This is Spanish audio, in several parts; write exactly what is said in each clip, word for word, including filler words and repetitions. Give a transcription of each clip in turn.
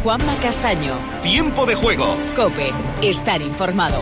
Juanma Castaño. Tiempo de juego. COPE. Estar informado.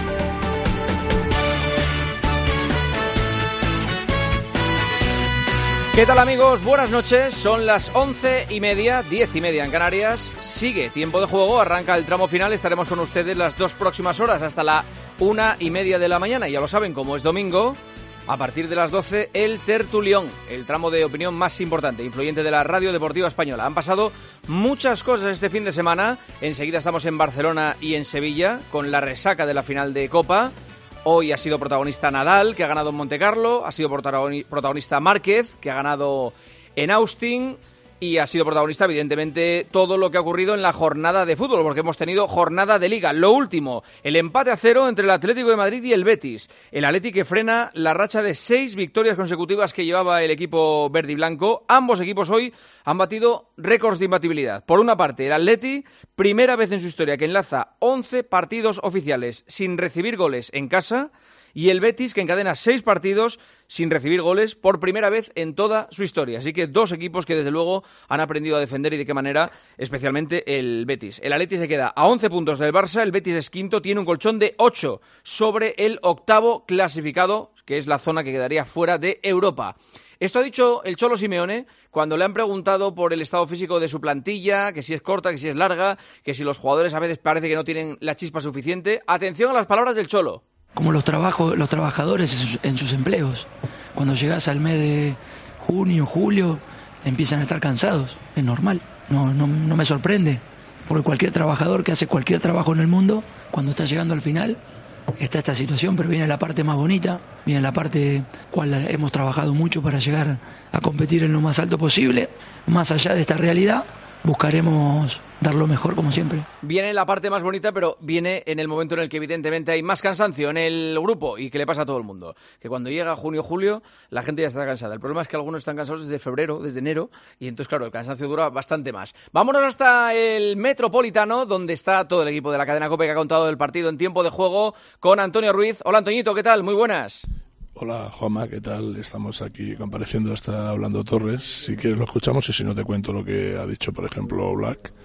¿Qué tal, amigos? Buenas noches, son las once y media, diez y media en Canarias. Sigue Tiempo de Juego, arranca el tramo final. Estaremos con ustedes las dos próximas horas hasta la una y media de la mañana. Ya lo saben, como es domingo, a partir de las doce, el Tertulión, el tramo de opinión más importante, influyente de la radio deportiva española. Han pasado muchas cosas este fin de semana. Enseguida estamos en Barcelona y en Sevilla con la resaca de la final de Copa. Hoy ha sido protagonista Nadal, que ha ganado en Montecarlo, ha sido protagonista Márquez, que ha ganado en Austin, y ha sido protagonista, evidentemente, todo lo que ha ocurrido en la jornada de fútbol, porque hemos tenido jornada de Liga. Lo último, el empate a cero entre el Atlético de Madrid y el Betis. El Atleti que frena la racha de seis victorias consecutivas que llevaba el equipo verde y blanco. Ambos equipos hoy han batido récords de imbatibilidad. Por una parte, el Atleti, primera vez en su historia que enlaza once partidos oficiales sin recibir goles en casa, y el Betis, que encadena seis partidos sin recibir goles por primera vez en toda su historia. Así que dos equipos que, desde luego, han aprendido a defender, y de qué manera, especialmente el Betis. El Atleti se queda a once puntos del Barça, el Betis es quinto, tiene un colchón de ocho sobre el octavo clasificado, que es la zona que quedaría fuera de Europa. Esto ha dicho el Cholo Simeone cuando le han preguntado por el estado físico de su plantilla, que si es corta, que si es larga, que si los jugadores a veces parece que no tienen la chispa suficiente. Atención a las palabras del Cholo. Como los, trabajo, los trabajadores en sus, en sus empleos. Cuando llegas al mes de junio, julio, empiezan a estar cansados. Es normal, no, no, no me sorprende. Porque cualquier trabajador que hace cualquier trabajo en el mundo, cuando está llegando al final, está esta situación, pero viene la parte más bonita, viene la parte cual hemos trabajado mucho para llegar a competir en lo más alto posible. Más allá de esta realidad, buscaremos dar lo mejor, como siempre. Viene la parte más bonita, pero viene en el momento en el que evidentemente hay más cansancio en el grupo, y que le pasa a todo el mundo, que cuando llega junio, julio, la gente ya está cansada. El problema es que algunos están cansados desde febrero, desde enero, y entonces, claro, el cansancio dura bastante más. Vámonos hasta el Metropolitano, donde está todo el equipo de la cadena COPE, que ha contado el partido en Tiempo de Juego con Antonio Ruiz. Hola, Antoñito, ¿qué tal? Muy buenas. Hola, Juanma, ¿qué tal? Estamos aquí compareciendo, está hablando Torres. Si quieres lo escuchamos, y si no te cuento lo que ha dicho, por ejemplo, Black.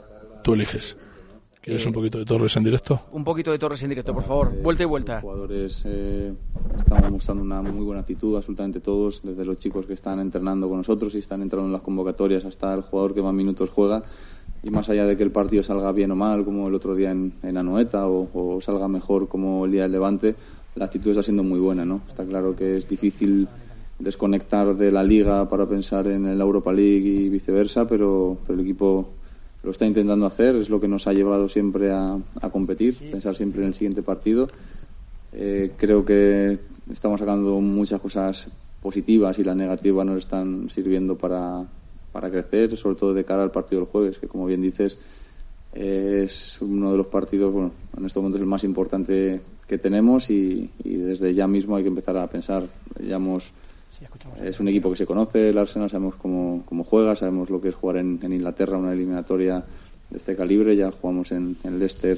Tú eliges. ¿Quieres eh, un poquito de Torres en directo? Un poquito de Torres en directo, por favor. Eh, vuelta y vuelta. Los jugadores eh, estamos mostrando una muy buena actitud, absolutamente todos, desde los chicos que están entrenando con nosotros y están entrando en las convocatorias hasta el jugador que más minutos juega. Y más allá de que el partido salga bien o mal, como el otro día en, en Anoeta, o, o salga mejor como el día del Levante, la actitud está siendo muy buena, ¿no? Está claro que es difícil desconectar de la Liga para pensar en la Europa League y viceversa, pero, pero el equipo lo está intentando hacer, es lo que nos ha llevado siempre a, a competir, pensar siempre en el siguiente partido. Eh, creo que estamos sacando muchas cosas positivas, y las negativas nos están sirviendo para, para crecer, sobre todo de cara al partido del jueves, que, como bien dices, eh, es uno de los partidos, bueno, en este momento es el más importante que tenemos, y, y desde ya mismo hay que empezar a pensar. Ya hemos, es un equipo que se conoce, el Arsenal, sabemos cómo, cómo juega, sabemos lo que es jugar en, en Inglaterra una eliminatoria de este calibre. Ya jugamos en, en Leicester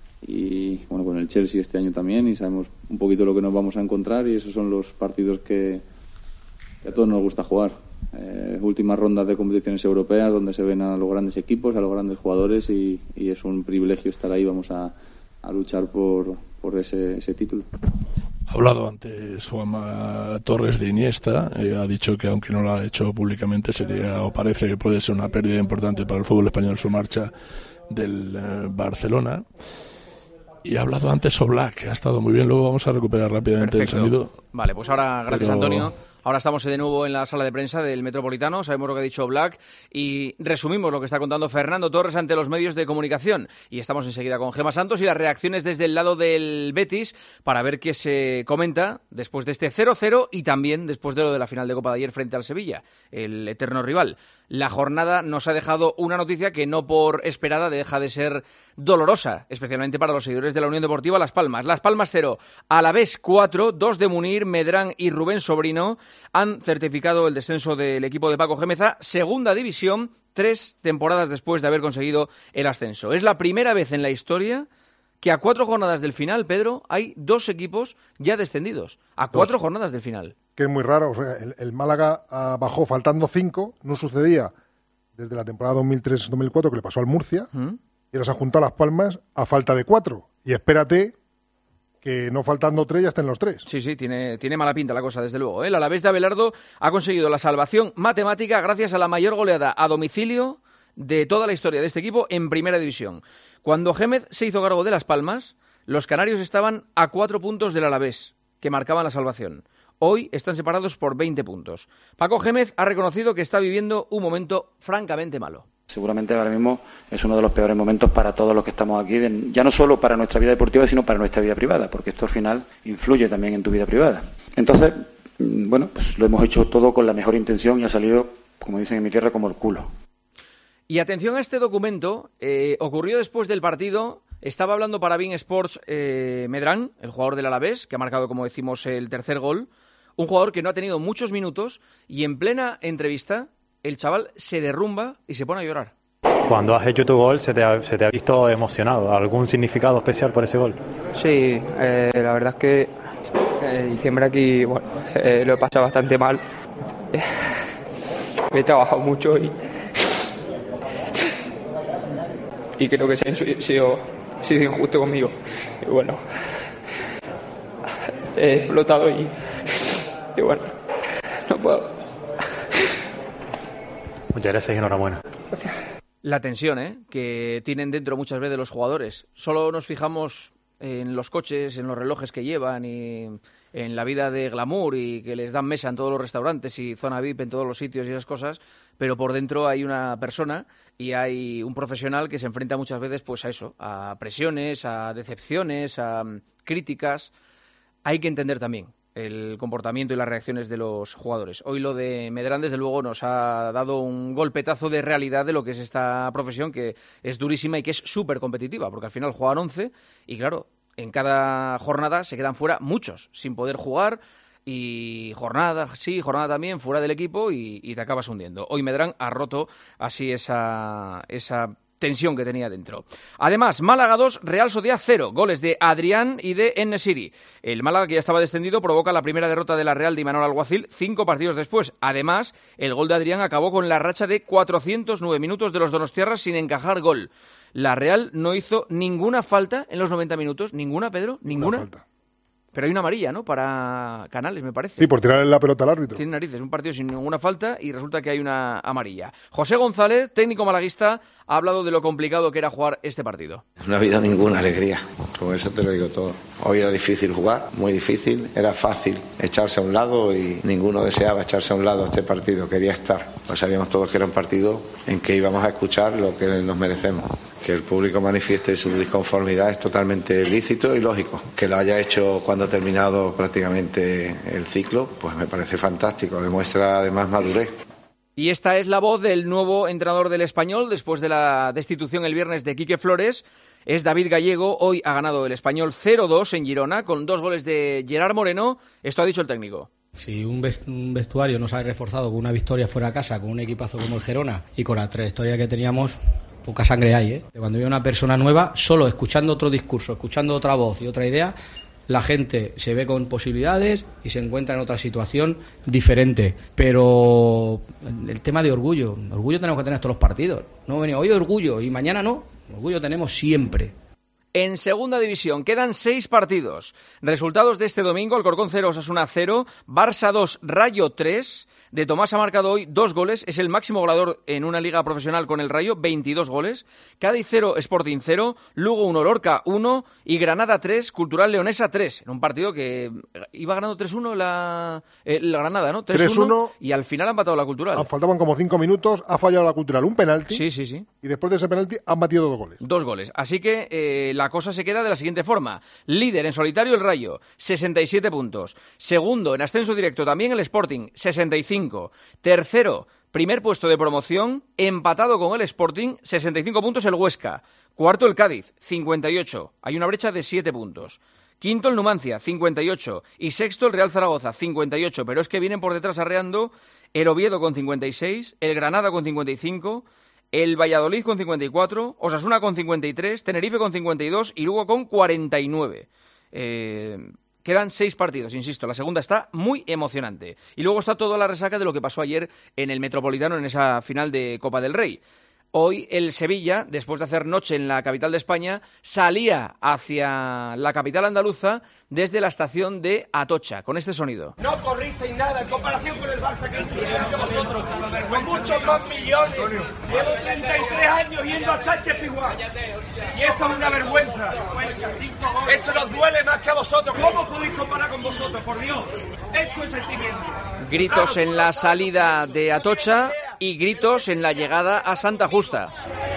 y bueno, con el Chelsea este año también, y sabemos un poquito lo que nos vamos a encontrar, y esos son los partidos que, que a todos nos gusta jugar. Eh, últimas rondas de competiciones europeas donde se ven a los grandes equipos, a los grandes jugadores, y, y es un privilegio estar ahí. Vamos a, a luchar por, por ese, ese título. Ha hablado antes Juanma Torres de Iniesta, eh, ha dicho que, aunque no lo ha hecho públicamente, sería, o parece que puede ser, una pérdida importante para el fútbol español su marcha del eh, Barcelona. Y ha hablado antes Oblak, que ha estado muy bien. Luego vamos a recuperar rápidamente Perfecto. el sonido. Vale, pues ahora, gracias, Pero... Antonio. Ahora estamos de nuevo en la sala de prensa del Metropolitano, sabemos lo que ha dicho Black y resumimos lo que está contando Fernando Torres ante los medios de comunicación. Y estamos enseguida con Gemma Santos y las reacciones desde el lado del Betis para ver qué se comenta después de este cero cero y también después de lo de la final de Copa de ayer frente al Sevilla, el eterno rival. La jornada nos ha dejado una noticia que, no por esperada, deja de ser dolorosa, especialmente para los seguidores de la Unión Deportiva Las Palmas. Las Palmas cero, Alavés cuatro, dos de Munir, Medrán y Rubén Sobrino han certificado el descenso del equipo de Paco Gémeza, segunda división, tres temporadas después de haber conseguido el ascenso. Es la primera vez en la historia que a cuatro jornadas del final, Pedro, hay dos equipos ya descendidos. A cuatro dos. jornadas del final. Que es muy raro. O sea, el, el Málaga uh, bajó faltando cinco, no sucedía desde la temporada dos mil tres dos mil cuatro que le pasó al Murcia, ¿Mm? y ahora se ha juntado Las Palmas a falta de cuatro. Y espérate que no faltando tres ya estén los tres. Sí, sí, tiene, tiene mala pinta la cosa, desde luego. ¿eh? El Alavés de Abelardo ha conseguido la salvación matemática gracias a la mayor goleada a domicilio de toda la historia de este equipo en Primera División. Cuando Gémez se hizo cargo de Las Palmas, los canarios estaban a cuatro puntos del Alavés, que marcaban la salvación. Hoy están separados por veinte puntos. Paco Gémez ha reconocido que está viviendo un momento francamente malo. Seguramente ahora mismo es uno de los peores momentos para todos los que estamos aquí, de, ya no solo para nuestra vida deportiva, sino para nuestra vida privada, porque esto al final influye también en tu vida privada. Entonces, bueno, pues lo hemos hecho todo con la mejor intención y ha salido, como dicen en mi tierra, como el culo. Y atención a este documento, eh, ocurrió después del partido, estaba hablando para beIN Sports eh, Medrán, el jugador del Alavés, que ha marcado, como decimos, el tercer gol, un jugador que no ha tenido muchos minutos, y en plena entrevista el chaval se derrumba y se pone a llorar. Cuando has hecho tu gol, ¿se te ha, se te ha visto emocionado? ¿Algún significado especial por ese gol? Sí, eh, la verdad es que en diciembre aquí bueno, eh, lo he pasado bastante mal. He trabajado mucho y, y creo que se ha sido, sido injusto conmigo. Y bueno, he explotado y, y bueno, no puedo. Muchas gracias y enhorabuena. La tensión ¿eh? que tienen dentro muchas veces los jugadores. Solo nos fijamos en los coches, en los relojes que llevan y en la vida de glamour y que les dan mesa en todos los restaurantes y zona V I P en todos los sitios y esas cosas, pero por dentro hay una persona y hay un profesional que se enfrenta muchas veces pues a eso, a presiones, a decepciones, a críticas. Hay que entender también el comportamiento y las reacciones de los jugadores. Hoy lo de Medrán, desde luego, nos ha dado un golpetazo de realidad de lo que es esta profesión, que es durísima y que es súper competitiva, porque al final juegan once y, claro, en cada jornada se quedan fuera muchos, sin poder jugar, y jornada sí, jornada también, fuera del equipo, y, y te acabas hundiendo. Hoy Medrán ha roto así esa... esa tensión que tenía dentro. Además, Málaga dos, Real Sociedad cero, goles de Adrián y de En-Nesyri. El Málaga, que ya estaba descendido, provoca la primera derrota de la Real de Imanol Alguacil cinco partidos después. Además, el gol de Adrián acabó con la racha de cuatrocientos nueve minutos de los donostiarras sin encajar gol. La Real no hizo ninguna falta en los noventa minutos. ¿Ninguna, Pedro? ¿Ninguna? Falta. Pero hay una amarilla, ¿no? Para Canales, me parece. Sí, por tirarle la pelota al árbitro. Tiene narices, un partido sin ninguna falta y resulta que hay una amarilla. José González, técnico malaguista, ha hablado de lo complicado que era jugar este partido. No ha habido ninguna alegría, con eso te lo digo todo. Hoy era difícil jugar, muy difícil, era fácil echarse a un lado y ninguno deseaba echarse a un lado este partido, quería estar. Pues sabíamos todos que era un partido en que íbamos a escuchar lo que nos merecemos. Que el público manifieste su disconformidad es totalmente lícito y lógico. Que lo haya hecho cuando ha terminado prácticamente el ciclo, pues me parece fantástico, demuestra además madurez. Y esta es la voz del nuevo entrenador del Español después de la destitución el viernes de Quique Flores. Es David Gallego. Hoy ha ganado el Español cero dos en Girona con dos goles de Gerard Moreno. Esto ha dicho el técnico. Si un vestuario nos ha reforzado con una victoria fuera a casa, con un equipazo como el Girona y con la trayectoria que teníamos, poca sangre hay, ¿eh? Cuando hay una persona nueva, solo escuchando otro discurso, escuchando otra voz y otra idea, la gente se ve con posibilidades y se encuentra en otra situación diferente. Pero el tema de orgullo, orgullo tenemos que tener todos los partidos. No venía hoy orgullo y mañana no, orgullo tenemos siempre. En segunda división quedan seis partidos. Resultados de este domingo: Alcorcón cero, Osasuna cero, Barça dos, Rayo tres. De Tomás ha marcado hoy dos goles, es el máximo goleador en una liga profesional con el Rayo, veintidós goles. Cádiz cero, Sporting cero, Lugo uno, Lorca uno y Granada tres, Cultural Leonesa tres. En un partido que iba ganando tres uno la, eh, la Granada, ¿no? tres uno y al final ha empatado la Cultural. Ah, faltaban como cinco minutos, ha fallado la Cultural un penalti. Sí, sí, sí. Y después de ese penalti han batido dos goles. Dos goles. Así que eh, la cosa se queda de la siguiente forma. Líder en solitario el Rayo, sesenta y siete puntos. Segundo en ascenso directo también el Sporting, sesenta y cinco. Tercero, primer puesto de promoción, empatado con el Sporting, sesenta y cinco puntos el Huesca. Cuarto el Cádiz, cincuenta y ocho. Hay una brecha de siete puntos. Quinto el Numancia, cincuenta y ocho. Y sexto el Real Zaragoza, cincuenta y ocho. Pero es que vienen por detrás arreando el Oviedo con cincuenta y seis, el Granada con cincuenta y cinco, el Valladolid con cincuenta y cuatro, Osasuna con cincuenta y tres, Tenerife con cincuenta y dos y Lugo con cuarenta y nueve. Eh... Quedan seis partidos, insisto, la segunda está muy emocionante. Y luego está toda la resaca de lo que pasó ayer en el Metropolitano en esa final de Copa del Rey. Hoy el Sevilla, después de hacer noche en la capital de España, salía hacia la capital andaluza desde la estación de Atocha, con este sonido. No corristeis nada en comparación con el Barça, que es mucho que vosotros, con muchos más millones. Llevo treinta y tres años viendo a Sánchez Pizjuán. Y esto es una vergüenza. Esto nos duele más que a vosotros. ¿Cómo podéis comparar con vosotros, por Dios? Esto es sentimiento. Gritos en la salida de Atocha y gritos en la llegada a Santa Justa.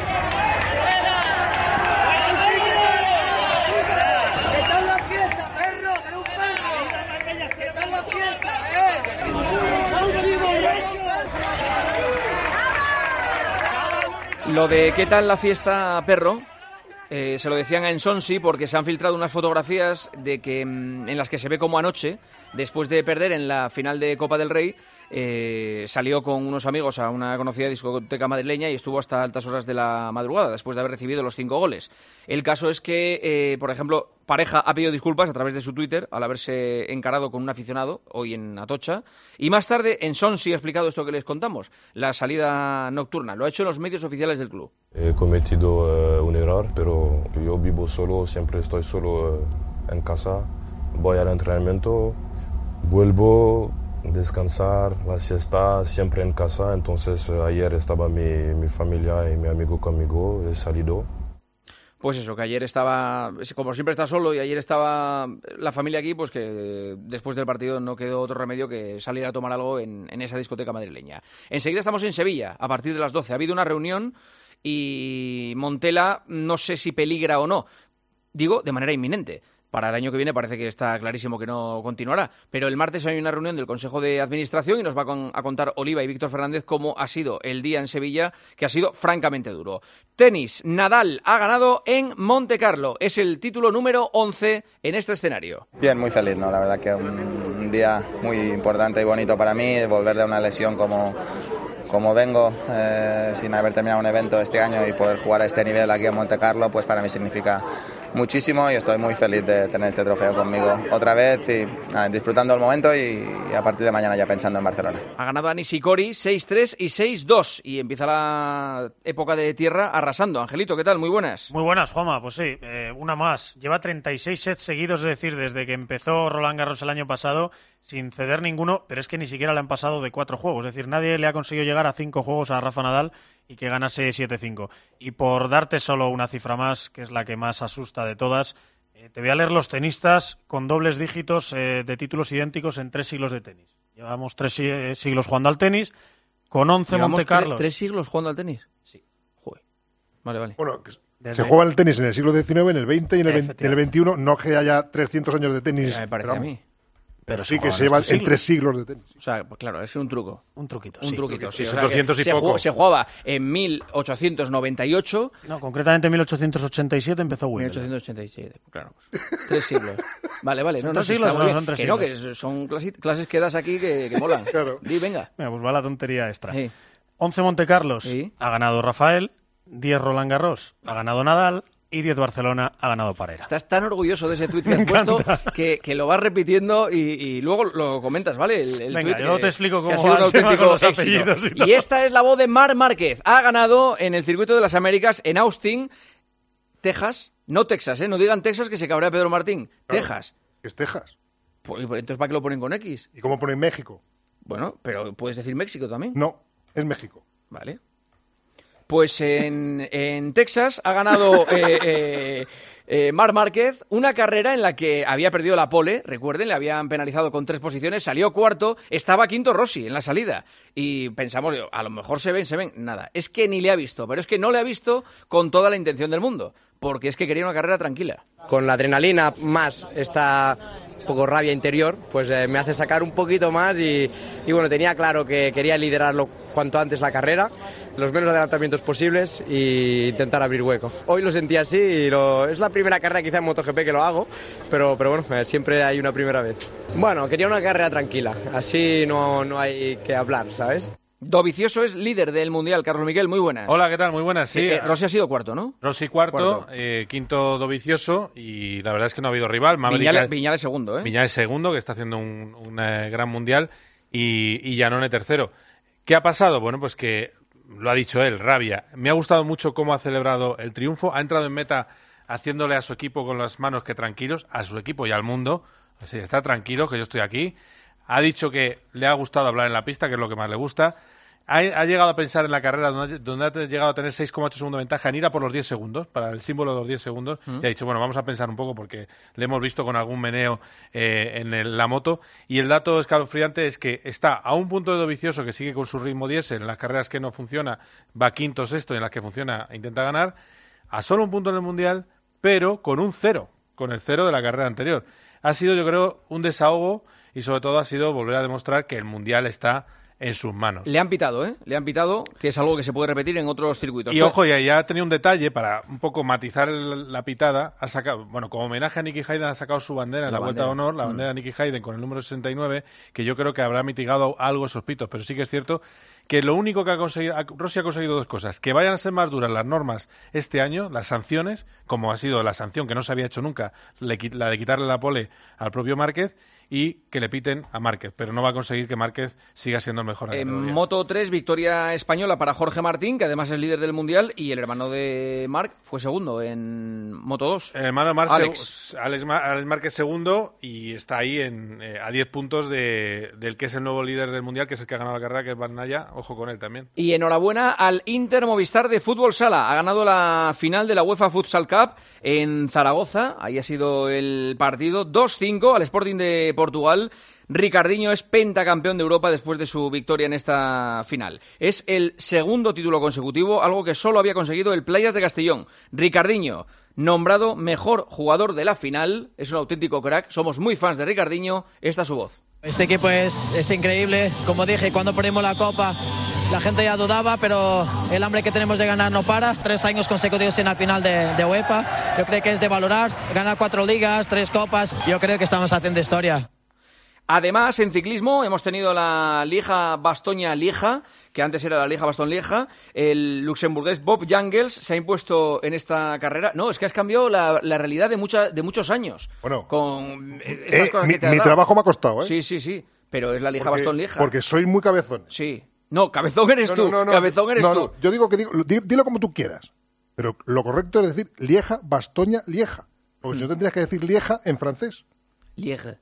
Lo de ¿qué tal la fiesta, perro? Eh, se lo decían a Ensonsi porque se han filtrado unas fotografías de que en las que se ve como anoche, después de perder en la final de Copa del Rey, eh, salió con unos amigos a una conocida discoteca madrileña y estuvo hasta altas horas de la madrugada, después de haber recibido los cinco goles. El caso es que, eh, por ejemplo, Pareja ha pedido disculpas a través de su Twitter al haberse encarado con un aficionado hoy en Atocha, y más tarde Ensonsi ha explicado esto que les contamos, la salida nocturna. Lo ha hecho en los medios oficiales del club. He cometido uh, un error, pero yo vivo solo, siempre estoy solo uh, en casa. Voy al entrenamiento, vuelvo a descansar, la siesta, siempre en casa. Entonces uh, ayer estaba mi, mi familia y mi amigo conmigo, he salido. Pues eso, que ayer estaba, como siempre está solo, y ayer estaba la familia aquí, pues que después del partido no quedó otro remedio que salir a tomar algo en, en esa discoteca madrileña. Enseguida estamos en Sevilla, a partir de las doce. Ha habido una reunión y Montela no sé si peligra o no, digo de manera inminente. Para el año que viene parece que está clarísimo que no continuará, pero el martes hay una reunión del Consejo de Administración y nos va a contar Oliva y Víctor Fernández cómo ha sido el día en Sevilla, que ha sido francamente duro. Tenis, Nadal ha ganado en Montecarlo, es el título número once en este escenario. Bien, muy feliz, ¿no? La verdad que un, un día muy importante y bonito para mí, volver de una lesión como... Como vengo eh, sin haber terminado un evento este año y poder jugar a este nivel aquí en Montecarlo, pues para mí significa muchísimo y estoy muy feliz de tener este trofeo conmigo otra vez y ah, disfrutando el momento y, y a partir de mañana ya pensando en Barcelona. Ha ganado a Nishikori seis tres y seis dos y empieza la época de tierra arrasando. Angelito, ¿qué tal? Muy buenas. Muy buenas, Juanma. Pues sí, eh, una más. Lleva treinta y seis sets seguidos, es decir, desde que empezó Roland Garros el año pasado, sin ceder ninguno, pero es que ni siquiera le han pasado de cuatro juegos. Es decir, nadie le ha conseguido llegar a cinco juegos a Rafa Nadal y que ganase siete cinco. Y por darte solo una cifra más, que es la que más asusta de todas, eh, te voy a leer los tenistas con dobles dígitos eh, de títulos idénticos en tres siglos de tenis. Llevamos tres eh, siglos jugando al tenis, con once Montecarlos. Tre- ¿Tres siglos jugando al tenis? Sí. Joder. Vale, vale. Bueno, Desde... se juega el tenis en el siglo diecinueve, en el veinte y en el, veinte, en el veintiuno. No que haya trescientos años de tenis. Ya me parece pero, a mí. Pero sí que se lleva en tres siglos de tenis. O sea, pues claro, es un truco. Un truquito, Un sí. truquito, sí. sí, O sea, doscientos y se, poco. jugó, se jugaba en mil ochocientos noventa y ocho. No, concretamente en mil ochocientos ochenta y siete empezó Wimbledon. mil ochocientos ochenta y siete, claro. Pues, tres siglos. Vale, vale. ¿Son No, no, tres sí, siglos? está muy No, bien. son tres que no, siglos. que son clases, clases que das aquí que, que molan. Claro. Di, venga. Venga, pues va la tontería extra. Sí. once Montecarlos Sí. ha ganado Rafael, diez Roland Garros ha ganado Nadal y diez Barcelona ha ganado Parera. Estás tan orgulloso de ese tuit que has puesto que, que lo vas repitiendo y, y luego lo comentas, ¿vale? El, el Venga, tuit yo que- te explico que ha cómo sido va un el tema auténtico con los éxito. apellidos y Y, todo. esta es la voz de Marc Márquez. Ha ganado en el Circuito de las Américas en Austin, Texas. No Texas, ¿eh? No digan Texas que se cabrea Pedro Martín. Claro. Texas. Es Texas. Pues, pues, entonces, ¿para qué lo ponen con X? ¿Y cómo ponen México? Bueno, pero puedes decir México también. No, es México. Vale. Pues en, en Texas ha ganado eh, eh, eh, Marc Márquez una carrera en la que había perdido la pole, recuerden, le habían penalizado con tres posiciones, salió cuarto, estaba quinto Rossi en la salida. Y pensamos, digo, a lo mejor se ven, se ven, nada. Es que ni le ha visto, pero es que no le ha visto con toda la intención del mundo, porque es que quería una carrera tranquila. Con la adrenalina más esta poco rabia interior, pues eh, me hace sacar un poquito más y, y bueno, tenía claro que quería liderarlo cuanto antes la carrera, los menos adelantamientos posibles e intentar abrir hueco. Hoy lo sentí así y lo, es la primera carrera quizá en MotoGP que lo hago, pero, pero bueno, eh, siempre hay una primera vez. Bueno, quería una carrera tranquila, así no, no hay que hablar, ¿sabes? Dovizioso es líder del Mundial. Carlos Miguel, muy buenas. Hola, ¿qué tal? Muy buenas, sí. Eh, eh, Rossi ha sido cuarto, ¿no? Rossi cuarto, Cuarto. Eh, quinto Dovizioso, y la verdad es que no ha habido rival. Maverick- Viñales, Viñales segundo, ¿eh? Viñales segundo, que está haciendo un, un eh, gran Mundial, y, y Giannone tercero. ¿Qué ha pasado? Bueno, pues que lo ha dicho él, rabia. Me ha gustado mucho cómo ha celebrado el triunfo. Ha entrado en meta haciéndole a su equipo con las manos que tranquilos, a su equipo y al mundo. Así, está tranquilo, que yo estoy aquí. Ha dicho que le ha gustado hablar en la pista, que es lo que más le gusta. Ha, ha llegado a pensar en la carrera donde, donde ha llegado a tener seis coma ocho segundos de ventaja en ir a por los diez segundos, para el símbolo de los diez segundos. Mm. Y ha dicho, bueno, vamos a pensar un poco porque le hemos visto con algún meneo eh, en el, la moto. Y el dato escalofriante es que está a un punto de Dovizioso, que sigue con su ritmo diésel. En las carreras que no funciona, va quinto, sexto, y en las que funciona intenta ganar. A solo un punto en el Mundial, pero con un cero, con el cero de la carrera anterior. Ha sido, yo creo, un desahogo, y sobre todo ha sido volver a demostrar que el Mundial está en sus manos. Le han pitado, ¿eh? Le han pitado, que es algo que se puede repetir en otros circuitos. Y ojo, ya, ya ha tenido un detalle para un poco matizar el, la pitada. Ha sacado, bueno, como homenaje a Nicky Hayden, ha sacado su bandera en la, la Vuelta de Honor, la mm. bandera de Nicky Hayden con el número sesenta y nueve, que yo creo que habrá mitigado algo esos pitos, pero sí que es cierto que lo único que ha conseguido, Rossi ha conseguido dos cosas: que vayan a ser más duras las normas este año, las sanciones, como ha sido la sanción que no se había hecho nunca, la de quitarle la pole al propio Márquez, y que le piten a Márquez, pero no va a conseguir que Márquez siga siendo el mejor. En Moto tres, victoria española para Jorge Martín, que además es líder del Mundial, y el hermano de Marc fue segundo en Moto dos. El hermano de Marc, Alex. Alex, Alex Márquez segundo, y está ahí en, eh, a diez puntos de, del que es el nuevo líder del Mundial, que es el que ha ganado la carrera, que es Bagnaia. Ojo con él también. Y enhorabuena al Inter Movistar de Fútbol Sala. Ha ganado la final de la UEFA Futsal Cup en Zaragoza. Ahí ha sido el partido. dos cinco al Sporting de Portugal. Ricardinho es pentacampeón de Europa después de su victoria en esta final. Es el segundo título consecutivo, algo que solo había conseguido el Playas de Castellón. Ricardinho, nombrado mejor jugador de la final, es un auténtico crack. Somos muy fans de Ricardinho. Esta es su voz. Este equipo es, es increíble. Como dije, cuando ponemos la copa, la gente ya dudaba, pero el hambre que tenemos de ganar no para. Tres años consecutivos en la final de, de UEFA. Yo creo que es de valorar. Ganar cuatro ligas, tres copas. Yo creo que estamos haciendo historia. Además, en ciclismo hemos tenido la Lieja Bastoña Lieja, que antes era la Lieja Bastogne Lieja. El luxemburgués Bob Jungels se ha impuesto en esta carrera. No, es que has cambiado la, la realidad de, mucha, de muchos años. Bueno, con estas eh, cosas mi, que te ha mi dado. trabajo me ha costado, ¿eh? Sí, sí, sí. Pero es la Lieja porque, Bastogne Lieja. Porque soy muy cabezón. Sí. No, cabezón eres no, tú. No, no, cabezón eres no, tú. No. Yo digo que digo, dilo como tú quieras. Pero lo correcto es decir Lieja Bastoña Lieja. Porque mm. si no tendrías que decir Lieja en francés. Liege.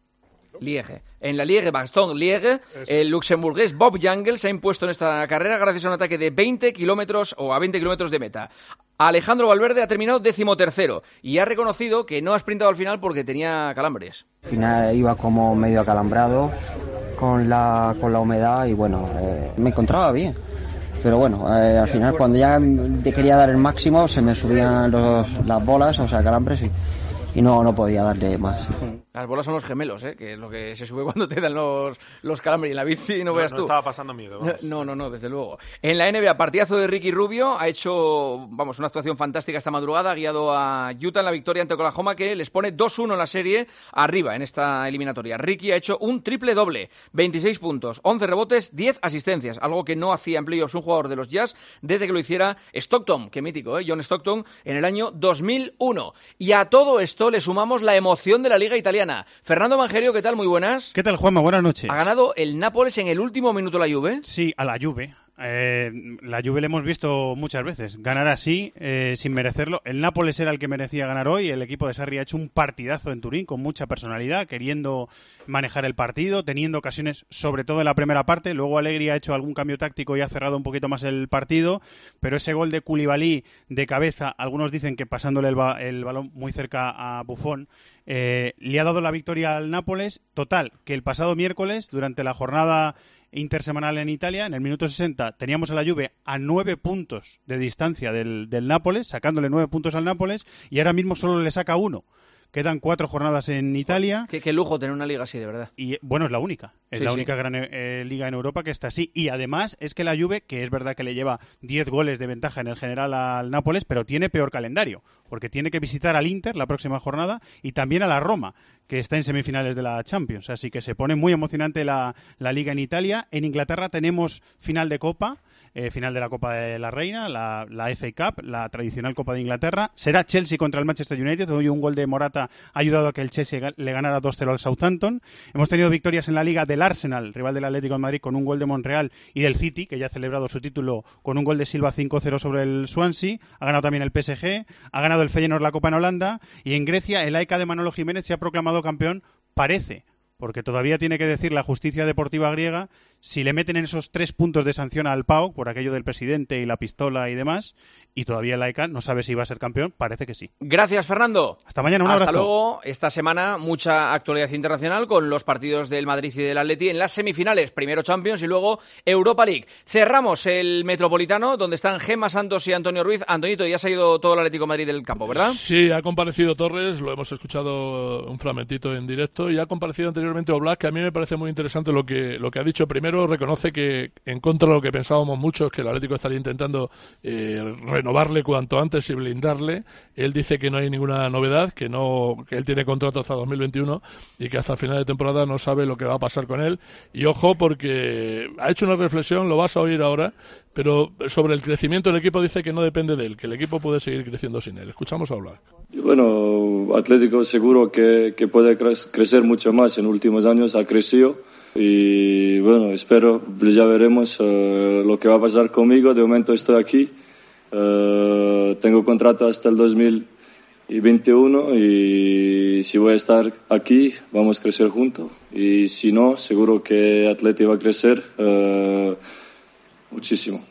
Liege. En la Liege Bastogne Liege, el luxemburgués Bob Jungels se ha impuesto en esta carrera gracias a un ataque de veinte kilómetros o a veinte kilómetros de meta. Alejandro Valverde ha terminado decimotercero y ha reconocido que no ha sprintado al final porque tenía calambres. Al final iba como medio acalambrado con la, con la humedad y bueno, eh, me encontraba bien. Pero bueno, eh, al final cuando ya quería dar el máximo se me subían los, las bolas, o sea, calambres y, y no, no podía darle más. Las bolas son los gemelos, ¿eh? Que es lo que se sube cuando te dan los, los calambres. Y en la bici no, no veas no tú. No estaba pasando miedo. Vamos. No, no, no, desde luego. En la N B A, partidazo de Ricky Rubio. Ha hecho, vamos, una actuación fantástica esta madrugada. Ha guiado a Utah en la victoria ante Oklahoma, que les pone dos uno en la serie arriba en esta eliminatoria. Ricky ha hecho un triple doble. veintiséis puntos, once rebotes, diez asistencias. Algo que no hacía en playoffs un jugador de los Jazz desde que lo hiciera Stockton. Qué mítico, ¿eh? John Stockton en el año dos mil uno. Y a todo esto le sumamos la emoción de la Liga Italiana. Fernando Mangerio, ¿qué tal? Muy buenas. ¿Qué tal, Juanma? Buenas noches. ¿Ha ganado el Nápoles en el último minuto la Juve? Sí, a la Juve. Eh, la Juve le hemos visto muchas veces ganar así, eh, sin merecerlo. El Nápoles era el que merecía ganar hoy. El equipo de Sarri ha hecho un partidazo en Turín con mucha personalidad, queriendo manejar el partido, teniendo ocasiones, sobre todo en la primera parte. Luego Allegri ha hecho algún cambio táctico y ha cerrado un poquito más el partido, pero ese gol de Koulibaly de cabeza, algunos dicen que pasándole el, ba- el balón muy cerca a Buffon, eh, le ha dado la victoria al Nápoles. Total, que el pasado miércoles, durante la jornada intersemanal en Italia, en el minuto sesenta, teníamos a la Juve a nueve puntos de distancia del, del Nápoles, sacándole nueve puntos al Nápoles, y ahora mismo solo le saca uno. Quedan cuatro jornadas en Italia. Qué, qué lujo tener una liga así, de verdad. Y bueno, es la única. Es Sí, la sí. única gran eh, liga en Europa que está así. Y además es que la Juve, que es verdad que le lleva diez goles de ventaja en el general al Nápoles, pero tiene peor calendario, porque tiene que visitar al Inter la próxima jornada y también a la Roma, que está en semifinales de la Champions. Así que se pone muy emocionante la, la liga en Italia. En Inglaterra tenemos final de Copa, eh, final de la Copa de la Reina, la, la F A Cup, la tradicional Copa de Inglaterra. Será Chelsea contra el Manchester United. Hoy un gol de Morata ha ayudado a que el Chelsea le ganara dos cero al Southampton. Hemos tenido victorias en la liga del Arsenal, rival del Atlético de Madrid, con un gol de Monreal, y del City, que ya ha celebrado su título con un gol de Silva cinco cero sobre el Swansea. Ha ganado también el P S G, ha ganado el Feyenoord la Copa en Holanda, y en Grecia el A E K de Manolo Jiménez se ha proclamado campeón, parece, porque todavía tiene que decir la justicia deportiva griega si le meten en esos tres puntos de sanción al P A O por aquello del presidente y la pistola y demás, y todavía el A E K no sabe si va a ser campeón, parece que sí. Gracias, Fernando. Hasta mañana, un Hasta abrazo. luego. Esta semana mucha actualidad internacional con los partidos del Madrid y del Atleti en las semifinales, primero Champions y luego Europa League. Cerramos el Metropolitano, donde están Gemma Santos y Antonio Ruiz. Antonito, ya se ha ido todo el Atlético de Madrid del campo, ¿verdad? Sí, ha comparecido Torres, lo hemos escuchado un fragmentito en directo, y ha comparecido anteriormente Oblak, que a mí me parece muy interesante lo que, lo que ha dicho. Primero, reconoce que en contra de lo que pensábamos muchos, que el Atlético estaría intentando eh, renovarle cuanto antes y blindarle. Él dice que no hay ninguna novedad, que no, que él tiene contrato hasta dos mil veintiuno y que hasta final de temporada no sabe lo que va a pasar con él. Y ojo, porque ha hecho una reflexión, lo vas a oír ahora, pero sobre el crecimiento del equipo dice que no depende de él, que el equipo puede seguir creciendo sin él. Escuchamos a Oblak. Y bueno, Atlético seguro que, que puede cre- crecer mucho más. En últimos años ha crecido y bueno, espero, ya veremos uh, lo que va a pasar conmigo. De momento estoy aquí, uh, tengo contrato hasta el dos mil veintiuno y si voy a estar aquí vamos a crecer juntos, y si no, seguro que Atlético va a crecer uh, muchísimo.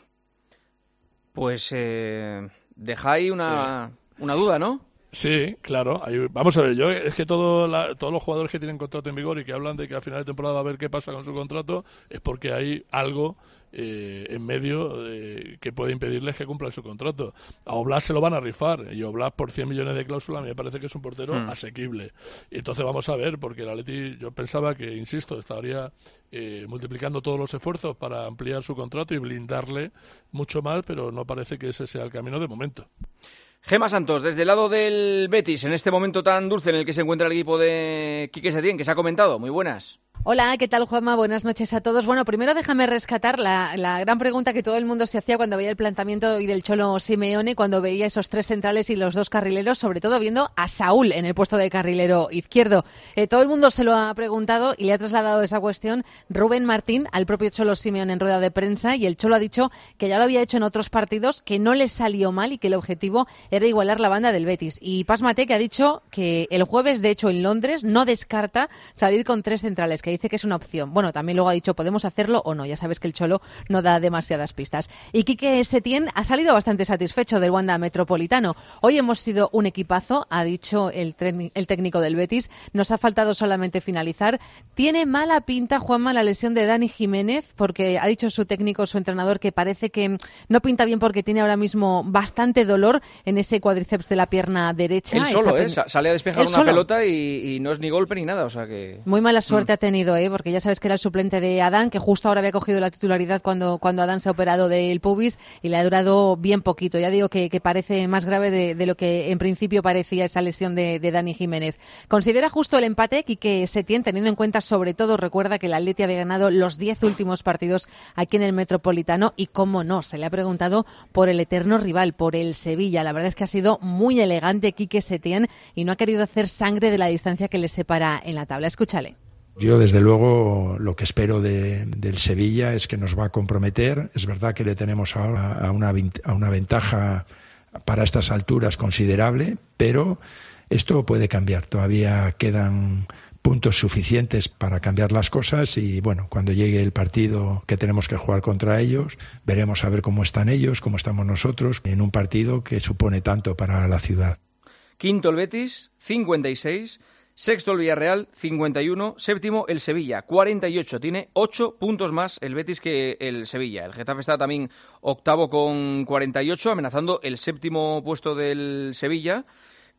Pues eh, deja ahí una, una duda, ¿no? Sí, claro. Ahí, vamos a ver, yo es que todo la, todos los jugadores que tienen contrato en vigor y que hablan de que a final de temporada va a ver qué pasa con su contrato, es porque hay algo eh, en medio de, que puede impedirles que cumplan su contrato. A Oblak se lo van a rifar, y Oblak por cien millones de cláusula a mí me parece que es un portero Hmm. asequible. Y entonces vamos a ver, porque el Atleti, yo pensaba que, insisto, estaría eh, multiplicando todos los esfuerzos para ampliar su contrato y blindarle mucho más, pero no parece que ese sea el camino de momento. Gemma Santos, desde el lado del Betis, en este momento tan dulce en el que se encuentra el equipo de Quique Setién, que se ha comentado. Muy buenas. Hola, ¿qué tal, Juanma? Buenas noches a todos. Bueno, primero déjame rescatar la, la gran pregunta que todo el mundo se hacía cuando veía el planteamiento hoy del Cholo Simeone, cuando veía esos tres centrales y los dos carrileros, sobre todo viendo a Saúl en el puesto de carrilero izquierdo. Eh, todo el mundo se lo ha preguntado y le ha trasladado esa cuestión Rubén Martín al propio Cholo Simeone en rueda de prensa, y el Cholo ha dicho que ya lo había hecho en otros partidos, que no le salió mal y que el objetivo era igualar la banda del Betis. Y pásmate que ha dicho que el jueves, de hecho, en Londres, no descarta salir con tres centrales, que dice que es una opción. Bueno, también luego ha dicho, podemos hacerlo o no. Ya sabes que el Cholo no da demasiadas pistas. Y Quique Setién ha salido bastante satisfecho del Wanda Metropolitano. Hoy hemos sido un equipazo, ha dicho el, el técnico del Betis. Nos ha faltado solamente finalizar. Tiene mala pinta, Juanma, la lesión de Dani Jiménez, porque ha dicho su técnico, su entrenador, que parece que no pinta bien porque tiene ahora mismo bastante dolor en ese cuádriceps de la pierna derecha. Él solo, Está ¿eh? Sale a despejar Él una solo. pelota y, y no es ni golpe ni nada, o sea que... Muy mala suerte Mm. ha tenido, ¿eh? Porque ya sabes que era el suplente de Adán, que justo ahora había cogido la titularidad cuando, cuando Adán se ha operado del pubis, y le ha durado bien poquito. Ya digo que, que parece más grave de, de lo que en principio parecía esa lesión de, de Dani Jiménez. Considera justo el empate Quique Setién, teniendo en cuenta, sobre todo, recuerda que el Atleti había ganado los diez últimos partidos aquí en el Metropolitano, y cómo no, se le ha preguntado por el eterno rival, por el Sevilla. La verdad es que ha sido muy elegante Quique Setién y no ha querido hacer sangre de la distancia que le separa en la tabla. Escúchale. Yo, desde luego, lo que espero de, del Sevilla es que nos va a comprometer. Es verdad que le tenemos ahora a una, a una ventaja para estas alturas considerable, pero esto puede cambiar. Todavía quedan puntos suficientes para cambiar las cosas y, bueno, cuando llegue el partido que tenemos que jugar contra ellos, veremos a ver cómo están ellos, cómo estamos nosotros, en un partido que supone tanto para la ciudad. Quinto el Betis, cincuenta y seis. Sexto el Villarreal, cincuenta y uno. Séptimo el Sevilla, cuarenta y ocho. Tiene ocho puntos más el Betis que el Sevilla. El Getafe está también octavo con cuarenta y ocho, amenazando el séptimo puesto del Sevilla,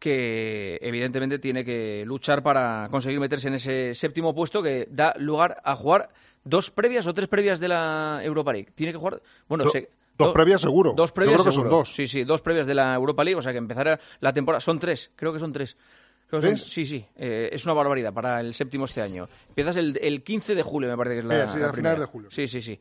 que evidentemente tiene que luchar para conseguir meterse en ese séptimo puesto que da lugar a jugar dos previas o tres previas de la Europa League. Tiene que jugar... bueno, Do, se, Dos do, previas seguro. Dos previas Yo creo seguro. que son dos. Sí, sí, dos previas de la Europa League, o sea que empezará la temporada... Son tres, creo que son tres. Creo que son, sí, sí, eh, es una barbaridad para el séptimo este año. Empiezas el, el quince de julio, me parece que es la, sí, sí, la a primera. finales de julio. Sí, sí, sí.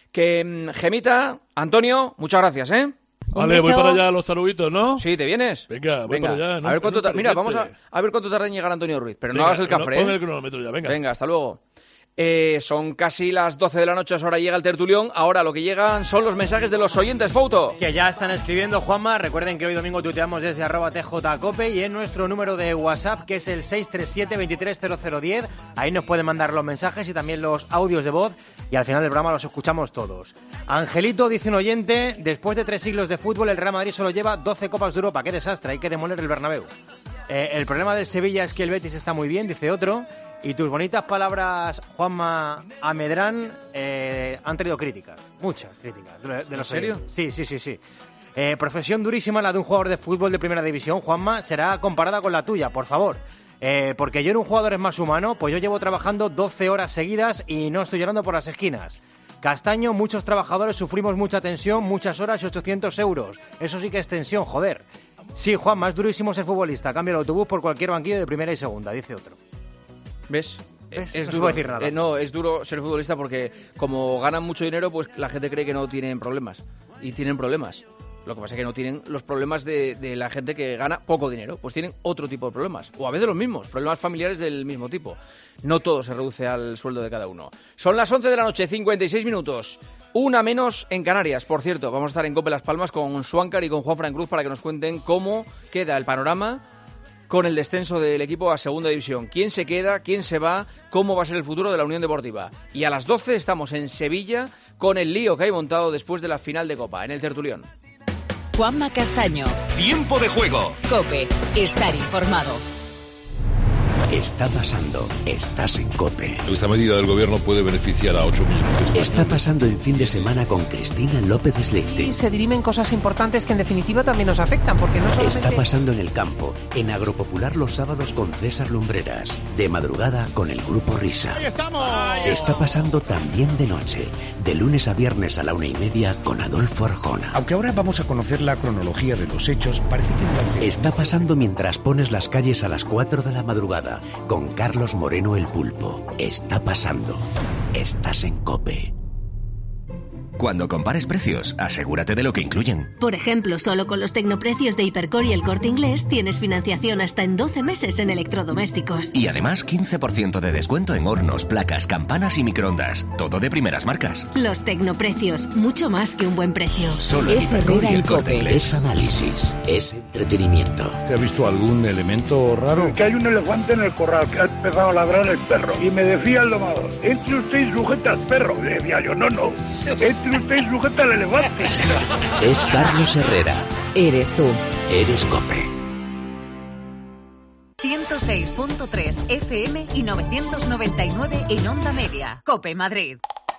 Que, Gemita, Antonio, muchas gracias, ¿eh? Vale, voy para allá a los saluditos, ¿no? Sí, ¿te vienes? Venga, voy venga. para allá. No, a ver cuánto no, ta- Mira, vamos a, pendiente. a ver cuánto tarda en llegar Antonio Ruiz. Pero Venga, no hagas el café, pon ¿eh? el cronómetro ya, venga. Venga, hasta luego. Eh, son casi las doce de la noche, ahora llega el tertulión. Ahora lo que llegan son los mensajes de los oyentes, Fouto. Que ya están escribiendo, Juanma. Recuerden que hoy domingo tuiteamos desde arroba tjcope y en nuestro número de WhatsApp, que es el seis tres siete, veintitrés cero cero diez. Ahí nos pueden mandar los mensajes y también los audios de voz y al final del programa los escuchamos todos. Angelito, dice un oyente, después de tres siglos de fútbol, el Real Madrid solo lleva doce Copas de Europa. ¡Qué desastre! Hay que demoler el Bernabéu. Eh, el problema del Sevilla es que el Betis está muy bien, dice otro. Y tus bonitas palabras, Juanma, a Medrán, eh, han traído críticas, muchas críticas. De, de los ¿En serio? oyentes. Sí, sí, sí, sí. Eh, profesión durísima la de un jugador de fútbol de primera división, Juanma, será comparada con la tuya, por favor. Eh, porque yo en un jugador es más humano, pues yo llevo trabajando doce horas seguidas y no estoy llorando por las esquinas. Castaño, muchos trabajadores sufrimos mucha tensión, muchas horas y ochocientos euros. Eso sí que es tensión, joder. Sí, Juanma, es durísimo ser futbolista. Cambia el autobús por cualquier banquillo de primera y segunda, dice otro. ¿Ves? ¿Ves? Es No se duro, puede decir nada. eh, no, es duro ser futbolista porque como ganan mucho dinero, pues la gente cree que no tienen problemas. Y tienen problemas. Lo que pasa es que no tienen los problemas de, de la gente que gana poco dinero. Pues tienen otro tipo de problemas. O a veces los mismos, problemas familiares del mismo tipo. No todo se reduce al sueldo de cada uno. Son las once de la noche, cincuenta y seis minutos. Una menos en Canarias, por cierto. Vamos a estar en Cope Las Palmas con Suáncar y con Juan Fran Cruz para que nos cuenten cómo queda el panorama con el descenso del equipo a Segunda División. ¿Quién se queda? ¿Quién se va? ¿Cómo va a ser el futuro de la Unión Deportiva? Y a las doce estamos en Sevilla con el lío que hay montado después de la final de Copa, en el tertulión. Juanma Castaño. Tiempo de juego. Cope. Estar informado. Está pasando. Estás en Cope. Esta medida del gobierno puede beneficiar a ocho millones de españoles. Está pasando el fin de semana con Cristina López Slichting. Y se dirimen cosas importantes que en definitiva también nos afectan, porque no solamente... Está pasando en el campo, en Agropopular los sábados con César Lumbreras. De madrugada con el Grupo Risa. ¡Ahí estamos! Está pasando también de noche, de lunes a viernes a la una y media con Adolfo Arjona. Aunque ahora vamos a conocer la cronología de los hechos, parece que durante... Está pasando mientras pones las calles a las cuatro de la madrugada con Carlos Moreno el Pulpo. Está pasando. Estás en Cope. Cuando compares precios, asegúrate de lo que incluyen. Por ejemplo, solo con los tecnoprecios de Hipercor y El Corte Inglés tienes financiación hasta en doce meses en electrodomésticos. Y además quince por ciento de descuento en hornos, placas, campanas y microondas. Todo de primeras marcas. Los tecnoprecios, mucho más que un buen precio. Solo es Hipercor y El Corte Cope. Inglés. Es análisis, es entretenimiento. ¿Te has visto algún elemento raro? Que hay un elefante en el corral que ha empezado a ladrar el perro. Y me decía el domador, entre usted y sujeta al perro. Y decía yo, no, no. Entre usted y sujeta al elefante. Es Carlos Herrera. Eres tú. Eres Cope. ciento seis punto tres F M y novecientos noventa y nueve en Onda Media. Cope Madrid.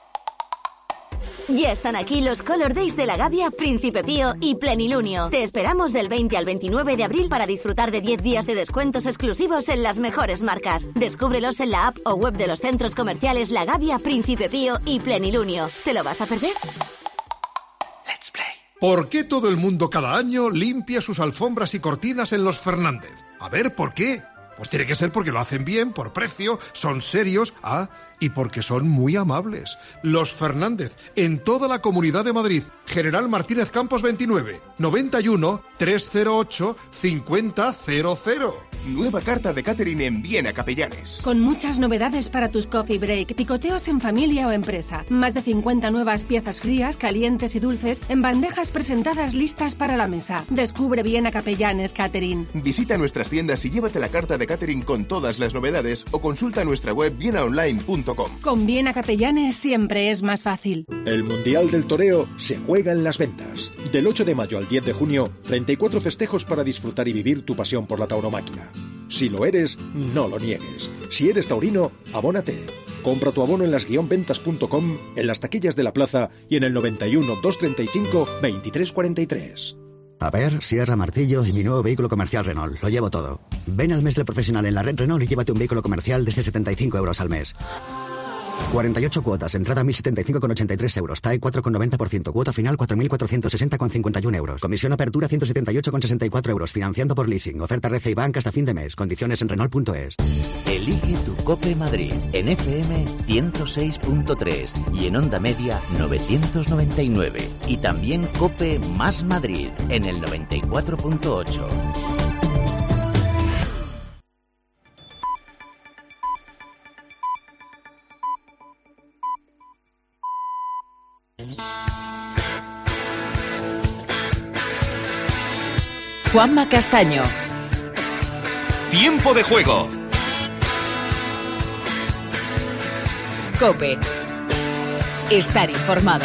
Ya están aquí los Color Days de la Gavia, Príncipe Pío y Plenilunio. Te esperamos del veinte al veintinueve de abril para disfrutar de diez días de descuentos exclusivos en las mejores marcas. Descúbrelos en la app o web de los centros comerciales La Gavia, Príncipe Pío y Plenilunio. ¿Te lo vas a perder? Let's play. ¿Por qué todo el mundo cada año limpia sus alfombras y cortinas en los Fernández? A ver, ¿por qué? Pues tiene que ser porque lo hacen bien, por precio, son serios, ah, y porque son muy amables. Los Fernández, en toda la Comunidad de Madrid. General Martínez Campos veintinueve, noventa y uno, trescientos ocho, cincuenta cero cero. Nueva carta de catering en Viena Capellanes. Con muchas novedades para tus coffee break, picoteos en familia o empresa. Más de cincuenta nuevas piezas frías, calientes y dulces en bandejas presentadas listas para la mesa. Descubre Viena Capellanes Catering. Visita nuestras tiendas y llévate la carta de catering con todas las novedades o consulta nuestra web viena online punto com. Con Viena Capellanes siempre es más fácil. El Mundial del Toreo se juega en Las Ventas. Del ocho de mayo al diez de junio, treinta y cuatro festejos para disfrutar y vivir tu pasión por la tauromaquia. Si lo eres, no lo niegues. Si eres taurino, abónate. Compra tu abono en las guion ventas punto com, en las taquillas de la plaza y en el noventa y uno, doscientos treinta y cinco, veintitrés cuarenta y tres. Papel, sierra, martillo y mi nuevo vehículo comercial Renault. Lo llevo todo. Ven al mes del profesional en la red Renault y llévate un vehículo comercial desde setenta y cinco euros al mes. cuarenta y ocho cuotas, entrada mil setenta y cinco con ochenta y tres euros, T A E cuatro con noventa por ciento, cuota final cuatro mil cuatrocientos sesenta con cincuenta y uno euros. Comisión apertura ciento setenta y ocho con sesenta y cuatro euros, financiando por leasing. Oferta R C I Bank hasta fin de mes. Condiciones en Renault punto es. Elige tu Cope Madrid en F M ciento seis punto tres y en Onda Media novecientos noventa y nueve. Y también Cope más Madrid en el noventa y cuatro punto ocho. Juanma Castaño. Tiempo de juego. COPE. Estar informado.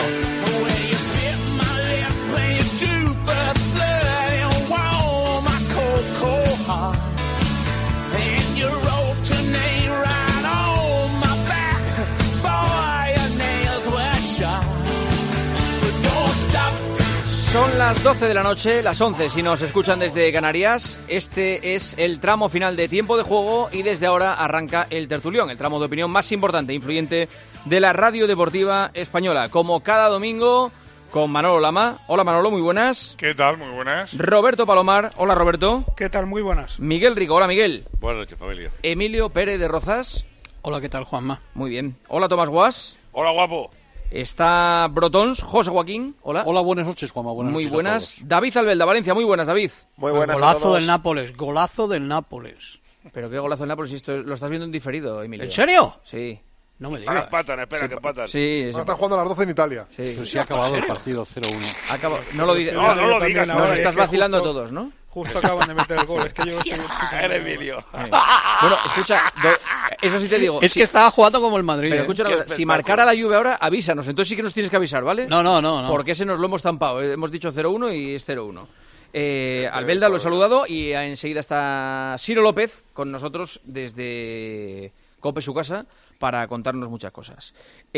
Son las doce de la noche, las once si nos escuchan desde Canarias. Este es el tramo final de Tiempo de Juego y desde ahora arranca el tertulión, el tramo de opinión más importante e influyente de la radio deportiva española. Como cada domingo, con Manolo Lama. Hola Manolo, muy buenas. ¿Qué tal? Muy buenas. Roberto Palomar. Hola Roberto. ¿Qué tal? Muy buenas. Miguel Rico. Hola Miguel. Buenas noches, familia. Emilio Pérez de Rozas. Hola, ¿qué tal, Juanma? Muy bien. Hola Tomás Guas. Hola, guapo. Está Brotons, José Joaquín. Hola. Hola, buenas noches, Juanma. Buenas muy noches buenas. David Albelda, Valencia. Muy buenas, David. Muy buenas. Golazo del Nápoles, golazo del Nápoles. Pero qué golazo del Nápoles, si esto lo estás viendo en diferido, Emilio. ¿En serio? Sí. No me digas. Ahora empatan, espera sí, que empatan. Sí, ahora está jugando a las doce en Italia. Sí, Pero sí ha acabado el partido cero uno. Acabo... No lo digas. No, no, no lo digas. Nos estás es vacilando justo, a todos, ¿no? Justo acaban de meter el gol. Es que yo soy... Eres Emilio. Bueno, escucha, do... eso sí te digo. Es si... que estaba jugando como el Madrid. Pero escucha una cosa, si marcara la Juve ahora, avísanos. Entonces sí que nos tienes que avisar, ¿vale? No, no, no. no. Porque ese nos lo hemos tampado. Hemos dicho cero uno y es cero uno. Eh, Albelda lo he saludado y enseguida está Ciro López con nosotros desde Cope, su casa, para contarnos muchas cosas.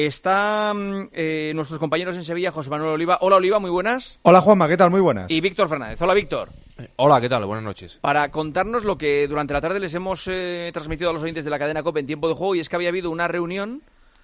Están eh, nuestros compañeros en Sevilla, José Manuel Oliva. Hola Oliva, muy buenas. Hola Juanma, ¿qué tal? Muy buenas. Y Víctor Fernández. Hola Víctor. Hola, ¿qué tal? Buenas noches. Para contarnos lo que durante la tarde les hemos eh, transmitido a los oyentes de la cadena COPE en Tiempo de Juego, y es que había habido una reunión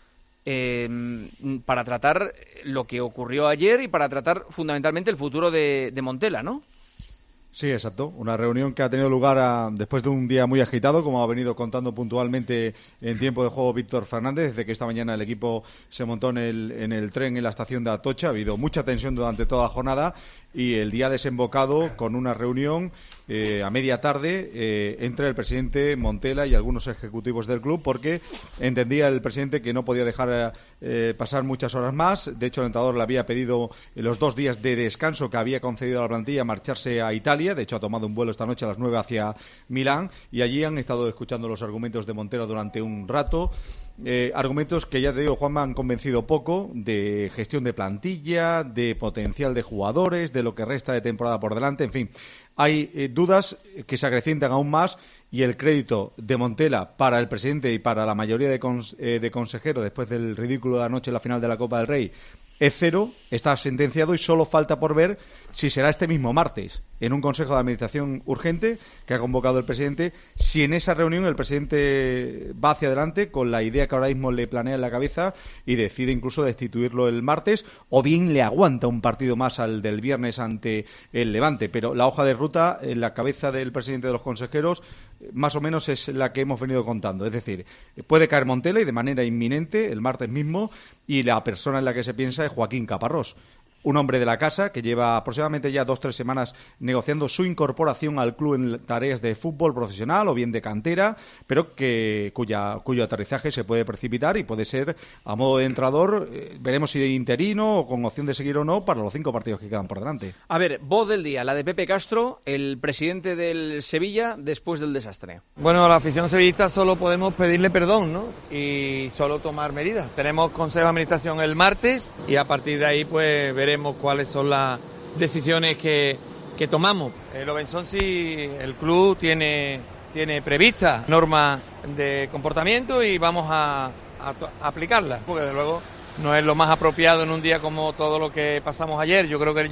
eh, para tratar lo que ocurrió ayer y para tratar fundamentalmente el futuro de, de Montela, ¿no? Sí, exacto. Una reunión que ha tenido lugar a, después de un día muy agitado, como ha venido contando puntualmente en Tiempo de Juego Víctor Fernández, desde que esta mañana el equipo se montó en el, en el tren en la estación de Atocha. Ha habido mucha tensión durante toda la jornada y el día ha desembocado con una reunión eh, a media tarde eh, entre el presidente Montela y algunos ejecutivos del club, porque entendía el presidente que no podía dejar eh, pasar muchas horas más. De hecho, el entrenador le había pedido los dos días de descanso que había concedido a la plantilla marcharse a Italia. De hecho, ha tomado un vuelo esta noche a las nueve hacia Milán y allí han estado escuchando los argumentos de Montela durante un rato. Eh, argumentos que, ya te digo, Juanma, han convencido poco, de gestión de plantilla, de potencial de jugadores, de lo que resta de temporada por delante, en fin. Hay eh, dudas que se acrecientan aún más y el crédito de Montela para el presidente y para la mayoría de, cons- eh, de consejeros después del ridículo de anoche en la final de la Copa del Rey es cero, está sentenciado y solo falta por ver si será este mismo martes, en un Consejo de Administración urgente que ha convocado el presidente, si en esa reunión el presidente va hacia adelante con la idea que ahora mismo le planea en la cabeza y decide incluso destituirlo el martes, o bien le aguanta un partido más al del viernes ante el Levante. Pero la hoja de ruta en la cabeza del presidente de los consejeros más o menos es la que hemos venido contando. Es decir, puede caer Montela y de manera inminente el martes mismo, y la persona en la que se piensa es Joaquín Caparrós, un hombre de la casa que lleva aproximadamente ya dos o tres semanas negociando su incorporación al club en tareas de fútbol profesional o bien de cantera, pero que cuya cuyo aterrizaje se puede precipitar y puede ser a modo de entrador, eh, veremos si de interino o con opción de seguir o no para los cinco partidos que quedan por delante. A ver, voz del día, la de Pepe Castro, el presidente del Sevilla después del desastre. Bueno, a la afición sevillista solo podemos pedirle perdón, ¿no? Y solo tomar medidas. Tenemos Consejo de Administración el martes y a partir de ahí pues veremos cuáles son las decisiones que, que tomamos. Eh, lo son si el club tiene, tiene previstas normas de comportamiento y vamos a, a, a aplicarlas, porque desde luego no es lo más apropiado en un día como todo lo que pasamos ayer. Yo creo que ya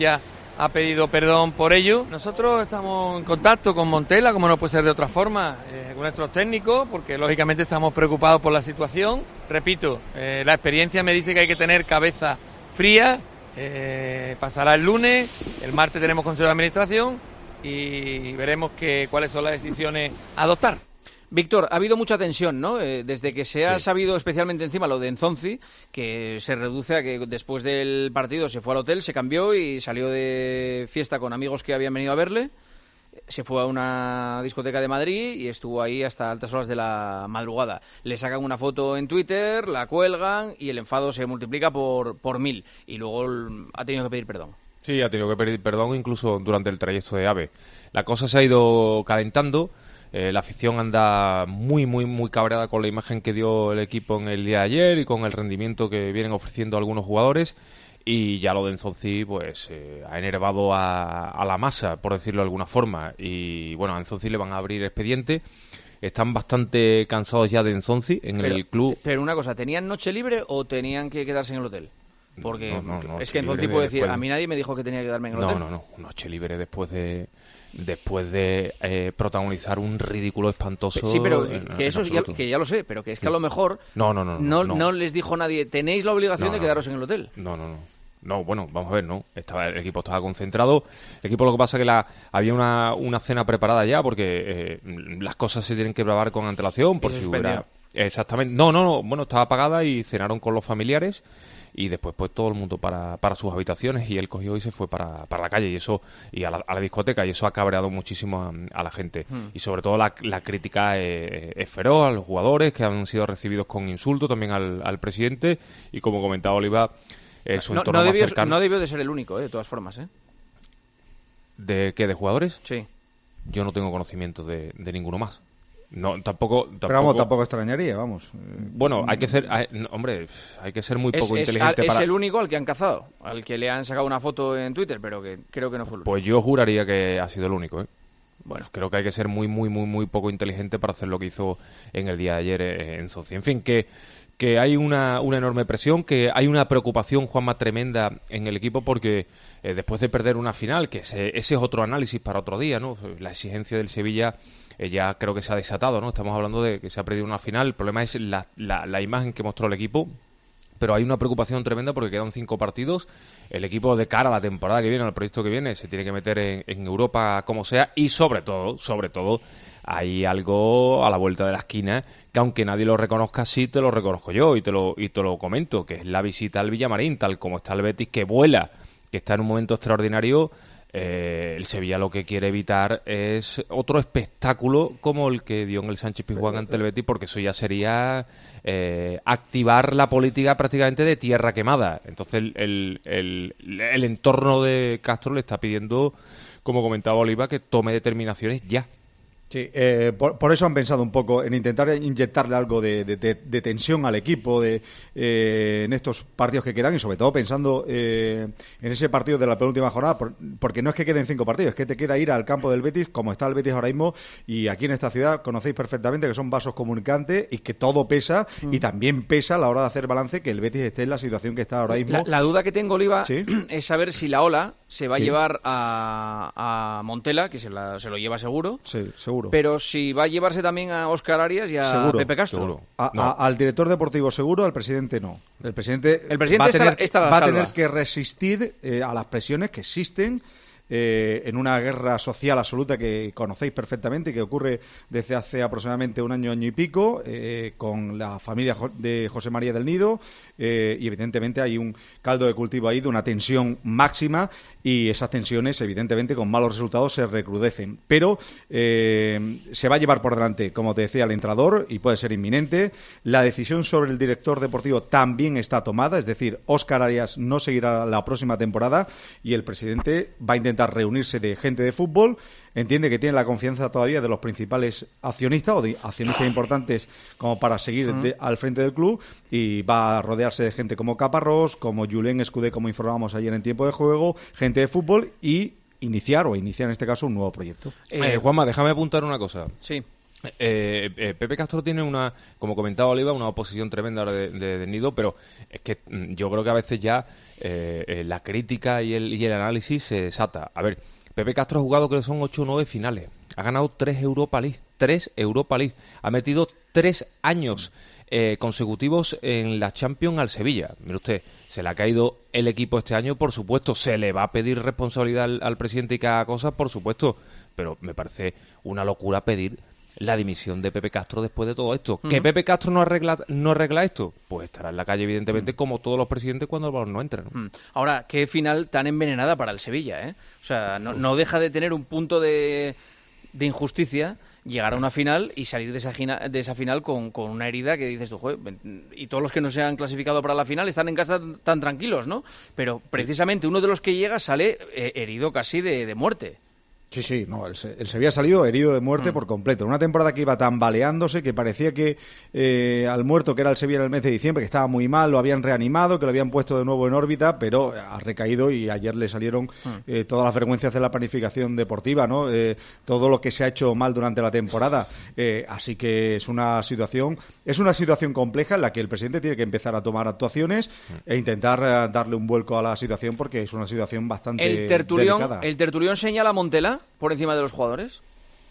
ha pedido perdón por ello. Nosotros estamos en contacto con Montela, como no puede ser de otra forma, eh, con nuestros técnicos, porque lógicamente estamos preocupados por la situación. Repito, eh, la experiencia me dice que hay que tener cabeza fría. Eh, pasará el lunes, el martes tenemos consejo de administración y veremos que, cuáles son las decisiones a adoptar. Víctor, ha habido mucha tensión, ¿no? Eh, desde que se ha Sí. sabido especialmente encima lo de Enzonzi, que se reduce a que después del partido se fue al hotel, se cambió y salió de fiesta con amigos que habían venido a verle. Se fue a una discoteca de Madrid y estuvo ahí hasta altas horas de la madrugada. Le sacan una foto en Twitter, la cuelgan y el enfado se multiplica por, por mil. Y luego ha tenido que pedir perdón. Sí, ha tenido que pedir perdón incluso durante el trayecto de AVE. La cosa se ha ido calentando. Eh, la afición anda muy, muy, muy cabreada con la imagen que dio el equipo en el día de ayer y con el rendimiento que vienen ofreciendo algunos jugadores. Y ya lo de Enzonzi, pues, eh, ha enervado a, a la masa, por decirlo de alguna forma. Y, bueno, a Enzonzi le van a abrir expediente. Están bastante cansados ya de Enzonzi en Pero, el club. pero una cosa, ¿tenían noche libre o tenían que quedarse en el hotel? Porque No, no, no, es que noche Enzonzi libre puede decir, después de- a mí nadie me dijo que tenía que quedarme en el No, hotel. no, no. Noche libre después de después de eh, protagonizar un ridículo espantoso. Sí, pero en- que en eso ya, absoluto. que ya lo sé, pero que es que a lo mejor No, no, no, no, no, no no. les dijo nadie, tenéis la obligación No, de no. quedaros en el hotel. No, no, no. No, bueno, vamos a ver, ¿no? Estaba, el equipo estaba concentrado. El equipo lo que pasa es que la, había una, una cena preparada ya porque eh, las cosas se tienen que grabar con antelación por Y se si hubiera... suspendió. Exactamente. No, no, no. Bueno, estaba apagada y cenaron con los familiares y después pues todo el mundo para, para sus habitaciones y él cogió y se fue para, para la calle y eso y a la, a la discoteca y eso ha cabreado muchísimo a, a la gente. Hmm. Y sobre todo la, la crítica es, es feroz a los jugadores que han sido recibidos con insultos, también al, al presidente y como comentaba Oliva, eh, su No, entorno no más debió, cercano. no debió de ser el único, eh, de todas formas, ¿eh? ¿De qué? ¿De jugadores? Sí. Yo no tengo conocimiento de, de ninguno más. No, tampoco, tampoco... Pero vamos, tampoco extrañaría, vamos. Bueno, hay que ser... hay- no, hombre, hay que ser muy Es, poco es- inteligente es para... el único al que han cazado, al que le han sacado una foto en Twitter, pero que creo que no fue el único. Pues yo juraría que ha sido el único, ¿eh? Bueno. Creo que hay que ser muy, muy, muy, muy poco inteligente para hacer lo que hizo en el día de ayer eh, en Soci. En fin, que, que hay una, una enorme presión, que hay una preocupación, Juanma, tremenda en el equipo porque eh, después de perder una final, que ese, ese es otro análisis para otro día, ¿no? La exigencia del Sevilla eh, ya creo que se ha desatado, ¿no? Estamos hablando de que se ha perdido una final. El problema es la, la, la imagen que mostró el equipo. Pero hay una preocupación tremenda porque quedan cinco partidos. El equipo de cara a la temporada que viene, al proyecto que viene, se tiene que meter en, en Europa como sea. Y sobre todo, sobre todo, hay algo a la vuelta de la esquina que aunque nadie lo reconozca, sí te lo reconozco yo y te lo, y te lo comento, que es la visita al Villamarín, tal como está el Betis, que vuela, que está en un momento extraordinario. Eh, el Sevilla lo que quiere evitar es otro espectáculo como el que dio en el Sánchez Pizjuán ante el Betis, porque eso ya sería eh, activar la política prácticamente de tierra quemada. Entonces el, el, el, el entorno de Castro le está pidiendo, como comentaba Oliva, que tome determinaciones ya. Sí, eh, por, por eso han pensado un poco en intentar inyectarle algo de, de, de, de tensión al equipo de, eh, en estos partidos que quedan y sobre todo pensando eh, en ese partido de la penúltima jornada, por, porque no es que queden cinco partidos, es que te queda ir al campo del Betis como está el Betis ahora mismo y aquí en esta ciudad conocéis perfectamente que son vasos comunicantes y que todo pesa mm. y también pesa a la hora de hacer balance que el Betis esté en la situación que está ahora mismo. La, la duda que tengo, Oliva, ¿Sí? es saber si la ola se va sí. a llevar a, a Montela, que se, la, se lo lleva seguro. Sí, seguro. Pero si va a llevarse también a Óscar Arias y a seguro, Pepe Castro. Seguro. A, no. a, al director deportivo seguro, al presidente no. El presidente, el presidente va a tener, está, está va a tener que resistir eh, a las presiones que existen eh, en una guerra social absoluta que conocéis perfectamente y que ocurre desde hace aproximadamente un año, año y pico, eh, con la familia de José María del Nido, eh, y evidentemente hay un caldo de cultivo ahí de una tensión máxima y esas tensiones, evidentemente, con malos resultados se recrudecen. Pero eh, se va a llevar por delante, como te decía, el entrenador y puede ser inminente. La decisión sobre el director deportivo también está tomada, es decir, Óscar Arias no seguirá la próxima temporada y el presidente va a intentar reunirse de gente de fútbol. Entiende que tiene la confianza todavía de los principales accionistas o de accionistas importantes como para seguir de, al frente del club y va a rodearse de gente como Caparrós, como Julien Escudé, como informábamos ayer en tiempo de juego, gente de fútbol y iniciar o iniciar en este caso un nuevo proyecto. Eh, Juanma, déjame apuntar una cosa. Sí. Eh, eh, Pepe Castro tiene una, como comentaba Oliva, una oposición tremenda de, de, de Nido, pero es que yo creo que a veces ya eh, eh, la crítica y el, y el análisis se desata. A ver, Pepe Castro ha jugado, creo que son ocho o nueve finales. Ha ganado tres Europa League. tres Europa League. Ha metido tres años eh, consecutivos en la Champions al Sevilla. Mire usted, se le ha caído el equipo este año, por supuesto. Se le va a pedir responsabilidad al, al presidente y cada cosa, por supuesto. Pero me parece una locura pedir la dimisión de Pepe Castro después de todo esto. Uh-huh. ¿Que Pepe Castro no arregla no arregla esto? Pues estará en la calle, evidentemente, uh-huh. como todos los presidentes cuando el balón no entra, ¿no? Uh-huh. Ahora, qué final tan envenenada para el Sevilla, ¿eh? O sea, no, no deja de tener un punto de, de injusticia llegar a una final y salir de esa, de esa final con, con una herida que dices tú, joder, y todos los que no se han clasificado para la final están en casa tan, tan tranquilos, ¿no? Pero precisamente uno de los que llega sale eh, herido casi de, de muerte. Sí, sí, no, el, el Sevilla ha salido herido de muerte mm. por completo. Una temporada que iba tambaleándose, que parecía que eh, al muerto, que era el Sevilla en el mes de diciembre, que estaba muy mal, lo habían reanimado, que lo habían puesto de nuevo en órbita, pero ha recaído y ayer le salieron mm. eh, todas las vergüenzas de la planificación deportiva, ¿no? Eh, todo lo que se ha hecho mal durante la temporada. Eh, así que es una situación, es una situación compleja en la que el presidente tiene que empezar a tomar actuaciones mm. e intentar eh, darle un vuelco a la situación, porque es una situación bastante el tertulión, delicada. ¿El tertulión señala a Montela por encima de los jugadores?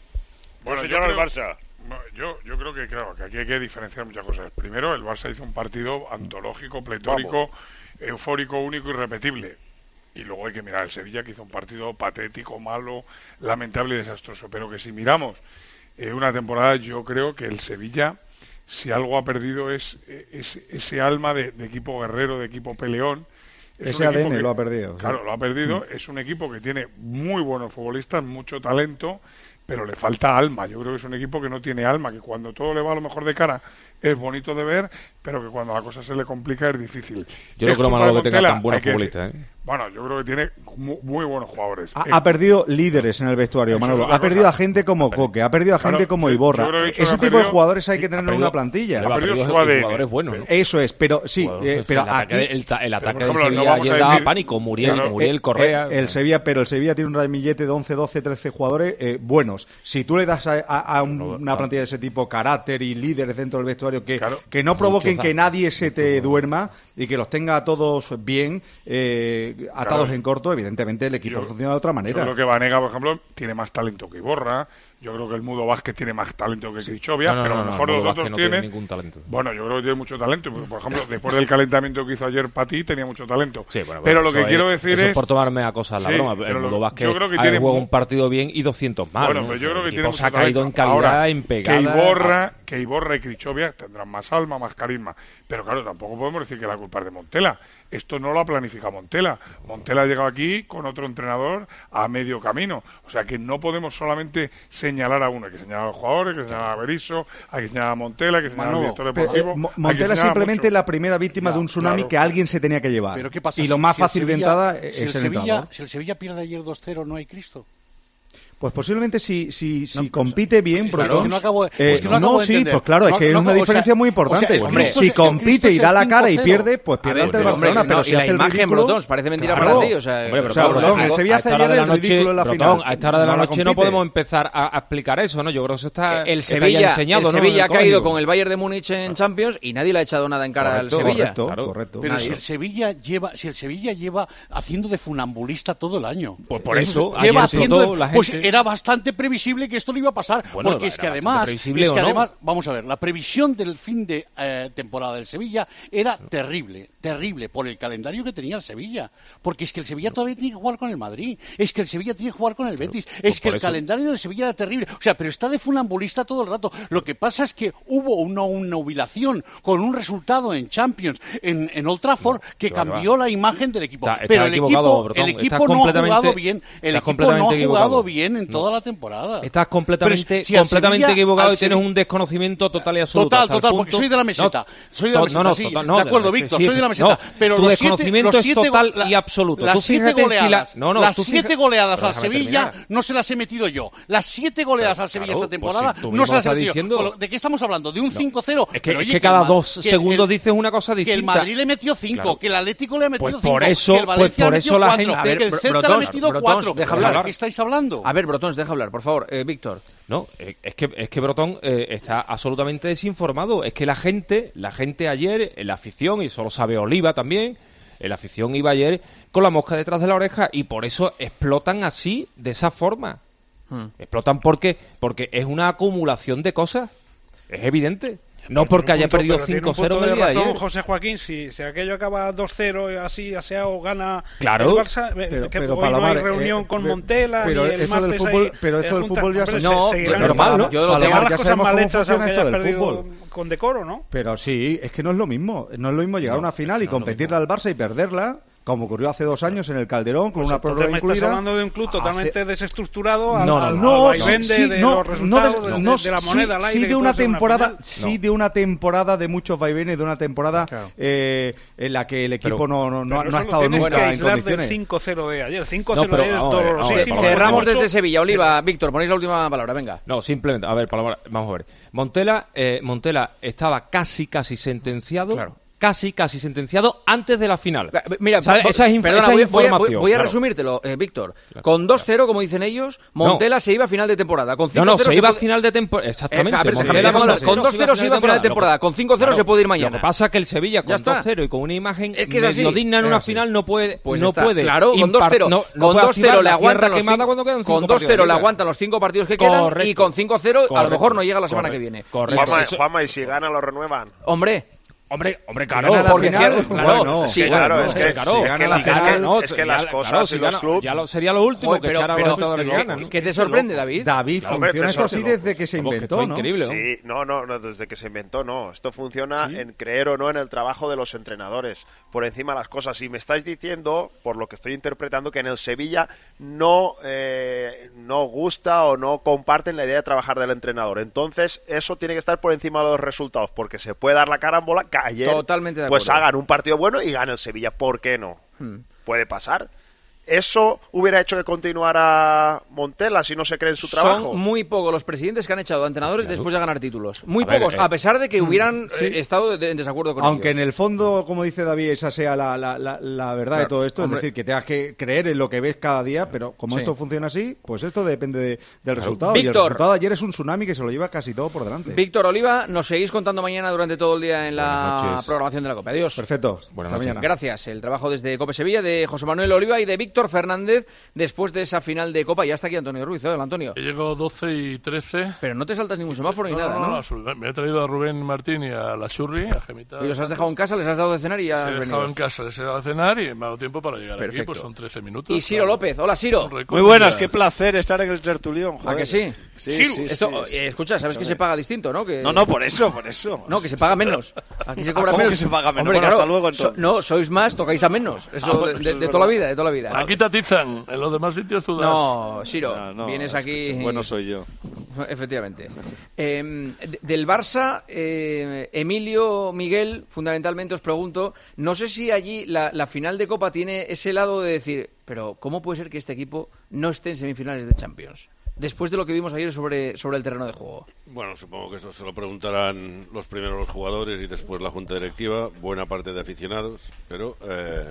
Bueno, yo creo, el Barça. Yo, yo creo que, claro, que aquí hay que diferenciar muchas cosas. Primero, el Barça hizo un partido antológico, pletórico, Vamos. eufórico, único y irrepetible. Y luego hay que mirar el Sevilla, que hizo un partido patético, malo, lamentable y desastroso. Pero que si miramos eh, una temporada, yo creo que el Sevilla, si algo ha perdido es, es ese alma de, de equipo guerrero, de equipo peleón. Es Ese A D N que, lo ha perdido. Claro, sí. lo ha perdido. Mm. Es un equipo que tiene muy buenos futbolistas, mucho talento, pero le falta alma. Yo creo que es un equipo que no tiene alma, que cuando todo le va a lo mejor de cara es bonito de ver, pero que cuando la cosa se le complica es difícil. Yo no creo, Manolo, que tenga tan buenos futbolistas, ¿eh? Bueno, yo creo que tiene muy, muy buenos jugadores. Ha, eh, ha perdido líderes en el vestuario, Manolo. Ha perdido a gente como Coque, ha perdido a gente claro, como Iborra. Ese tipo perdido, de jugadores hay que tener en una plantilla. Ha perdido su A D N. Jugadores buenos, ¿no? Eso es, pero sí, eh, pero el ataque, aquí, el, el ataque pero, de ejemplo, Sevilla no ayer daba pánico. Muriel, claro, Muriel eh, Correa. Eh, el Sevilla, pero el Sevilla tiene un ramillete de once, doce, trece jugadores eh, buenos. Si tú le das a, a, a un, no, una plantilla de ese tipo carácter y líderes dentro del vestuario que, claro, que no provoquen que nadie se te duerma y que los tenga a todos bien eh, atados claro. en corto, evidentemente el equipo yo, funciona de otra manera. Yo creo que Vanega, por ejemplo, tiene más talento que Iborra. Yo creo que el Mudo Vázquez tiene más talento que Krichovia, sí. no, no, pero a lo mejor no, los otros no tienen... Tiene ningún talento. Bueno, yo creo que tiene mucho talento. Por ejemplo, después del calentamiento que hizo ayer Patí, tenía mucho talento. Sí, bueno, pero bueno, lo que quiero es, decir eso es... es por tomarme a cosas la sí, broma. El Mudo Vázquez yo creo que ha tiene jugado un partido bien y doscientos más. Bueno, ¿no? pues yo creo que tiene mucho se ha caído en calidad, Ahora, en pegada... Que Iborra, que Iborra y Krichovia tendrán más alma, más carisma. Pero claro, tampoco podemos decir que la culpa es de Montela. Esto no lo ha planificado Montela. Montela ha llegado aquí con otro entrenador a medio camino. O sea que no podemos solamente señalar a uno. Hay que señalar a los jugadores, hay que señalar a Berizzo, hay que señalar a Montela, hay que señalar al director deportivo. Pero, eh, Montela es simplemente mucho. la primera víctima claro, de un tsunami claro. que alguien se tenía que llevar. Pero ¿qué pasa? Y lo más si fácil Sevilla, de entrada si es el el Sevilla, entrenador. Si el Sevilla pierde ayer dos cero, ¿no hay Cristo? Pues posiblemente si, si, si no, compite bien, claro, es que no acabo, eh, es que no, no acabo de sí, pues claro, es que no, es una diferencia o sea, muy importante. O sea, hombre, si compite y da la cara y pierde, pues pierde ante el Barcelona, pero si la hace el imagen, ridículo... Brotón, parece mentira claro. para ti, o sea... Hombre, Brotón, Brotón, el Sevilla hace ayer el ridículo en la final. A esta hora de la noche no podemos empezar a explicar eso, ¿no? Yo creo que eso está el Sevilla el Sevilla ha caído con el Bayern de Múnich en Champions y nadie le ha echado nada en cara al Sevilla. Correcto, pero si el Sevilla lleva si el Sevilla lleva haciendo de funambulista todo el año. Pues por eso, lleva haciendo pues era bastante previsible que esto lo iba a pasar, bueno, porque es que además, es que no? además, vamos a ver, la previsión del fin de eh, temporada del Sevilla era terrible, terrible por el calendario que tenía el Sevilla, porque es que el Sevilla todavía tiene que jugar con el Madrid, es que el Sevilla tiene que jugar con el Betis, es pues que el eso. calendario del Sevilla era terrible, o sea, pero está de funambulista todo el rato. Lo que pasa es que hubo una, una humilación con un resultado en Champions, en, en Old Trafford, no, que cambió va. la imagen del equipo, está, pero está el equipo, Brotón, el equipo no ha jugado bien, el equipo no ha jugado bien en toda no. la temporada. Estás completamente completamente, si completamente Sevilla, equivocado y tienes un desconocimiento total y absoluto. Total, total, porque soy de la meseta. No, soy de la meseta, no, no, sí, total, no, de acuerdo, Víctor, sí, soy de la meseta. No, pero tu los desconocimiento siete, los es total siete, y absoluto. Las siete goleadas, si la, no, no, las siete fija, goleadas al Sevilla no se las he metido yo. Las siete goleadas al Sevilla esta temporada no se las he metido yo. ¿De qué estamos hablando? ¿De un cinco cero? Es que cada dos segundos dices una cosa distinta. Que el Madrid le metió cinco, que el Atlético le ha metido cinco, que el Valencia le metió cuatro, que el Celta le ha metido cuatro. ¿De qué estáis hablando? A ver, Brotons, deja hablar, por favor, Víctor. No, es que es que Brotón eh, está absolutamente desinformado. Es que la gente, la gente ayer, la afición, y eso lo sabe Oliva también, la afición iba ayer con la mosca detrás de la oreja y por eso explotan así, de esa forma. Hmm. Explotan porque porque es una acumulación de cosas. Es evidente. No porque haya perdido cinco cero en el día de ayer. José Joaquín, si, si aquello acaba dos cero así aseado gana claro, el Barça, pero, que pero, hoy Palomar, no hay reunión eh, con Montela pero ni el esto martes del fútbol, ahí, pero esto del fútbol ya se, no, se, se normal, ¿no? Yo lo Palomar, las cosas mal hechas aunque hayas perdido con decoro, ¿no? Pero sí, es que no es lo mismo, no es lo mismo llegar no, a una final y no competirle al Barça y perderla, como ocurrió hace dos años en el Calderón, con pues una prórroga incluida. Estás hablando de un club totalmente hace... desestructurado al, no, no, al, no, al vaivén sí, de, de no, los resultados no, de, no, de, de la moneda al sí, aire. Sí, de una temporada, una sí, de una temporada de muchos vaivenes, de una temporada claro. eh, en la que el equipo pero, no, no, no, no ha estado nunca que en condiciones. cinco cero de ayer, cinco cero no, de ayer es dolorosísimo. Cerramos desde Sevilla, Oliva, Víctor, ponéis la última palabra, venga. No, simplemente, a ver, palabra, vamos a ver. Montela, eh, Montela estaba casi, casi sentenciado. Claro. Casi, casi sentenciado antes de la final. Mira, ¿sabes? Esa es, inf perdona, esa es voy, información. Voy, voy a claro. resumírtelo, eh, Víctor. Con dos cero, como dicen ellos, Montela no. se iba a final de temporada. Con cinco no, no, se, se iba puede... a final de temporada. Exactamente. Eh, ver, Montela, sí, con dos cero se iba a final de temporada. Con cinco cero claro. se puede ir mañana. Lo que pasa es que el Sevilla con dos cero y con una imagen es que es medio digna en una final no puede. Pues no puede claro, con dos cero. Con dos cero le aguantan los cinco Con dos cero le aguantan los cinco partidos que quedan y con cinco cero a lo mejor no llega la semana que viene. Juanma, y si gana lo renuevan. Hombre. Hombre, hombre, claro, porque final, claro, bueno, sí, claro, bueno, es que, claro, si gana la final, no, es que las ya, cosas claro, y si los gana, clubes... Ya lo, sería lo último Joder, que pero, echar a pero, los jugadores que ganan, ¿no? ¿Qué te sorprende, David? David, no, funciona esto no, así no, desde que se inventó, ¿no? Increíble, ¿no? Sí, no, no, no, desde que se inventó, no. Esto funciona ¿Sí? en creer o no en el trabajo de los entrenadores, por encima de las cosas. Y me estáis diciendo, por lo que estoy interpretando, que en el Sevilla no, eh, no gusta o no comparten la idea de trabajar del entrenador. Entonces, eso tiene que estar por encima de los resultados, porque se puede dar la carambola que ayer Totalmente de pues acuerdo. hagan un partido bueno y gane el Sevilla. ¿Por qué no? Hmm. Puede pasar. ¿Eso hubiera hecho que continuara Montela si no se cree en su trabajo? Son muy pocos los presidentes que han echado a entrenadores claro. después de ganar títulos. Muy a ver, pocos, eh, a pesar de que hubieran sí. eh, estado de, en desacuerdo con Aunque ellos. en el fondo, como dice David, esa sea la, la, la, la verdad claro. de todo esto. Hombre. Es decir, que tengas que creer en lo que ves cada día, pero como sí. esto funciona así, pues esto depende de, del claro. resultado. Víctor. Y el resultado de ayer es un tsunami que se lo lleva casi todo por delante. Víctor Oliva, nos seguís contando mañana durante todo el día en la programación de la Copa. Adiós. Perfecto. Buenas noches. Mañana. Gracias. El trabajo desde Cope Sevilla de José Manuel Oliva y de Víctor Fernández después de esa final de Copa. Ya está aquí Antonio Ruiz. Hola, Antonio. He llegado doce y trece. Pero no te saltas ningún semáforo ni no, nada, ¿no? ¿no? No, me he traído a Rubén Martín y a la Churri, a Gemita. ¿Y los has dejado en casa? ¿Les has dado de cenar y ya Les he dejado en casa, les he dado de cenar y me ha dado tiempo para llegar Perfecto. aquí. Pues son trece minutos. Y Ciro claro. López. Hola, Ciro. Muy buenas, qué placer estar en el tertulión. ¿A que sí? Sí, Ciro. sí, Esto, sí, eh, escucha, ¿sabes que se paga distinto, no? Que... No, no, por eso, por eso. No, que se paga menos. Aquí se cobra ¿Cómo menos. que se paga menos? Hombre, bueno, claro, hasta luego entonces. So, no, sois más, tocáis a menos. Eso ah, bueno, de, de, de toda la vida, de toda la vida. Aquí tatizan, en los demás sitios tú das. No, Ciro, no, no, vienes aquí... Bueno soy yo. Efectivamente. Eh, del Barça, eh, Emilio, Miguel, fundamentalmente os pregunto, no sé si allí la, la final de Copa tiene ese lado de decir, pero ¿cómo puede ser que este equipo no esté en semifinales de Champions? Después de lo que vimos ayer sobre, sobre el terreno de juego. Bueno, supongo que eso se lo preguntarán los primeros los jugadores y después la junta directiva, buena parte de aficionados, pero eh,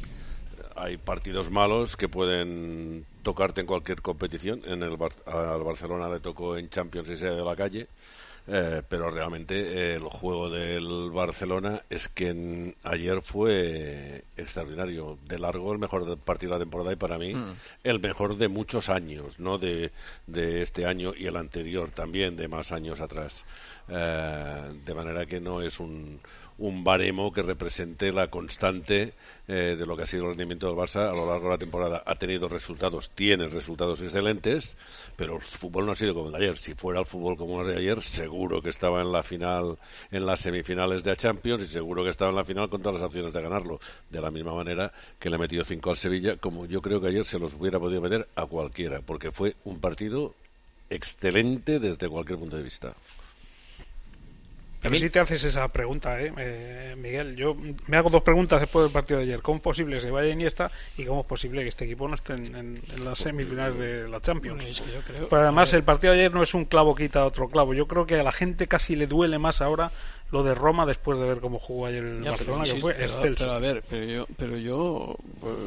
hay partidos malos que pueden tocarte en cualquier competición. En el Bar- al Barcelona le tocó en Champions y sea de la calle. Eh, pero realmente eh, el juego del Barcelona es que en, ayer fue extraordinario, de largo el mejor partido de la temporada y para mí mm. el mejor de muchos años, no de, de este año y el anterior también, de más años atrás, eh, de manera que no es un un baremo que represente la constante eh, de lo que ha sido el rendimiento del Barça a lo largo de la temporada. Ha tenido resultados, tiene resultados excelentes, pero el fútbol no ha sido como el de ayer. Si fuera el fútbol como el de ayer, seguro que estaba en la final, en las semifinales de Champions, y seguro que estaba en la final con todas las opciones de ganarlo. De la misma manera que le ha metido cinco al Sevilla, como yo creo que ayer se los hubiera podido meter a cualquiera, porque fue un partido excelente desde cualquier punto de vista. Pero si te haces esa pregunta, ¿eh? Eh, Miguel, yo me hago dos preguntas después del partido de ayer. ¿Cómo es posible que se vaya Iniesta y cómo es posible que este equipo no esté en, en, en las semifinales de la Champions? Bueno, es que yo creo, Pero además el partido de ayer no es un clavo quita otro clavo. Yo creo que a la gente casi le duele más ahora lo de Roma después de ver cómo jugó ayer el ya, Barcelona, pero, que sí, fue pero, excelso. Pero a ver, pero yo, pero yo pues,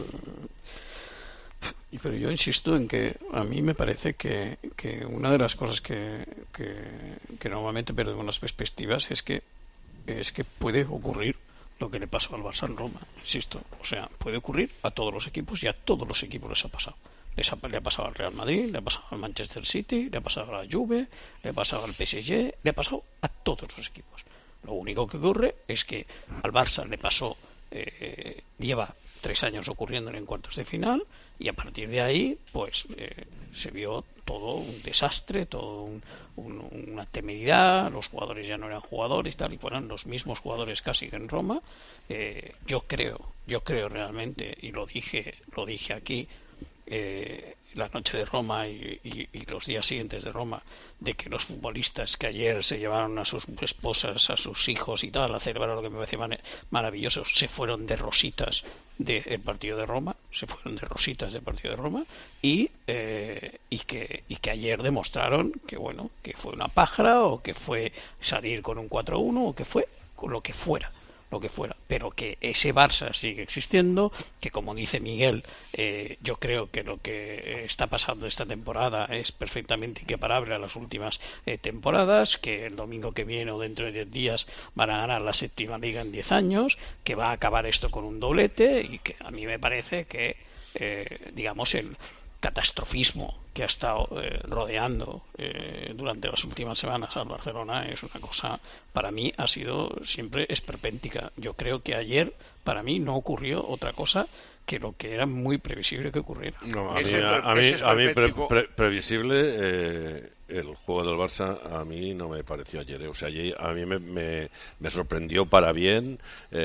pero yo insisto en que a mí me parece que, que una de las cosas que, que, que normalmente perdemos las perspectivas es que es que puede ocurrir lo que le pasó al Barça en Roma, insisto. O sea, puede ocurrir a todos los equipos y a todos los equipos les ha pasado. Les ha, le ha pasado al Real Madrid, le ha pasado al Manchester City, le ha pasado a la Juve, le ha pasado al P S G, le ha pasado a todos los equipos. Lo único que ocurre es que al Barça le pasó, eh, lleva tres años ocurriendo en cuartos de final, y a partir de ahí, pues eh, se vio todo un desastre, todo un, un, una temeridad. Los jugadores ya no eran jugadores, tal, y fueron los mismos jugadores casi que en Roma. Eh, yo creo, yo creo realmente, y lo dije, lo dije aquí, eh, la noche de Roma y, y, y los días siguientes de Roma, de que los futbolistas que ayer se llevaron a sus esposas, a sus hijos y tal, a celebrar lo que me parece man- maravilloso, se fueron de rositas del partido de Roma, se fueron de rositas del partido de Roma, y eh, y que y que ayer demostraron que bueno, que fue una pájara, o que fue salir con un cuatro uno, o que fue con lo que fuera. lo que fuera, pero que ese Barça sigue existiendo, que como dice Miguel, eh, yo creo que lo que está pasando esta temporada es perfectamente equiparable a las últimas eh, temporadas, que el domingo que viene o dentro de diez días van a ganar la séptima liga en diez años, que va a acabar esto con un doblete, y que a mí me parece que eh, digamos el catastrofismo que ha estado eh, rodeando eh, durante las últimas semanas al Barcelona es una cosa, para mí ha sido siempre esperpéntica. Yo creo que ayer para mí no ocurrió otra cosa que lo que era muy previsible que ocurriera. No, a mí, a, a mí, a mí pre, pre, previsible eh, el juego del Barça a mí no me pareció ayer. O sea, ayer a mí me, me, me sorprendió para bien,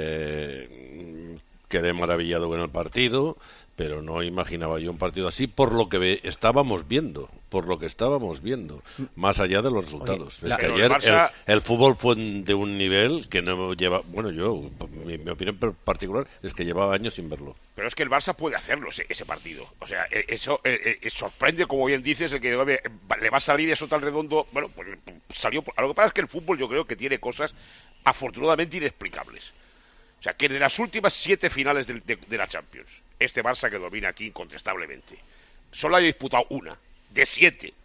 eh, quedé maravillado con el partido, pero no imaginaba yo un partido así por lo que ve, estábamos viendo, por lo que estábamos viendo, más allá de los resultados. Oye, es la, que ayer el, Barça... el, el fútbol fue de un nivel que no lleva, bueno, yo, mi, mi opinión particular es que llevaba años sin verlo. Pero es que el Barça puede hacerlo ese, ese partido. O sea, eso eh, eh, sorprende, como bien dices, el que le va a salir eso tan redondo. Bueno, pues salió. Lo que pasa es que el fútbol yo creo que tiene cosas afortunadamente inexplicables. O sea, que de las últimas siete finales de, de, de la Champions, este Barça que domina aquí incontestablemente, solo ha disputado una, de siete.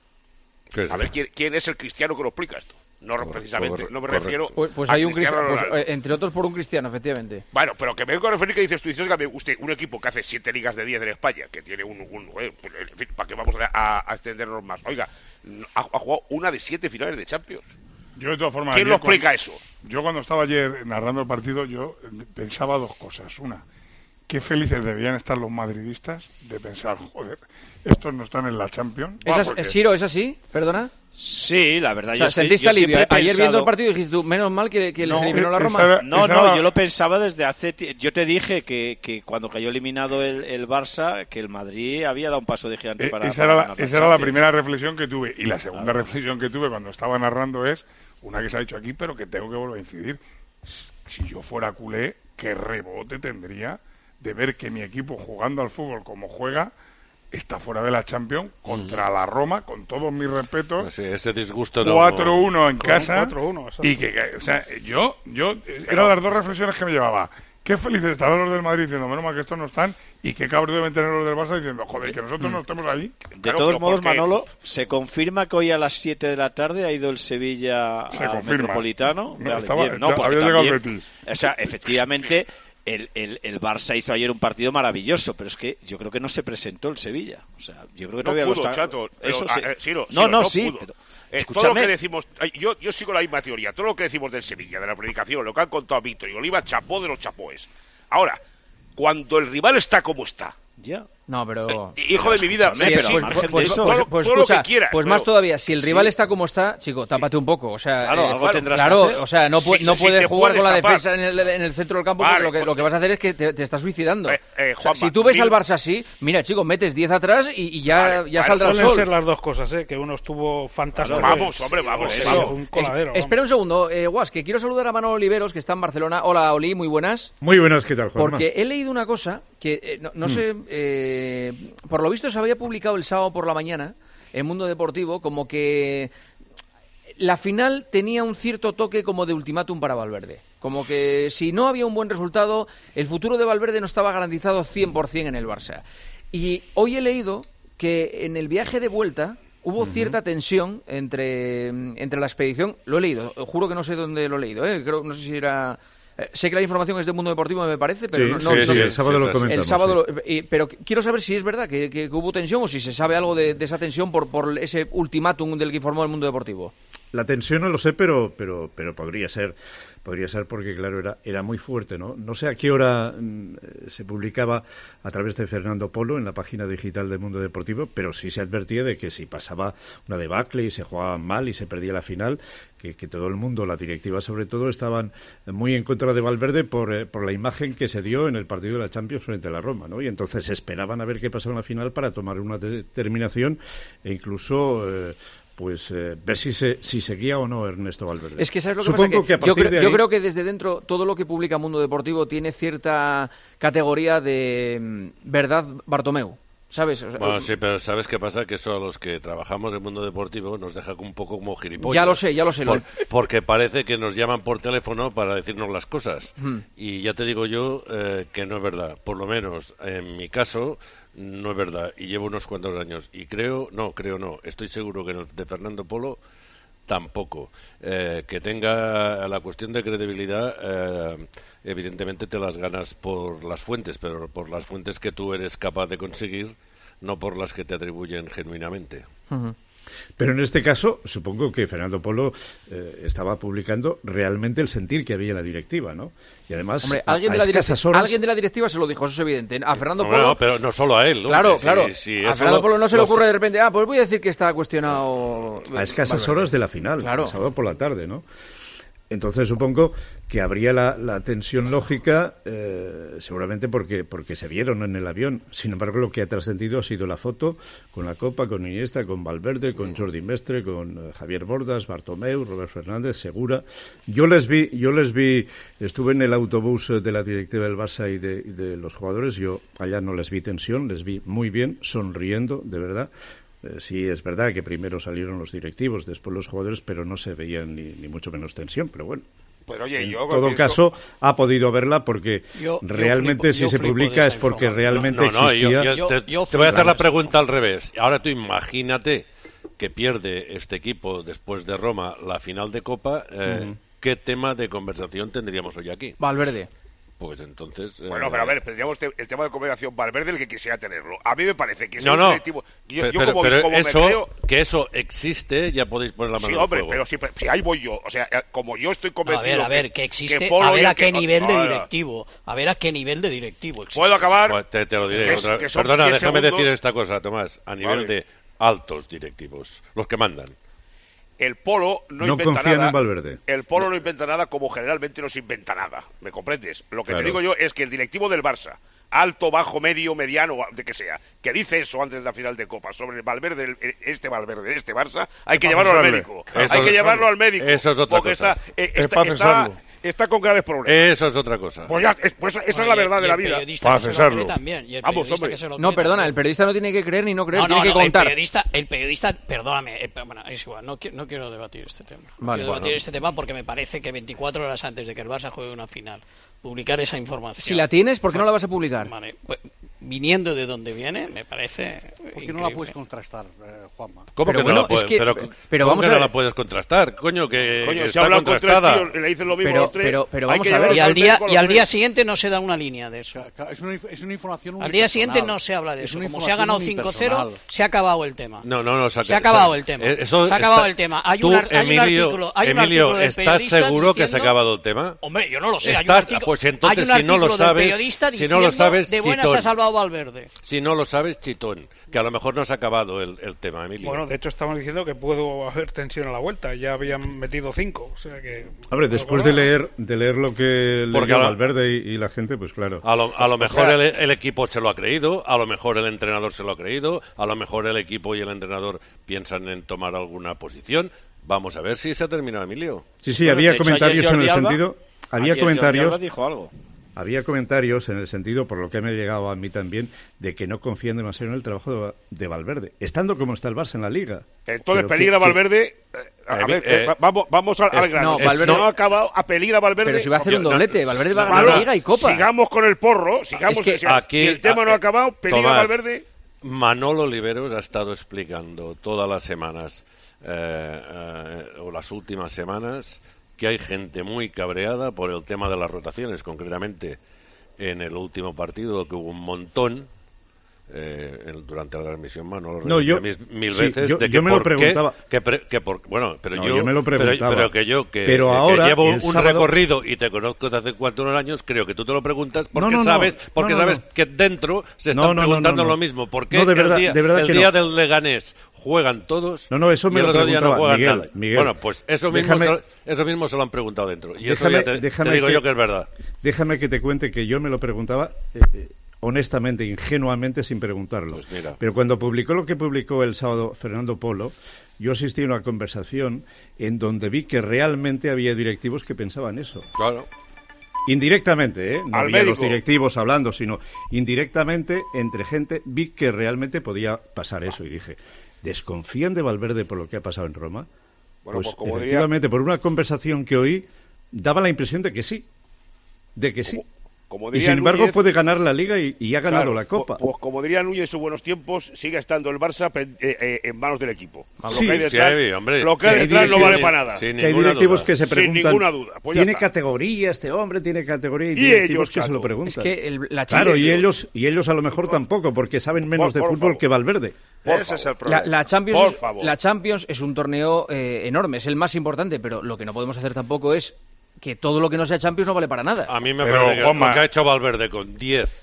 A ver, ¿quién, quién es el cristiano que lo explica esto? No correcto, precisamente, correcto, no me refiero Pues, pues hay un cristiano, pues, entre otros por un cristiano, efectivamente. Bueno, pero que me vengo a referir que dices tú, dices que usted, un equipo que hace siete ligas de diez en España, que tiene un... un eh, pues, en fin, ¿para qué vamos a, a extendernos más? Oiga, ha, ha jugado una de siete finales de Champions. Yo, de todas formas, ¿quién lo explica cuando, eso? Yo cuando estaba ayer narrando el partido, yo pensaba dos cosas. Una, qué felices debían estar los madridistas de pensar, joder, estos no están en la Champions. ¿Es, porque... Ciro, ¿es así? ¿Perdona? Sí, la verdad. O sea, yo ¿sentiste estoy, yo alivio? Ayer pensado... viendo el partido dijiste tú, menos mal que, que no, les eliminó la Roma. Era, no, no, era... yo lo pensaba desde hace... T... Yo te dije que, que cuando cayó eliminado el, el Barça, que el Madrid había dado un paso de gigante eh, para... Esa, para era, la, esa era la primera reflexión que tuve. Y la segunda claro. reflexión que tuve cuando estaba narrando es una que se ha dicho aquí, pero que tengo que volver a incidir. Si yo fuera culé, qué rebote tendría de ver que mi equipo jugando al fútbol como juega está fuera de la Champions contra mm. la Roma, con todos mis respetos. Pues sí, ese disgusto cuatro uno no... en con casa. cuatro uno, y que, que, o sea, yo, yo, Pero... eran las dos reflexiones que me llevaba. Qué felices estaban los del Madrid diciendo, menos mal que estos no están, y qué cabros deben tener los del Barça diciendo, joder, que nosotros mm. no estemos allí. De claro, todos modos, porque... Manolo, se confirma que hoy a las siete de la tarde ha ido el Sevilla se al confirma. Metropolitano. No, vale, estaba, bien, no, porque había también, llegado el Betis. O sea, efectivamente... El, el, el Barça hizo ayer un partido maravilloso, pero es que yo creo que no se presentó el Sevilla. O sea, yo creo que no todavía pudo, lo está... Chato, pero, Eso a, sí. eh, Ciro, no, Ciro, no, no sí. Pero, eh, todo lo que decimos, yo, yo sigo la misma teoría. Todo lo que decimos del Sevilla, de la predicación, lo que han contado Víctor y Oliva, chapó de los chapóes. Ahora, cuando el rival está como está, ya. No, pero... Eh, hijo de mi vida, sí, pero, sí, pues, pues, pues, todo, pues, pues, todo escucha, lo que quieras. Pues pero... más todavía, si el rival sí. está como está, chico, tápate un poco. O sea, claro, eh, algo claro, tendrás claro, que hacer. o sea, no, pu sí, no sí, puedes sí, jugar con la tapar. defensa en el, en el centro del campo, vale, porque lo que, lo que vas a hacer es que te, te estás suicidando. Eh, eh, Juanma, o sea, si tú ves mil... al Barça así, mira, chico, metes diez atrás y, y ya, vale, ya vale, saldrá el sol. Suelen ser las dos cosas, ¿eh? Que uno estuvo fantástico. Claro, vamos, hombre, vamos. Sí, vamos. Un coladero, es, espera un segundo, eh, Guas, que quiero saludar a Manolo Oliveros, que está en Barcelona. Hola, Oli, muy buenas. Muy buenas, ¿qué tal, Juanma? Porque he leído una cosa que, eh, no, no mm. sé, eh, por lo visto se había publicado el sábado por la mañana en Mundo Deportivo como que la final tenía un cierto toque como de ultimátum para Valverde. Como que si no había un buen resultado, el futuro de Valverde no estaba garantizado cien por ciento en el Barça. Y hoy he leído que en el viaje de vuelta hubo uh-huh. cierta tensión entre, entre la expedición. Lo he leído, juro que no sé dónde lo he leído, ¿eh? Creo, no sé si era... Eh, sé que la información es de Mundo Deportivo, me parece, pero sí, no, sí, no, sí, no sí, sé. el sábado lo comentamos. El sábado, sí. lo, eh, pero quiero saber si es verdad que, que, que hubo tensión o si se sabe algo de, de esa tensión por, por ese ultimátum del que informó el Mundo Deportivo. La tensión no lo sé, pero pero pero podría ser. Podría ser porque, claro, era, era muy fuerte, ¿no? No sé a qué hora mm, se publicaba a través de Fernando Polo en la página digital del Mundo Deportivo, pero sí se advertía de que si pasaba una debacle y se jugaba mal y se perdía la final, que, que todo el mundo, la directiva sobre todo, estaban muy en contra de Valverde por, eh, por la imagen que se dio en el partido de la Champions frente a la Roma, ¿no? Y entonces esperaban a ver qué pasaba en la final para tomar una determinación e incluso... Eh, pues eh, ver si se, si seguía o no Ernesto Valverde. Es que sabes lo que Supongo pasa, que, que yo, creo, de ahí... yo creo que desde dentro todo lo que publica Mundo Deportivo tiene cierta categoría de mm, verdad Bartomeu, ¿sabes? O sea, bueno, sí, pero ¿sabes qué pasa? Que eso a los que trabajamos en Mundo Deportivo nos deja un poco como gilipollas. Ya lo sé, ya lo sé. Por, porque parece que nos llaman por teléfono para decirnos las cosas. Hmm. Y ya te digo yo eh, que no es verdad. Por lo menos en mi caso... No es verdad, y llevo unos cuantos años. Y creo, no, creo no, estoy seguro que en el de Fernando Polo tampoco. Eh, que tenga la cuestión de credibilidad, eh, evidentemente te las ganas por las fuentes, pero por las fuentes que tú eres capaz de conseguir, no por las que te atribuyen genuinamente. Uh-huh. Pero en este caso, supongo que Fernando Polo eh, estaba publicando realmente el sentir que había en la directiva, ¿no? Y además, Hombre, a, alguien, a de la escasas directiva, horas... alguien de la directiva se lo dijo, eso es evidente. A Fernando no, Polo... No, pero no solo a él. ¿no? Claro, Si, claro. si a Fernando Polo no se le ocurre de repente, ah, pues voy a decir que está cuestionado... A escasas Valverde. horas de la final, claro. el sábado por la tarde, ¿no? Entonces supongo que habría la, la tensión lógica, eh, seguramente porque porque se vieron en el avión. Sin embargo, lo que ha trascendido ha sido la foto con la Copa, con Iniesta, con Valverde, con Jordi Mestre, con eh, Javier Bordas, Bartomeu, Robert Fernández, Segura. Yo les vi, yo les vi, estuve en el autobús de la directiva del Barça y de, y de los jugadores. Yo allá no les vi tensión, les vi muy bien, sonriendo, de verdad. Eh, sí, es verdad que primero salieron los directivos, después los jugadores, pero no se veían ni, ni mucho menos tensión, pero bueno. Pero, oye, en yo todo pienso... caso, ha podido verla porque yo, realmente yo si flipo, se publica es porque realmente no, no, existía... Yo, yo, te, yo te voy a hacer la flipo. pregunta al revés. Ahora tú imagínate que pierde este equipo después de Roma la final de Copa. Eh, Ujú. ¿Qué tema de conversación tendríamos hoy aquí? Valverde. Pues entonces... Bueno, eh, pero a ver, tendríamos te- el tema de conversación Valverde el que quisiera tenerlo. A mí me parece que es No, un no. directivo... Yo, pero yo pero- como, pero como eso, me creo... que eso existe, ya podéis poner la mano Sí, en el hombre, fuego. pero si, si ahí voy yo. O sea, eh, como yo estoy A convencido... ver, a ver, que existe, Polo a ver y a el qué que- nivel de Ahora, directivo, a ver a qué nivel de directivo existe. ¿Puedo acabar? Pues te, te lo diré Que es- otra- que son Perdona, diez déjame segundos. decir esta cosa, Tomás. A nivel Vale. de altos directivos, los que mandan. El Polo no, No inventa confían nada. en Valverde. El Polo no inventa nada como generalmente no se inventa nada. ¿Me comprendes? Lo que Claro. te digo yo es que el directivo del Barça, alto, bajo, medio, mediano, de que sea, que dice eso antes de la final de Copa sobre el Valverde, el- este Valverde, este Barça, hay que Es llevarlo al para médico. Eso hay que es- llevarlo al médico. eso es otra porque cosa. Está, eh, Es está, para está, cesarlo. está con graves problemas. Eso es otra cosa. Pues ya, es- pues esa es la verdad de la vida. Para cesarlo. También, y el Vamos, periodista hombre. que se lo No, cree perdona, también. el periodista no tiene que creer ni no creer, No, tiene no, que no, contar. El periodista, el periodista, perdóname, eh, bueno, es igual, no, qui- no quiero debatir este tema. No Vale, quiero bueno. debatir este tema porque me parece que veinticuatro horas antes de que el Barça juegue una final, publicar esa información. Si la tienes, ¿por qué no la vas a publicar? Vale, pues, viniendo de donde viene, me parece. ¿Por qué no la puedes contrastar, eh, Juanma? ¿Cómo Pero que bueno, no la puedes, es que- pero, pero ¿cómo vamos que a no ver. la puedes contrastar? Coño, que, Coño, que si está hablan contra contrastada. el tío, le dicen lo mismo Pero- a los tres. pero- pero hay vamos que a ver. llevarlo Y al día, médico a y los al día tres. siguiente no se da una línea de eso. Es una, es una información Al día siguiente unipersonal. no se habla de Es eso. una Como se ha información ganado cinco cero, unipersonal. se ha acabado el tema. No, no, no. Se ha acabado el tema. Eh, eso Se ha acabado está- el tema. Hay Tú, un ar- hay un Emilio, artículo- hay un Emilio, artículo del ¿estás periodista seguro que se ha diciendo- acabado el tema? Hombre, yo no lo sé. Hay un Estás- artículo- pues entonces, hay un si no lo artículo del sabes, periodista si no diciendo lo sabes, de buenas chitón. ha salvado Valverde. Si no lo sabes, chitón. Que a lo mejor no se ha acabado el, el tema, Emilio. Bueno, de hecho estamos diciendo que pudo haber tensión a la vuelta. Ya habían metido cinco. O sea que... Hombre, después de leer de leer lo que Porque leyó a lo- Valverde y, y la gente, pues claro. A lo, a lo O mejor sea, el, el equipo se lo ha creído, a lo mejor el entrenador se lo ha creído, a lo mejor el equipo y el entrenador piensan en tomar alguna posición. Vamos a ver si se ha terminado, Emilio. Sí, sí, Bueno, había de hecho, comentarios ayer en el Jordi Alba- sentido... Había ayer Jordi comentarios... Alba dijo algo. Había comentarios en el sentido, por lo que me ha llegado a mí también, de que no confían demasiado en el trabajo de, de Valverde, estando como está el Barça en la Liga. Entonces, Pero peligra que- Valverde. eh, a Eh, ver, eh, eh, vamos, vamos al, al es- grano. no, Si Valverde- no ha acabado, a peligra Valverde. Pero si va a hacer un no, doblete, no, Valverde va a Claro, ganar Liga y Copa. Sigamos con el porro. Sigamos. Es que si, aquí- si el tema a- no ha acabado, peligra Tomás, Valverde. Manolo Oliveros ha estado explicando todas las semanas, eh, eh, o las últimas semanas, que hay gente muy cabreada por el tema de las rotaciones, concretamente en el último partido, que hubo un montón eh, el, durante la transmisión, Manolo, no, yo, mil, mil sí, veces yo, de que yo me lo por preguntaba. Qué, que, que por, bueno, pero no, yo, yo me lo preguntaba. Pero, pero que yo, que, pero que ahora, llevo un, sábado... recorrido y te conozco desde hace cuatro años, creo que tú te lo preguntas porque no, no, sabes, no, porque no, no, sabes no. que dentro se están no, no, preguntando no, no, no. lo mismo. ¿Por qué no, de verdad, el día, de verdad el que día no. del Leganés juegan todos no, no, eso me y el lo otro día no preguntaba juegan Miguel, nada? Miguel. Bueno, pues eso mismo, déjame, se, eso mismo se lo han preguntado dentro. Y déjame, eso ya te, déjame te digo que, yo que es verdad. Déjame que te cuente que yo me lo preguntaba eh, eh, honestamente, ingenuamente, sin preguntarlo. Pues mira. Pero cuando publicó lo que publicó el sábado Fernando Polo, yo asistí a una conversación en donde vi que realmente había directivos que pensaban eso. Claro. Indirectamente, ¿eh? No Al había médico. los directivos hablando, sino indirectamente, entre gente, vi que realmente podía pasar eso. Y dije, ¿desconfían de Valverde por lo que ha pasado en Roma? Bueno, pues, pues como efectivamente, diría... por una conversación que oí, daba la impresión de que sí. De que sí. Como... Como Y sin embargo Núñez, puede ganar la Liga y, y ha ganado claro, la Copa. Pues, pues como diría Núñez en sus buenos tiempos, sigue estando el Barça eh, eh, en manos del equipo. Sí, lo que hay detrás, sí, hombre, lo que hay sí, detrás no vale para nada. Sin que hay ninguna directivos duda. que se Sin preguntan, ninguna duda. Pues ya ¿tiene está. categoría este hombre? ¿Tiene categoría? Y, Y directivos ellos, que se Cato. lo preguntan. Es que el, la Claro, Champions- y ellos, y ellos a lo mejor tampoco, porque saben menos Por- de por fútbol favor. que Valverde. Por Ese es favor. el problema. La, la Champions Por es, favor. la Champions es un torneo eh, enorme, es el más importante, pero lo que no podemos hacer tampoco es que todo lo que no sea Champions no vale para nada. A mí me Pero, parece que Juanma- lo que ha hecho Valverde con diez,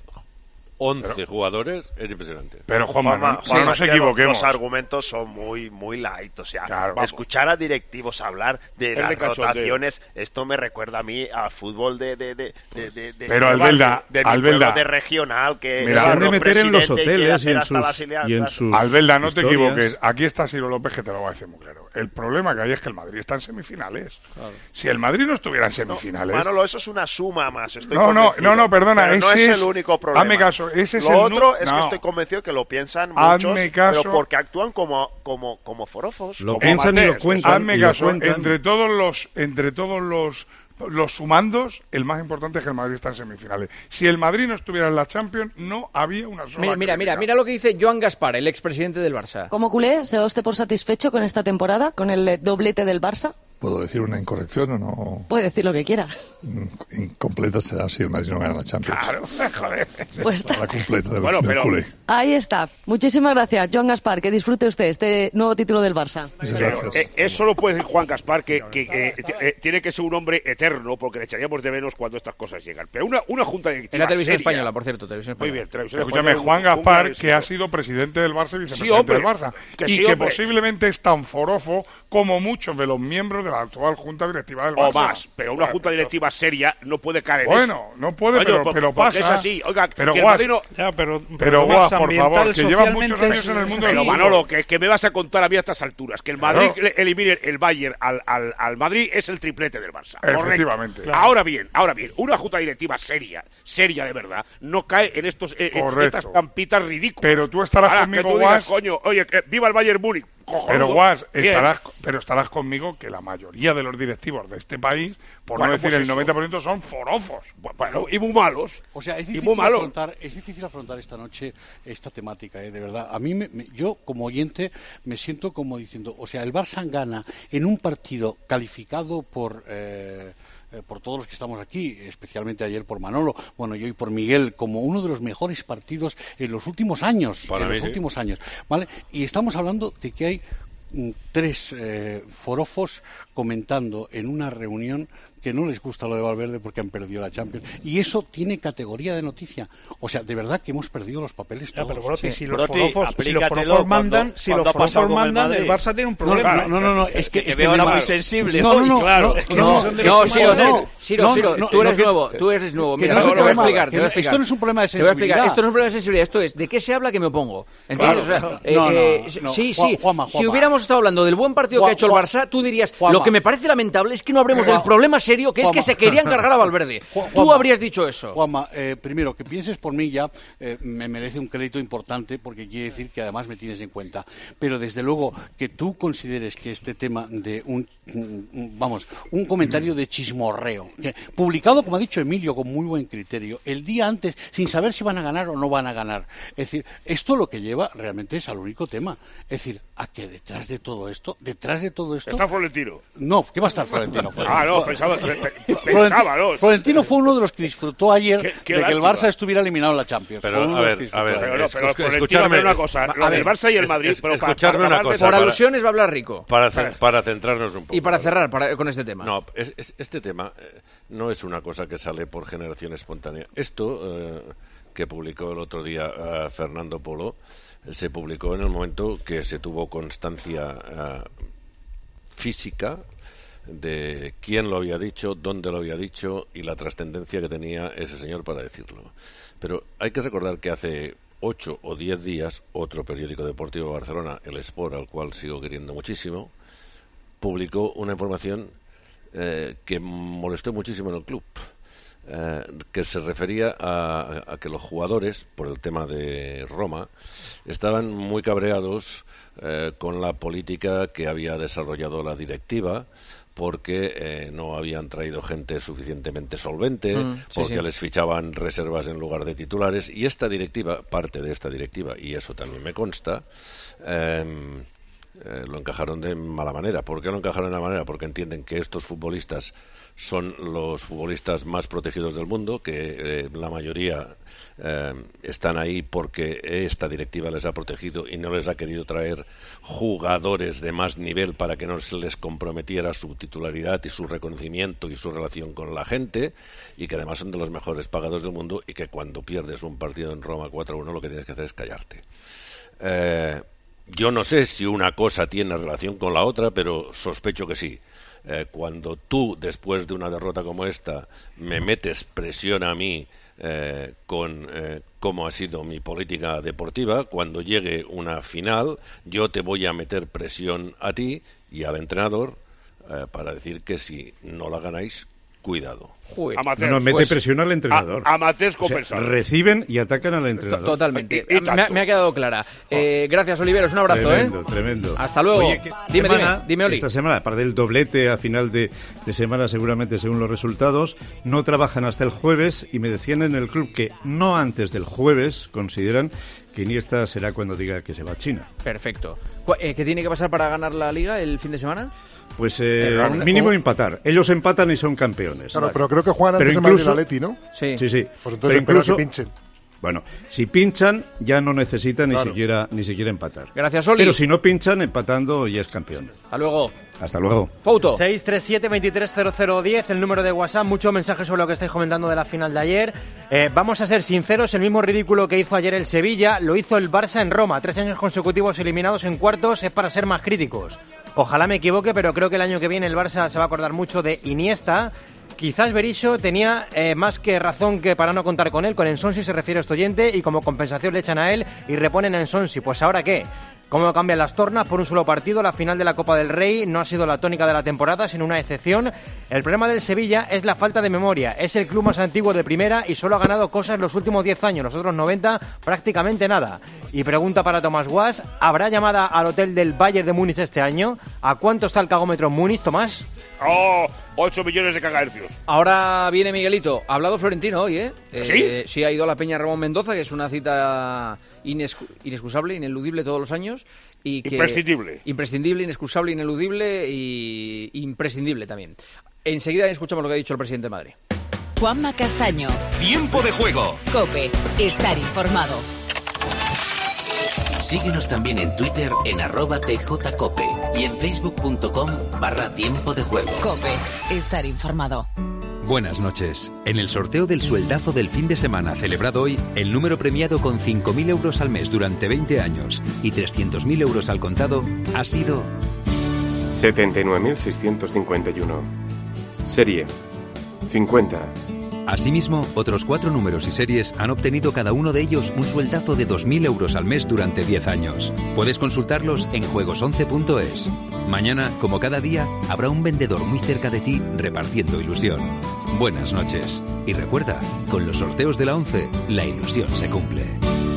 once jugadores es impresionante. Pero, Juanma, Juanma, no, Juanma, no nos que equivoquemos. Los argumentos son muy muy light, o sea, Claro, vamos. escuchar a directivos hablar de Es las de cachondeo. rotaciones, esto me recuerda a mí al fútbol de de de de, de, de- Pero, de Albelda, barrio, de mi Albelda. pueblo de regional que Mira, es han de los meter en los presidente y quiere hoteles y hacer en hasta las sus, ileas- y en las- sus Albelda, no te historias. equivoques. Aquí está Ciro López, que te lo va a decir muy claro. El problema que hay es que el Madrid está en semifinales. Si el Madrid no estuviera en semifinales... Manolo, eso es una suma más. Estoy No, no, convencido. no, no, perdona, Pero no ese es es- el único problema. hazme caso, ese es Lo el nu- otro es que no. estoy convencido que lo piensan Hazme muchos, caso. pero porque actúan como como como forofos. Lo como piensan y lo amateurs. cuentan. Hazme y lo caso, cuentan. entre todos los entre todos los los sumandos, el más importante es que el Madrid está en semifinales. Si el Madrid no estuviera en la Champions, no había una sola Mira, mira, mira, crítica. mira lo que dice Joan Gaspar, el expresidente del Barça. Como culé, ¿se da usted por satisfecho con esta temporada, con el eh, doblete del Barça? ¿Puedo decir una incorrección o no? Puede decir lo que quiera. Incompleta será si el Madrid no gana la Champions. Claro, joder. Pues La completa del, Bueno, del pero- culé. ahí está. Muchísimas gracias, Joan Gaspar. Que disfrute usted este nuevo título del Barça. Muchas Pero, gracias. eh, eso lo puede decir Juan Gaspar, que, que eh, t- eh, tiene que ser un hombre eterno, porque le echaríamos de menos cuando estas cosas llegan. Pero una, una junta directiva En la televisión seria- española, por cierto, televisión Muy española. bien, televisión Escúchame, española, Juan un- un Gaspar, gran que ha éxito. sido presidente del Barça y vicepresidente hombre, del Barça. que y sí, que hombre. posiblemente es tan forofo como muchos de los miembros de la actual junta directiva del O Barça. más, pero una junta directiva seria no puede caer en Bueno, eso. no puede, Coño, pero, por- pero porque pasa. es así. Oiga, pero que el Guas, Madrid no- Ya, pero, pero Max, Guas, por ambiental, favor, que llevas muchos socialmente, años en el mundo del Pero fútbol. Manolo, que, que me vas a contar a mí a estas alturas que el Claro. Madrid le- elimine el Bayern al, al, al Madrid es el triplete del Barça. Efectivamente. Correcto. Claro. Ahora bien, ahora bien, una junta directiva seria, seria de verdad, no cae en estos eh, en Correcto. estas campitas ridículas. Pero tú estarás Ahora, conmigo, que tú digas, Guas. coño, oye, que viva el Bayern Múnich. Cojonudo. Pero Guas, Bien. estarás, pero estarás conmigo que la mayoría de los directivos de este país, por Bueno, no decir pues el eso. noventa por ciento, son forofos. Bueno, y muy malos. O sea, es Y muy difícil, malos. afrontar, es difícil afrontar esta noche esta temática, ¿eh? De verdad. A mí, me- me- yo como oyente, me siento como diciendo, o sea, el Barça gana en un partido calificado por... eh, eh, por todos los que estamos aquí, especialmente ayer por Manolo, bueno, y hoy por Miguel, como uno de los mejores partidos en los últimos años, Para en mí los sí. últimos años, ¿vale? Y estamos hablando de que hay mm, tres eh, forofos comentando en una reunión que no les gusta lo de Valverde porque han perdido la Champions. Y eso tiene categoría de noticia. O sea, de verdad que hemos perdido los papeles Ya, todos. pero Broti, si los Broti, forofos, si los aplícatelo forofos mandan, cuando- si cuando los ha pasado forofos con el mandan, el, Madrid. Barça tiene un No, problema. No, no, no, no, es que, te es veo que ahora me muy va- sensible No, no, hoy, no, claro. no, Es que no, no, no, No, Siro, no, Siro, no, Siro, no, tú lo eres que- nuevo, tú eres nuevo. que Mira, no es te un voy a problema- explicar, te que voy a no- explicar. esto no es un problema de Te voy a explicar, sensibilidad. esto no es un problema de sensibilidad, esto es de qué se habla que me opongo. ¿Entiendes? Claro. O sea, eh, No, no, eh, no. sí, Juan- sí. Juanma, Si Juanma. hubiéramos estado hablando del buen partido Juan- que ha hecho el Juan- Barça, tú dirías, Juanma. lo que me parece lamentable es que no hablemos Juan- del problema serio serio, que Juanma. es que se querían cargar a Valverde. Juan, Tú Juanma, habrías dicho eso. Juanma, eh, primero, que pienses por mí ya eh, me merece un crédito importante porque quiere decir que además me tienes en cuenta. Pero desde luego que tú consideres que este tema de un, un vamos, un comentario de chismorreo, que, publicado, como ha dicho Emilio, con muy buen criterio, el día antes, sin saber si van a ganar o no van a ganar. Es decir, esto lo que lleva realmente es al único tema. Es decir, a que detrás de todo esto, detrás de todo esto... Está Florentino. No, ¿qué va a estar Florentino? Ah, no, pensaba, pensaba, ¿no? Florentino fue uno de los que disfrutó ayer Qué- qué de que el lástima. Barça estuviera eliminado en la Champions. Pero, Fue uno a de los ver, que a ver, disfrutó. Pero no, pero escu- Florentino, escucharme, pero una es- cosa, lo a ver, del Barça y el es- Madrid, es- pero para- escucharme para una acabar de- cosa. Por para- alusiones va a hablar Rico. Para, ce- para centrarnos un poco. Y para cerrar para- con este tema. No, es- es- este tema eh, no es una cosa que sale por generación espontánea. Esto eh, que publicó el otro día eh, Fernando Polo eh, se publicó en el momento que se tuvo constancia eh, física de quién lo había dicho, dónde lo había dicho y la trascendencia que tenía ese señor para decirlo. Pero hay que recordar que hace ocho o diez días otro periódico deportivo de Barcelona, El Sport, al cual sigo queriendo muchísimo, publicó una información eh, que molestó muchísimo en el club, eh, que se refería a, a que los jugadores, por el tema de Roma, estaban muy cabreados eh, con la política que había desarrollado la directiva, porque eh, no habían traído gente suficientemente solvente, Mm, sí, porque sí. les fichaban reservas en lugar de titulares, y esta directiva, parte de esta directiva, y eso también me consta, eh, eh, lo encajaron de mala manera. ¿Por qué lo encajaron de mala manera? Porque entienden que estos futbolistas son los futbolistas más protegidos del mundo, que eh, la mayoría eh, están ahí porque esta directiva les ha protegido y no les ha querido traer jugadores de más nivel para que no se les comprometiera su titularidad y su reconocimiento y su relación con la gente, y que además son de los mejores pagados del mundo, y que cuando pierdes un partido en Roma cuatro a uno lo que tienes que hacer es callarte. Eh, yo no sé si una cosa tiene relación con la otra, pero sospecho que sí. Eh, cuando tú, después de una derrota como esta, me metes presión a mí eh, con eh, cómo ha sido mi política deportiva, cuando llegue una final, yo te voy a meter presión a ti y al entrenador eh, para decir que si no la ganáis, cuidado. Amateur, no, no, mete pues, presión al entrenador. a- amateurs O sea, compensados. reciben y atacan al entrenador. Totalmente. Me ha, me ha quedado clara. Eh, gracias, Oliveros. Un abrazo, Tremendo, ¿eh? tremendo. Hasta luego. Oye, ¿qué dime, semana, dime, dime, Oli. Esta semana, aparte del doblete a final de, de semana, seguramente según los resultados, no trabajan hasta el jueves, y me decían en el club que no antes del jueves consideran que Iniesta será cuando diga que se va a China. Perfecto. Cu- eh, ¿Qué tiene que pasar para ganar la Liga el fin de semana? Pues eh, Eh, mínimo o- empatar. Ellos empatan y son campeones. Claro, pero creo que juegan antes Pero de Madrid incluso- el Atleti, ¿no? Sí. Sí, sí. Pues entonces Pero espero incluso, que pinchen. bueno, si pinchan ya no necesitan ni Claro. siquiera ni siquiera empatar. Gracias, Oli. Pero si no pinchan, empatando ya es campeón. Hasta luego. Hasta luego. Fouto. seis tres siete, veintitrés cero cero diez, el número de WhatsApp. Muchos mensajes sobre lo que estáis comentando de la final de ayer. Eh, vamos a ser sinceros, el mismo ridículo que hizo ayer el Sevilla lo hizo el Barça en Roma. Tres años consecutivos eliminados en cuartos es para ser más críticos. Ojalá me equivoque, pero creo que el año que viene el Barça se va a acordar mucho de Iniesta. Quizás Berizzo tenía eh, más que razón que para no contar con él. Con Ensonsi se refiere a este oyente, y como compensación le echan a él y reponen a Ensonsi. Pues ¿ahora qué? ¿Cómo cambian las tornas por un solo partido? La final de la Copa del Rey no ha sido la tónica de la temporada, sino una excepción. El problema del Sevilla es la falta de memoria. Es el club más antiguo de primera y solo ha ganado cosas los últimos diez años. Los otros noventa, prácticamente nada. Y pregunta para Tomás Guas, ¿habrá llamada al hotel del Bayern de Múnich este año? ¿A cuánto está el cagómetro en Múnich, Tomás? Oh, ocho millones de cagahercios. Ahora viene Miguelito. Ha hablado Florentino hoy, ¿eh? ¿Sí? Eh, sí, ha ido a la Peña Ramón Mendoza, que es una cita inescu- inexcusable, ineludible todos los años. Y que, Imprescindible. Imprescindible, inexcusable, ineludible y imprescindible también. Enseguida escuchamos lo que ha dicho el presidente de Madrid. Juanma Castaño. Tiempo de juego. COPE. Estar informado. Síguenos también en Twitter en arroba tjcope y en facebook.com barra tiempo de juego. COPE. Estar informado. Buenas noches. En el sorteo del sueldazo del fin de semana celebrado hoy, el número premiado con cinco mil euros al mes durante veinte años y trescientos mil euros al contado ha sido setenta y nueve mil seiscientos cincuenta y uno. Serie cincuenta Asimismo, otros cuatro números y series han obtenido cada uno de ellos un sueldazo de dos mil euros al mes durante diez años. Puedes consultarlos en juegos once punto es. Mañana, como cada día, habrá un vendedor muy cerca de ti repartiendo ilusión. Buenas noches. Y recuerda, con los sorteos de la once, la ilusión se cumple.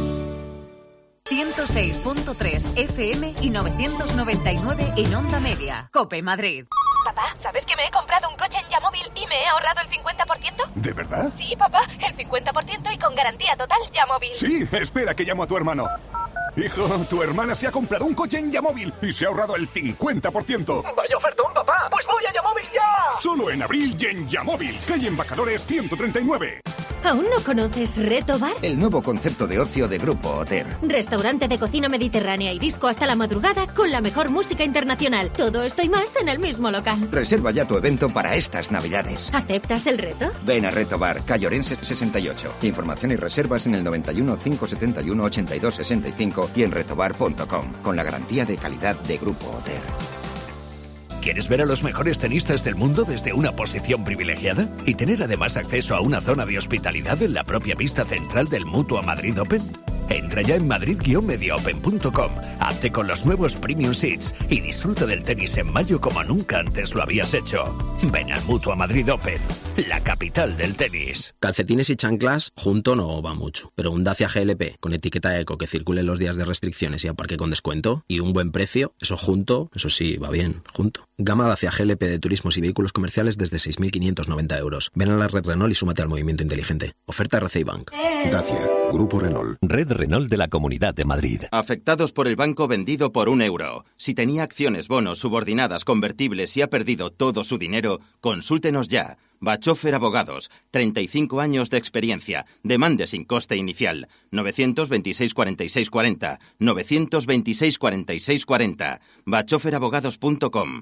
ciento seis punto tres F M y novecientos noventa y nueve en Onda Media. COPE Madrid. Papá, ¿sabes que me he comprado un coche en Yamóvil y me he ahorrado el cincuenta por ciento? ¿De verdad? Sí, papá, el cincuenta por ciento y con garantía total Yamóvil. Sí, espera que llamo a tu hermano. Hijo, tu hermana se ha comprado un coche en Yamóvil y se ha ahorrado el cincuenta por ciento. ¡Vaya ofertón, papá! ¡Pues voy a Yamóvil ya! Solo en abril y en Yamóvil, calle Embajadores ciento treinta y nueve. ¿Aún no conoces Reto Bar? El nuevo concepto de ocio de Grupo Oter. Restaurante de cocina mediterránea y disco hasta la madrugada con la mejor música internacional. Todo esto y más en el mismo local. Reserva ya tu evento para estas Navidades. ¿Aceptas el reto? Ven a Reto Bar, calle Orense sesenta y ocho. Información y reservas en el noventa y uno, cinco setenta y uno, ochenta y dos sesenta y cinco y en retobar punto com, con la garantía de calidad de Grupo Oter. ¿Quieres ver a los mejores tenistas del mundo desde una posición privilegiada? ¿Y tener además acceso a una zona de hospitalidad en la propia pista central del Mutua Madrid Open? Entra ya en madrid guion media open punto com, hazte con los nuevos Premium Seats y disfruta del tenis en mayo como nunca antes lo habías hecho. Ven al Mutua Madrid Open, la capital del tenis. Calcetines y chanclas junto no va mucho, pero un Dacia G L P con etiqueta eco que circule en los días de restricciones y aparque con descuento y un buen precio, eso junto, eso sí, va bien, junto. Gama Dacia G L P de turismos y vehículos comerciales desde seis mil quinientos noventa euros. Ven a la red Renault y súmate al movimiento inteligente. Oferta R C I Bank. Dacia, Grupo Renault. Red Renault de la Comunidad de Madrid. Afectados por el banco vendido por un euro. Si tenía acciones, bonos, subordinadas, convertibles y ha perdido todo su dinero, consúltenos ya. Bachofer Abogados, treinta y cinco años de experiencia. Demande sin coste inicial. novecientos veintiséis cuarenta y seis cuarenta. novecientos veintiséis cuarenta y seis cuarenta. bachofer abogados punto com.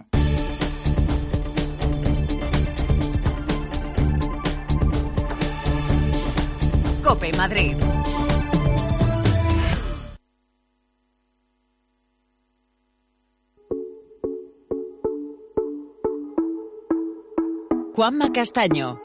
COPE Madrid. Juanma Castaño.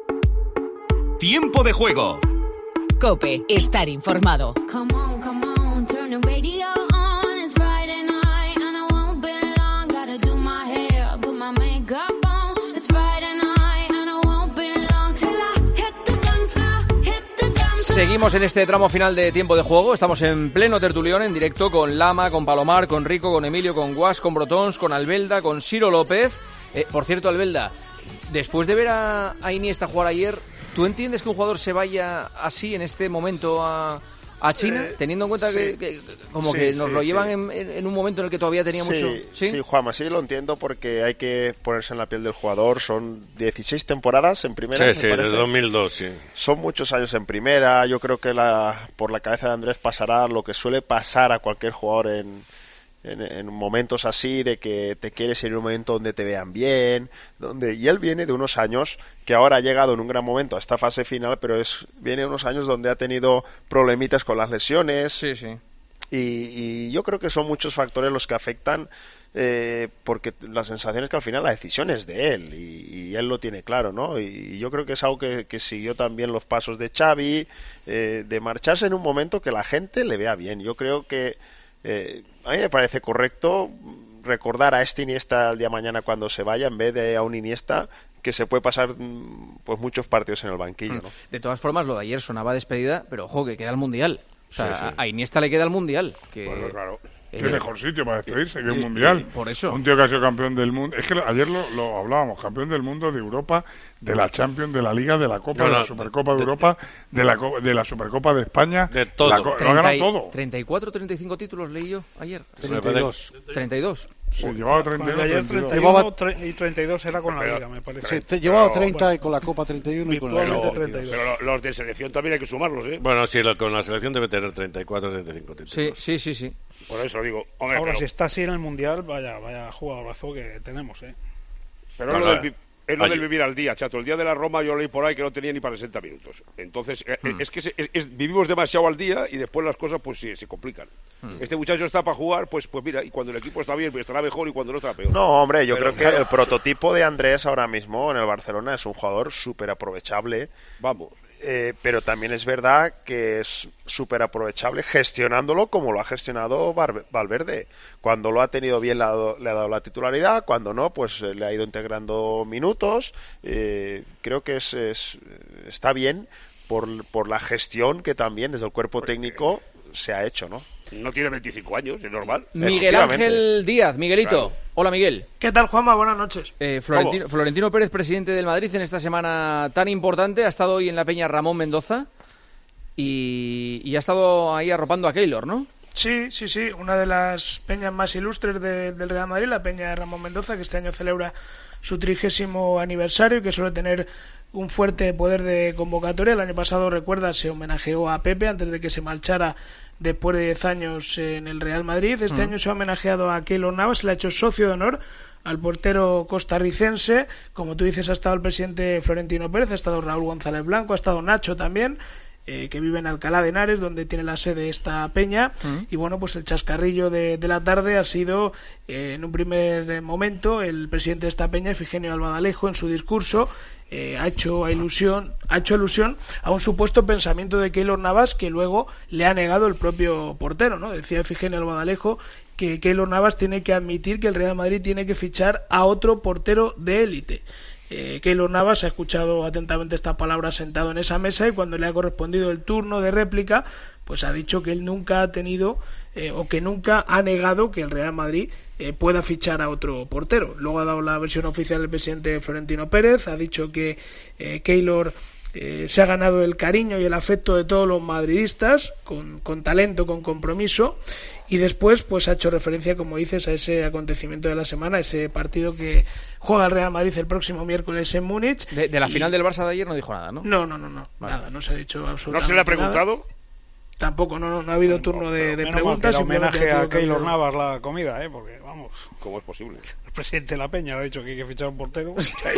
Tiempo de juego. COPE, estar informado. Come on, come on, turn the radio on. It's Friday night and I won't be long. Gotta do my hair, put my makeup on. It's Friday night and I won't be long till I hit the dance floor, hit the dance floor. Seguimos en este tramo final de tiempo de juego. Estamos en pleno tertulión, en directo con Lama, con Palomar, con Rico, con Emilio, con Guas, con Brotons, con Albelda, con Ciro López. Eh, por cierto, Albelda, después de ver a, a Iniesta jugar ayer, ¿tú entiendes que un jugador se vaya así en este momento a, a China, eh, teniendo en cuenta sí. que, que como sí, que nos sí, lo llevan sí. en, en un momento en el que todavía tenía sí, mucho... Sí, sí, Juanma, sí lo entiendo porque hay que ponerse en la piel del jugador. Son dieciséis temporadas en primera. Sí, sí, desde dos mil dos, sí. Son muchos años en primera. Yo creo que la, por la cabeza de Andrés pasará lo que suele pasar a cualquier jugador en... En, en momentos así de que te quieres ir en un momento donde te vean bien, donde y él viene de unos años que ahora ha llegado en un gran momento a esta fase final, pero es viene de unos años donde ha tenido problemitas con las lesiones. Sí, sí. Y, y yo creo que son muchos factores los que afectan, eh, porque la sensación es que al final la decisión es de él y, y él lo tiene claro, ¿no? Y, y yo creo que es algo que, que siguió también los pasos de Xavi, eh, de marcharse en un momento que la gente le vea bien. Yo creo que Eh, a mí me parece correcto recordar a este Iniesta el día de mañana cuando se vaya en vez de a un Iniesta que se puede pasar pues muchos partidos en el banquillo, ¿no? De todas formas, lo de ayer sonaba despedida, pero ojo, que queda el Mundial. O sea, sí, sí. a Iniesta le queda el Mundial. Que... Bueno, claro. Eh, Qué mejor sitio para despedirse que un Mundial. Por eso. Un tío que ha sido campeón del mundo. Es que ayer lo, lo hablábamos, campeón del mundo, de Europa, de la Champions, de la Liga, de la Copa, no, no, de la Supercopa de, de Europa, de la, de la Supercopa de España. De todo. La, lo ha ganado todo. treinta y cuatro, treinta y cinco títulos leí yo ayer. treinta y dos. treinta y dos. Sí, llevaba treinta y dos. Ayer treinta y uno y treinta y dos era con la Liga, me parece. Sí, te llevaba treinta y con la Copa treinta y uno y con la Liga treinta y dos. Pero los de selección también hay que sumarlos, ¿eh? Bueno, sí, lo, con la selección debe tener treinta y cuatro, treinta y cinco títulos. Sí, sí, sí, sí. Por eso digo, hombre, ahora pero... si está así en el Mundial, vaya, vaya jugadorazo que tenemos, ¿eh? Pero no, lo no, del... Es lo Ay. del vivir al día, chato. El día de la Roma yo leí por ahí que no tenía ni para sesenta minutos. Entonces, eh, Hmm. es que se- es- es- vivimos demasiado al día y después las cosas pues sí, se complican. Hmm. Este muchacho está para jugar, pues pues mira, y cuando el equipo está bien, pues estará mejor y cuando no estará peor. No, hombre, yo Pero, creo que claro, el prototipo de Andrés ahora mismo en el Barcelona es un jugador súper aprovechable. Vamos. Eh, pero también es verdad que es súper aprovechable gestionándolo como lo ha gestionado Bar- Valverde. Cuando lo ha tenido bien le ha, dado, le ha dado la titularidad, cuando no, pues eh, le ha ido integrando minutos. Eh, creo que es, es- está bien por, por la gestión que también desde el cuerpo técnico se ha hecho, ¿no? No tiene veinticinco años, es normal. Miguel Ángel Díaz, Miguelito. Claro. Hola, Miguel. ¿Qué tal, Juanma? Buenas noches. Eh, Florentino, Florentino Pérez, presidente del Madrid, en esta semana tan importante, ha estado hoy en la Peña Ramón Mendoza y, y ha estado ahí arropando a Keylor, ¿no? Sí, sí, sí, una de las peñas más ilustres de- del Real Madrid, la Peña de Ramón Mendoza, que este año celebra su trigésimo aniversario y que suele tener un fuerte poder de convocatoria. El año pasado, recuerda, se homenajeó a Pepe antes de que se marchara después de diez años en el Real Madrid. Este Mm. año se ha homenajeado a Keylor Navas, se le ha hecho socio de honor al portero costarricense. Como tú dices, ha estado el presidente Florentino Pérez, ha estado Raúl González Blanco, ha estado Nacho también, eh, que vive en Alcalá de Henares, donde tiene la sede esta peña. Mm. Y bueno, pues el chascarrillo de, de la tarde ha sido, eh, en un primer momento, el presidente de esta peña, Efigenio Albadalejo, en su discurso, eh, ha hecho ilusión, ha hecho alusión a un supuesto pensamiento de Keylor Navas que luego le ha negado el propio portero, ¿no? Decía Efigenio Albadalejo que Keylor Navas tiene que admitir que el Real Madrid tiene que fichar a otro portero de élite. Eh, Keylor Navas ha escuchado atentamente estas palabras sentado en esa mesa y cuando le ha correspondido el turno de réplica, pues ha dicho que él nunca ha tenido eh, o que nunca ha negado que el Real Madrid eh, pueda fichar a otro portero. Luego ha dado la versión oficial del presidente Florentino Pérez, ha dicho que eh, Keylor eh, se ha ganado el cariño y el afecto de todos los madridistas, con, con talento, con compromiso, y después pues ha hecho referencia, como dices, a ese acontecimiento de la semana, ese partido que juega el Real Madrid el próximo miércoles en Múnich. De, de la Y- final del Barça de ayer no dijo nada, ¿no? No, no, no, no, Vale. nada, no se ha dicho absolutamente ¿No se le ha nada. preguntado? Tampoco, no, no, no ha habido turno de, de Menos mal que preguntas. era simplemente homenaje ha a tenido que Keylor haber- Navas la comida, ¿eh? Porque, vamos, ¿Cómo es posible? el presidente de la Peña le ha dicho que hay que fichar un portero.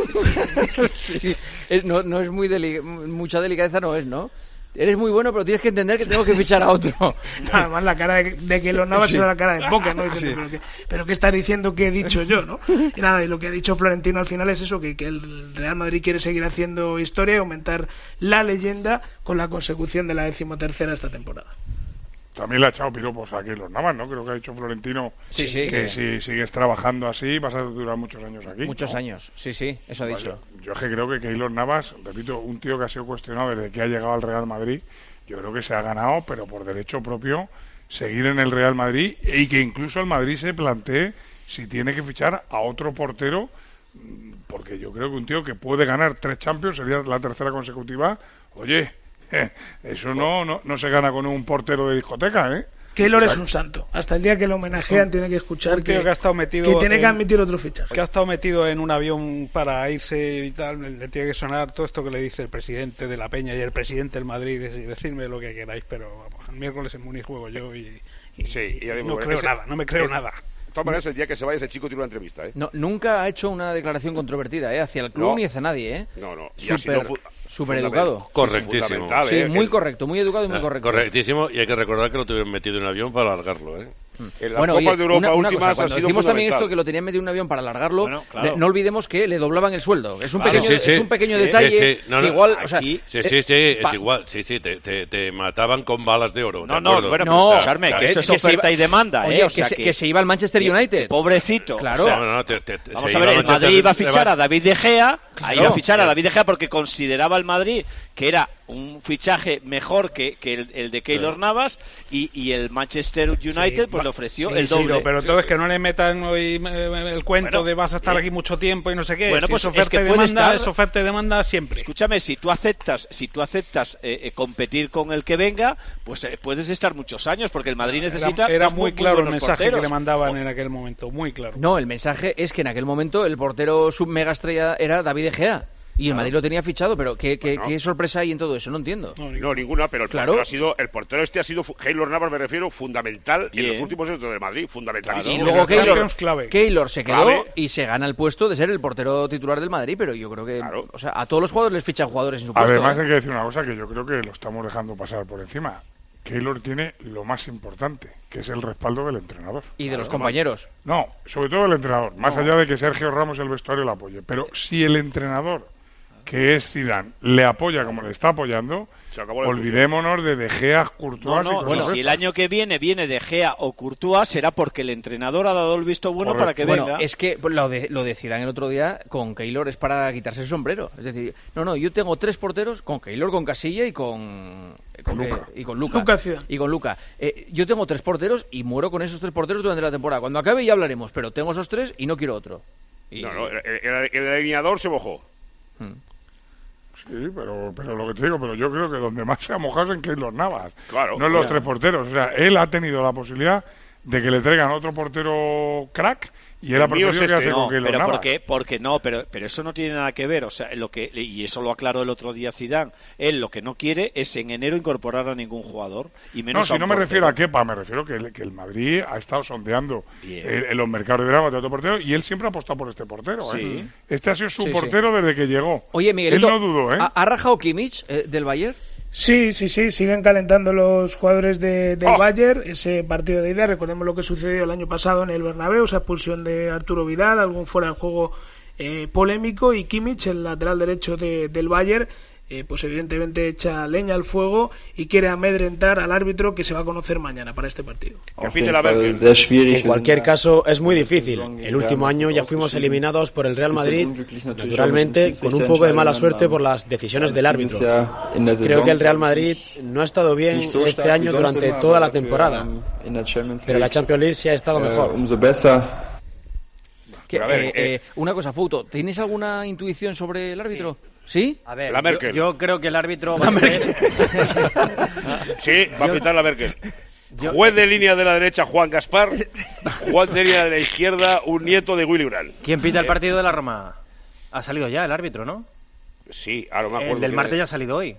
Sí. Es- no, no es muy deli- mucha delicadeza, no es, ¿no? Eres muy bueno, pero tienes que entender que tengo que fichar a otro. Nada más la cara de, de Keylor Navas Sí. era la cara de poca, ¿no? Diciendo, Sí. pero, que, pero ¿qué estás diciendo que he dicho yo, no? Y nada, y lo que ha dicho Florentino al final es eso, que, que el Real Madrid quiere seguir haciendo historia y aumentar la leyenda con la consecución de la decimotercera esta temporada. También le ha echado piropos a Keylor Navas, ¿no? Creo que ha dicho Florentino Sí, sí, que que- si sigues trabajando así vas a durar muchos años aquí. Muchos ¿no? años, sí, sí, eso ha Vaya, dicho. Yo es que creo que Keylor Navas, repito, un tío que ha sido cuestionado desde que ha llegado al Real Madrid, yo creo que se ha ganado, pero por derecho propio, seguir en el Real Madrid y que incluso el Madrid se plantee si tiene que fichar a otro portero, mm, porque yo creo que un tío que puede ganar tres Champions, sería la tercera consecutiva, oye, eso no, no, no se gana con un portero de discoteca, ¿eh? Keylor O sea, es un santo. Hasta el día que lo homenajean tiene que escuchar Un tío que, que ha estado metido que tiene que en- admitir otro fichaje. Que ha estado metido en un avión para irse y tal, le tiene que sonar todo esto que le dice el presidente de la Peña y el presidente del Madrid, y decirme lo que queráis, pero vamos, el miércoles en Múnich juego yo y, y- Sí, y ya digo, no creo ese- nada, no me creo eh, nada. De todas maneras, el día que se vaya ese chico tiene una entrevista, ¿eh? No, nunca ha hecho una declaración controvertida, ¿eh? Hacia el club No. ni hacia nadie, ¿eh? No, no. Y ha sido Súper, fu- súper fundamental. educado. Correctísimo. Sí, fundamental, Sí, ¿eh? muy El- correcto, muy educado y muy Ah, correcto. Correctísimo, y hay que recordar que lo tuvieron metido en un avión para alargarlo, ¿eh? En las Bueno, Copas oye, de Europa una, una últimas cosa, ha cuando sido decimos también fundamental. esto que lo tenían metido en un avión para alargarlo, Bueno, claro. le- no olvidemos que le doblaban el sueldo. Es un Claro. pequeño, Sí, sí, es un pequeño sí, detalle sí, sí. No, que no, igual, o sea, aquí- sí, eh, sí, sí, pa- es igual, sí, sí, te, te, te mataban con balas de oro. No, ¿de no, acuerdo? bueno, No, pues escucharme, que esto es que se oferta iba- y demanda, Oye, ¿eh? O que sea, se- que se iba al Manchester que- United. que pobrecito. Claro. O sea, No, no, te- te- te- vamos se a ver, iba el Manchester- Madrid iba a se fichar va- a David De Gea, Claro. a ir a fichar a David De Gea porque consideraba el Madrid que era un fichaje mejor que, que el, el de Keylor Navas y, y el Manchester United pues va- le ofreció sí, el sí, doble. no, pero entonces que no le metan hoy eh, el cuento Bueno, de vas a estar eh, aquí mucho tiempo y no sé qué. Bueno, Si pues es oferta es que y puede demanda, estar- es oferta y demanda siempre. Escúchame, si tú aceptas, si tú aceptas eh, eh, competir con el que venga, pues eh, puedes estar muchos años porque el Madrid necesita Era, era dos muy muy claro el buenos mensaje porteros. que le mandaban en aquel momento, muy claro. No, el mensaje es que en aquel momento el portero sub mega estrella era David De Gea. Y el Madrid lo tenía fichado, pero ¿qué, qué, bueno. ¿qué sorpresa hay en todo eso? No entiendo. No, no ninguna, pero el claro. portero ha sido, el portero este ha sido, Keylor Navas me refiero, fundamental Bien. en los últimos años del Madrid, fundamental. Claro. Y luego Keylor, Keylor se quedó clave. y se gana el puesto de ser el portero titular del Madrid, pero yo creo que, claro. o sea, a todos los jugadores les fichan jugadores en su puesto. Además ¿eh? hay que decir una cosa que yo creo que lo estamos dejando pasar por encima. Keylor tiene lo más importante, que es el respaldo del entrenador. Y de claro, los compañeros. No, sobre todo del entrenador, más no. allá de que Sergio Ramos el vestuario lo apoye. Pero si el entrenador, que es Zidane, le apoya como le está apoyando, olvidémonos de De Gea, Courtois no, no, y bueno, si el año que viene viene De Gea o Courtois será porque el entrenador ha dado el visto bueno Correcto. para que bueno, venga. Es que lo de, lo de Zidane el otro día con Keylor es para quitarse el sombrero. Es decir, no, no, yo tengo tres porteros con Keylor, con Casilla y con... Con Luca. Eh, y con Luca. Luca y con Luca. Eh, yo tengo tres porteros y muero con esos tres porteros durante la temporada. Cuando acabe ya hablaremos, pero tengo esos tres y no quiero otro. Y... No, no, el, el, el alineador se mojó. Hmm. Sí, pero, pero lo que te digo, pero yo creo que donde más se ha mojado es en Keylor Navas. Claro. No en los tres porteros. O sea, él ha tenido la posibilidad de que le traigan otro portero crack y él ha preferido este, quedarse no, con Keylor pero Navas. ¿por qué? Porque no, pero, pero eso no tiene nada que ver. O sea, lo que y eso lo aclaró el otro día Zidane. Él lo que no quiere es en enero incorporar a ningún jugador y menos No, si a un no me portero. refiero a Kepa, me refiero que el, que el Madrid ha estado sondeando en, en los mercados de verano de otro portero y él siempre ha apostado por este portero. Sí. ¿eh? Este ha sido su sí, portero sí. desde que llegó. Oye, Miguelito, él no dudó, ¿eh? ¿ha, ¿ha rajado Kimmich eh, del Bayern? Sí, sí, sí, siguen calentando los jugadores de, del oh. Bayern, ese partido de ida, recordemos lo que sucedió el año pasado en el Bernabéu, esa expulsión de Arturo Vidal, algún fuera de juego eh, polémico, y Kimmich, el lateral derecho de, del Bayern, eh, pues evidentemente echa leña al fuego y quiere amedrentar al árbitro que se va a conocer mañana para este partido. En cualquier caso es muy difícil. El último año ya fuimos eliminados por el Real Madrid, naturalmente con un poco de mala suerte por las decisiones del árbitro. Creo que el Real Madrid no ha estado bien este año durante toda la temporada, pero la Champions League sí ha estado mejor. Que, eh, eh, una cosa, Fouto, ¿tienes alguna intuición sobre el árbitro? ¿Sí? A ver, la Merkel. Yo, yo creo que el árbitro va a ser... Sí, va a pitar la Merkel. Yo... Juez de línea de la derecha, Juan Gaspar. Juez de línea de la izquierda, un nieto de Willy Brandt. ¿Quién pita el partido de la Roma? Ha salido ya el árbitro, ¿no? Sí, ahora me acuerdo. El del martes ya ha salido hoy.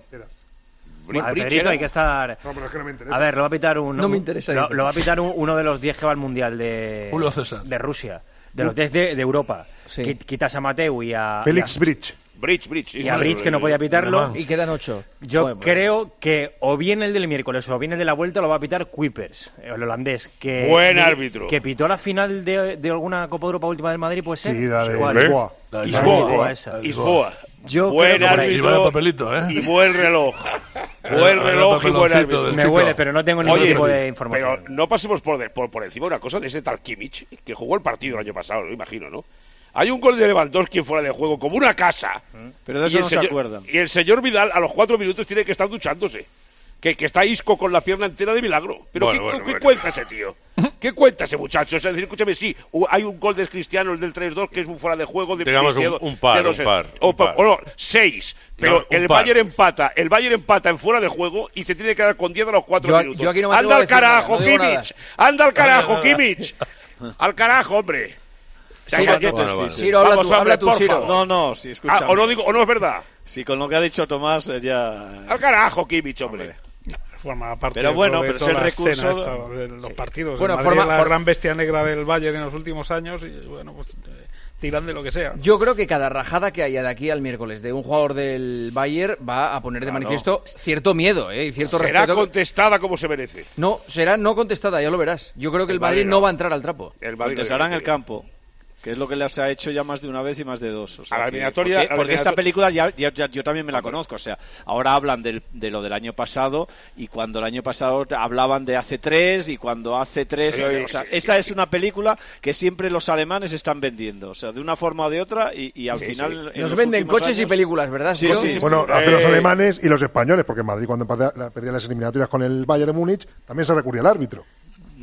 Brin, a ver, Pedrito, hay que estar... No, pero es que no me interesa. A ver, lo va a pitar un... No me interesa. Lo, lo va a pitar un, uno de los diez que va al Mundial de... Julio César. De Rusia. De los diez de, de Europa. Sí. Quitas a Mateu y a... Félix Bridge. Bridge, Bridge. Y a Bridge, que no podía pitarlo. Y quedan ocho. Yo bueno, creo bueno. que o bien el del miércoles o bien el de la vuelta lo va a pitar Kuipers, el holandés. Que, Buen de, árbitro. Que pitó la final de, de alguna Copa de Europa última del Madrid, puede ser. Sí, la de ¿Cuál? Lisboa. La de Lisboa. Lisboa, esa. Lisboa. Yo buen creo que árbitro papelito, ¿eh? y buen reloj. Buen reloj y buen árbitro. Me huele, pero no tengo ningún Oye, tipo de información. Pero no pasemos por, de, por, por encima de una cosa de ese tal Kimmich, que jugó el partido el año pasado, lo imagino, ¿no? Hay un gol de Lewandowski fuera de juego, como una casa. Pero de eso no señor, se acuerdan. Y el señor Vidal a los cuatro minutos tiene que estar duchándose. Que, que está isco con la pierna entera de milagro. Pero bueno, ¿qué, bueno, ¿qué bueno. cuenta ese tío? ¿Qué cuenta ese muchacho? Es decir, escúchame, sí, hay un gol de Cristiano, el del tres dos, que es un fuera de juego. De, Digamos de, un, un par, de un par. O, un par. o no, seis. Pero no, el par. Bayern empata, el Bayern empata en fuera de juego y se tiene que dar con diez a los cuatro yo, minutos. Yo aquí no me ¡Anda al carajo, nada, no Kimmich! ¡Anda al carajo, Kimmich! ¡Al carajo, hombre! Sí, ya, bueno, bueno, bueno. Ciro, habla Vamos, tú, hombre, habla tú, Ciro. No, no, sí, escucha. Ah, o no digo, o no es verdad. Sí, con lo que ha dicho Tomás eh, ya... Al carajo, Kimmich, hombre. hombre. Forma parte pero bueno, de pero toda es el la recurso esta, de los sí. partidos. Bueno, Madrid forma, es la for... gran bestia negra del Bayern en los últimos años y bueno, pues eh, tiran de lo que sea. Yo creo que cada rajada que haya de aquí al miércoles de un jugador del Bayern va a poner de claro. manifiesto cierto miedo, ¿eh? Y cierto será respeto. contestada como se merece. No, será no contestada, ya lo verás. Yo creo que el, el Madrid no va a entrar al trapo. El Madrid contestará en el campo. Que es lo que les ha hecho ya más de una vez y más de dos. O sea, a la que, eliminatoria, porque, porque eliminator... esta película ya, ya, ya yo también me la conozco. O sea, ahora hablan del, de lo del año pasado y cuando el año pasado hablaban de hace tres y cuando hace tres. Sí, o sea, sí, esta sí, es sí. una película que siempre los alemanes están vendiendo. O sea, de una forma o de otra y, y al sí, final. Sí. Nos venden coches años... y películas, ¿verdad? Sí, sí, sí, bueno, sí. hace eh... los alemanes y los españoles, porque Madrid cuando perdía las eliminatorias con el Bayern de Múnich también se recurría al árbitro.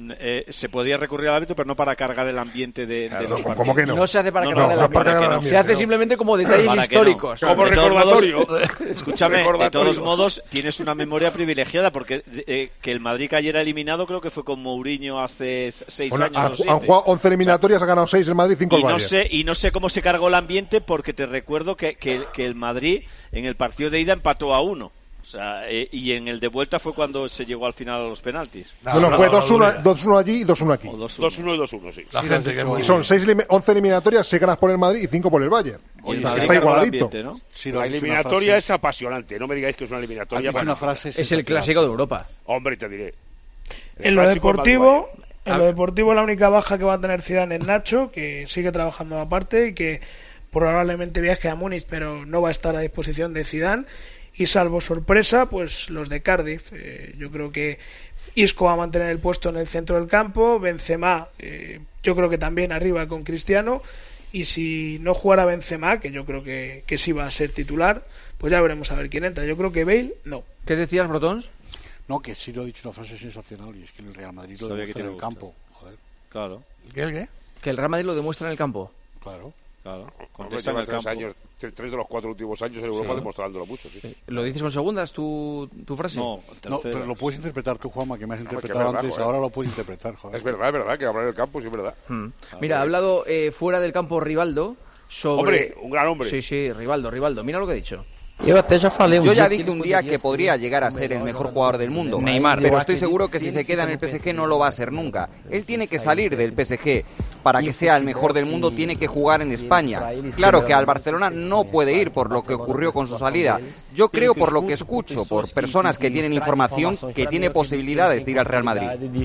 eh, se podía recurrir al árbitro, pero no para cargar el ambiente de, de los partidos. ¿Cómo que no? No se hace para No, cargar no, el no, ambiente. para que no. Se hace simplemente como detalles Para que históricos. no. Como De todos recordatorio. modos, escúchame, Recordatorio. de todos modos, tienes una memoria privilegiada, porque eh, que el Madrid cayera eliminado creo que fue con Mourinho hace seis Bueno, años han, o siete. han jugado once eliminatorias, ha ganado seis el Madrid, cinco el Y no, Bayern. sé, y no sé cómo se cargó el ambiente, porque te recuerdo que, que, que el Madrid en el partido de ida empató a uno. O sea, eh, y en el de vuelta fue cuando se llegó al final a los penaltis. Bueno, fue dos uno allí y dos uno aquí. dos uno y dos uno, sí. Sí, y son seis, once eliminatorias, seis ganas por el Madrid y cinco por el Bayern. Oye, Está sí, igualadito. ambiente, ¿no? Sí, La eliminatoria es apasionante. No me digáis que es una eliminatoria. Has dicho una frase Es el clásico de Europa. Hombre, te diré. El En lo clásico deportivo, Madrid-Bayern. en lo deportivo la única baja que va a tener Zidane es Nacho, que sigue trabajando aparte y que probablemente viaje a Múnich, pero no va a estar a disposición de Zidane. Y salvo sorpresa, pues los de Cardiff. Eh, yo creo que Isco va a mantener el puesto en el centro del campo, Benzema, eh, yo creo que también arriba con Cristiano. Y si no jugara Benzema, que yo creo que, que sí va a ser titular, pues ya veremos a ver quién entra. Yo creo que Bale, no. ¿Qué decías, Brotons? No, que sí lo ha dicho una frase sensacional, y es que el Real Madrid lo Sabía que demuestra en tiene el campo. Joder. Claro, ¿Qué, el qué? Que el Real Madrid lo demuestra en el campo. Claro. claro. Hombre, Contesta en lleva el tres campo. años, tre- tres de los cuatro últimos años en Europa Sí. demostrándolo mucho, sí. ¿Lo dices con segundas tu, tu frase? No, No, tercero. pero lo puedes interpretar tú, Juanma, que me has Hombre, interpretado que es verdad, antes, joder. ahora lo puedes interpretar, joder. Es verdad, es verdad, que hablar en el campo sí es verdad. Hmm. Mira, ha hablado eh, fuera del campo Rivaldo sobre... Hombre, un gran hombre. Sí, sí, Rivaldo, Rivaldo. Mira lo que ha dicho. Yo ya dije un día que podría llegar a ser el mejor jugador del mundo, Neymar. pero estoy seguro que si se queda en el P S G no lo va a ser nunca. Él tiene que salir del P S G. Para que sea el mejor del mundo tiene que jugar en España. Claro que al Barcelona no puede ir por lo que ocurrió con su salida. Yo creo, por lo que escucho, por personas que tienen información, que tiene posibilidades de ir al Real Madrid.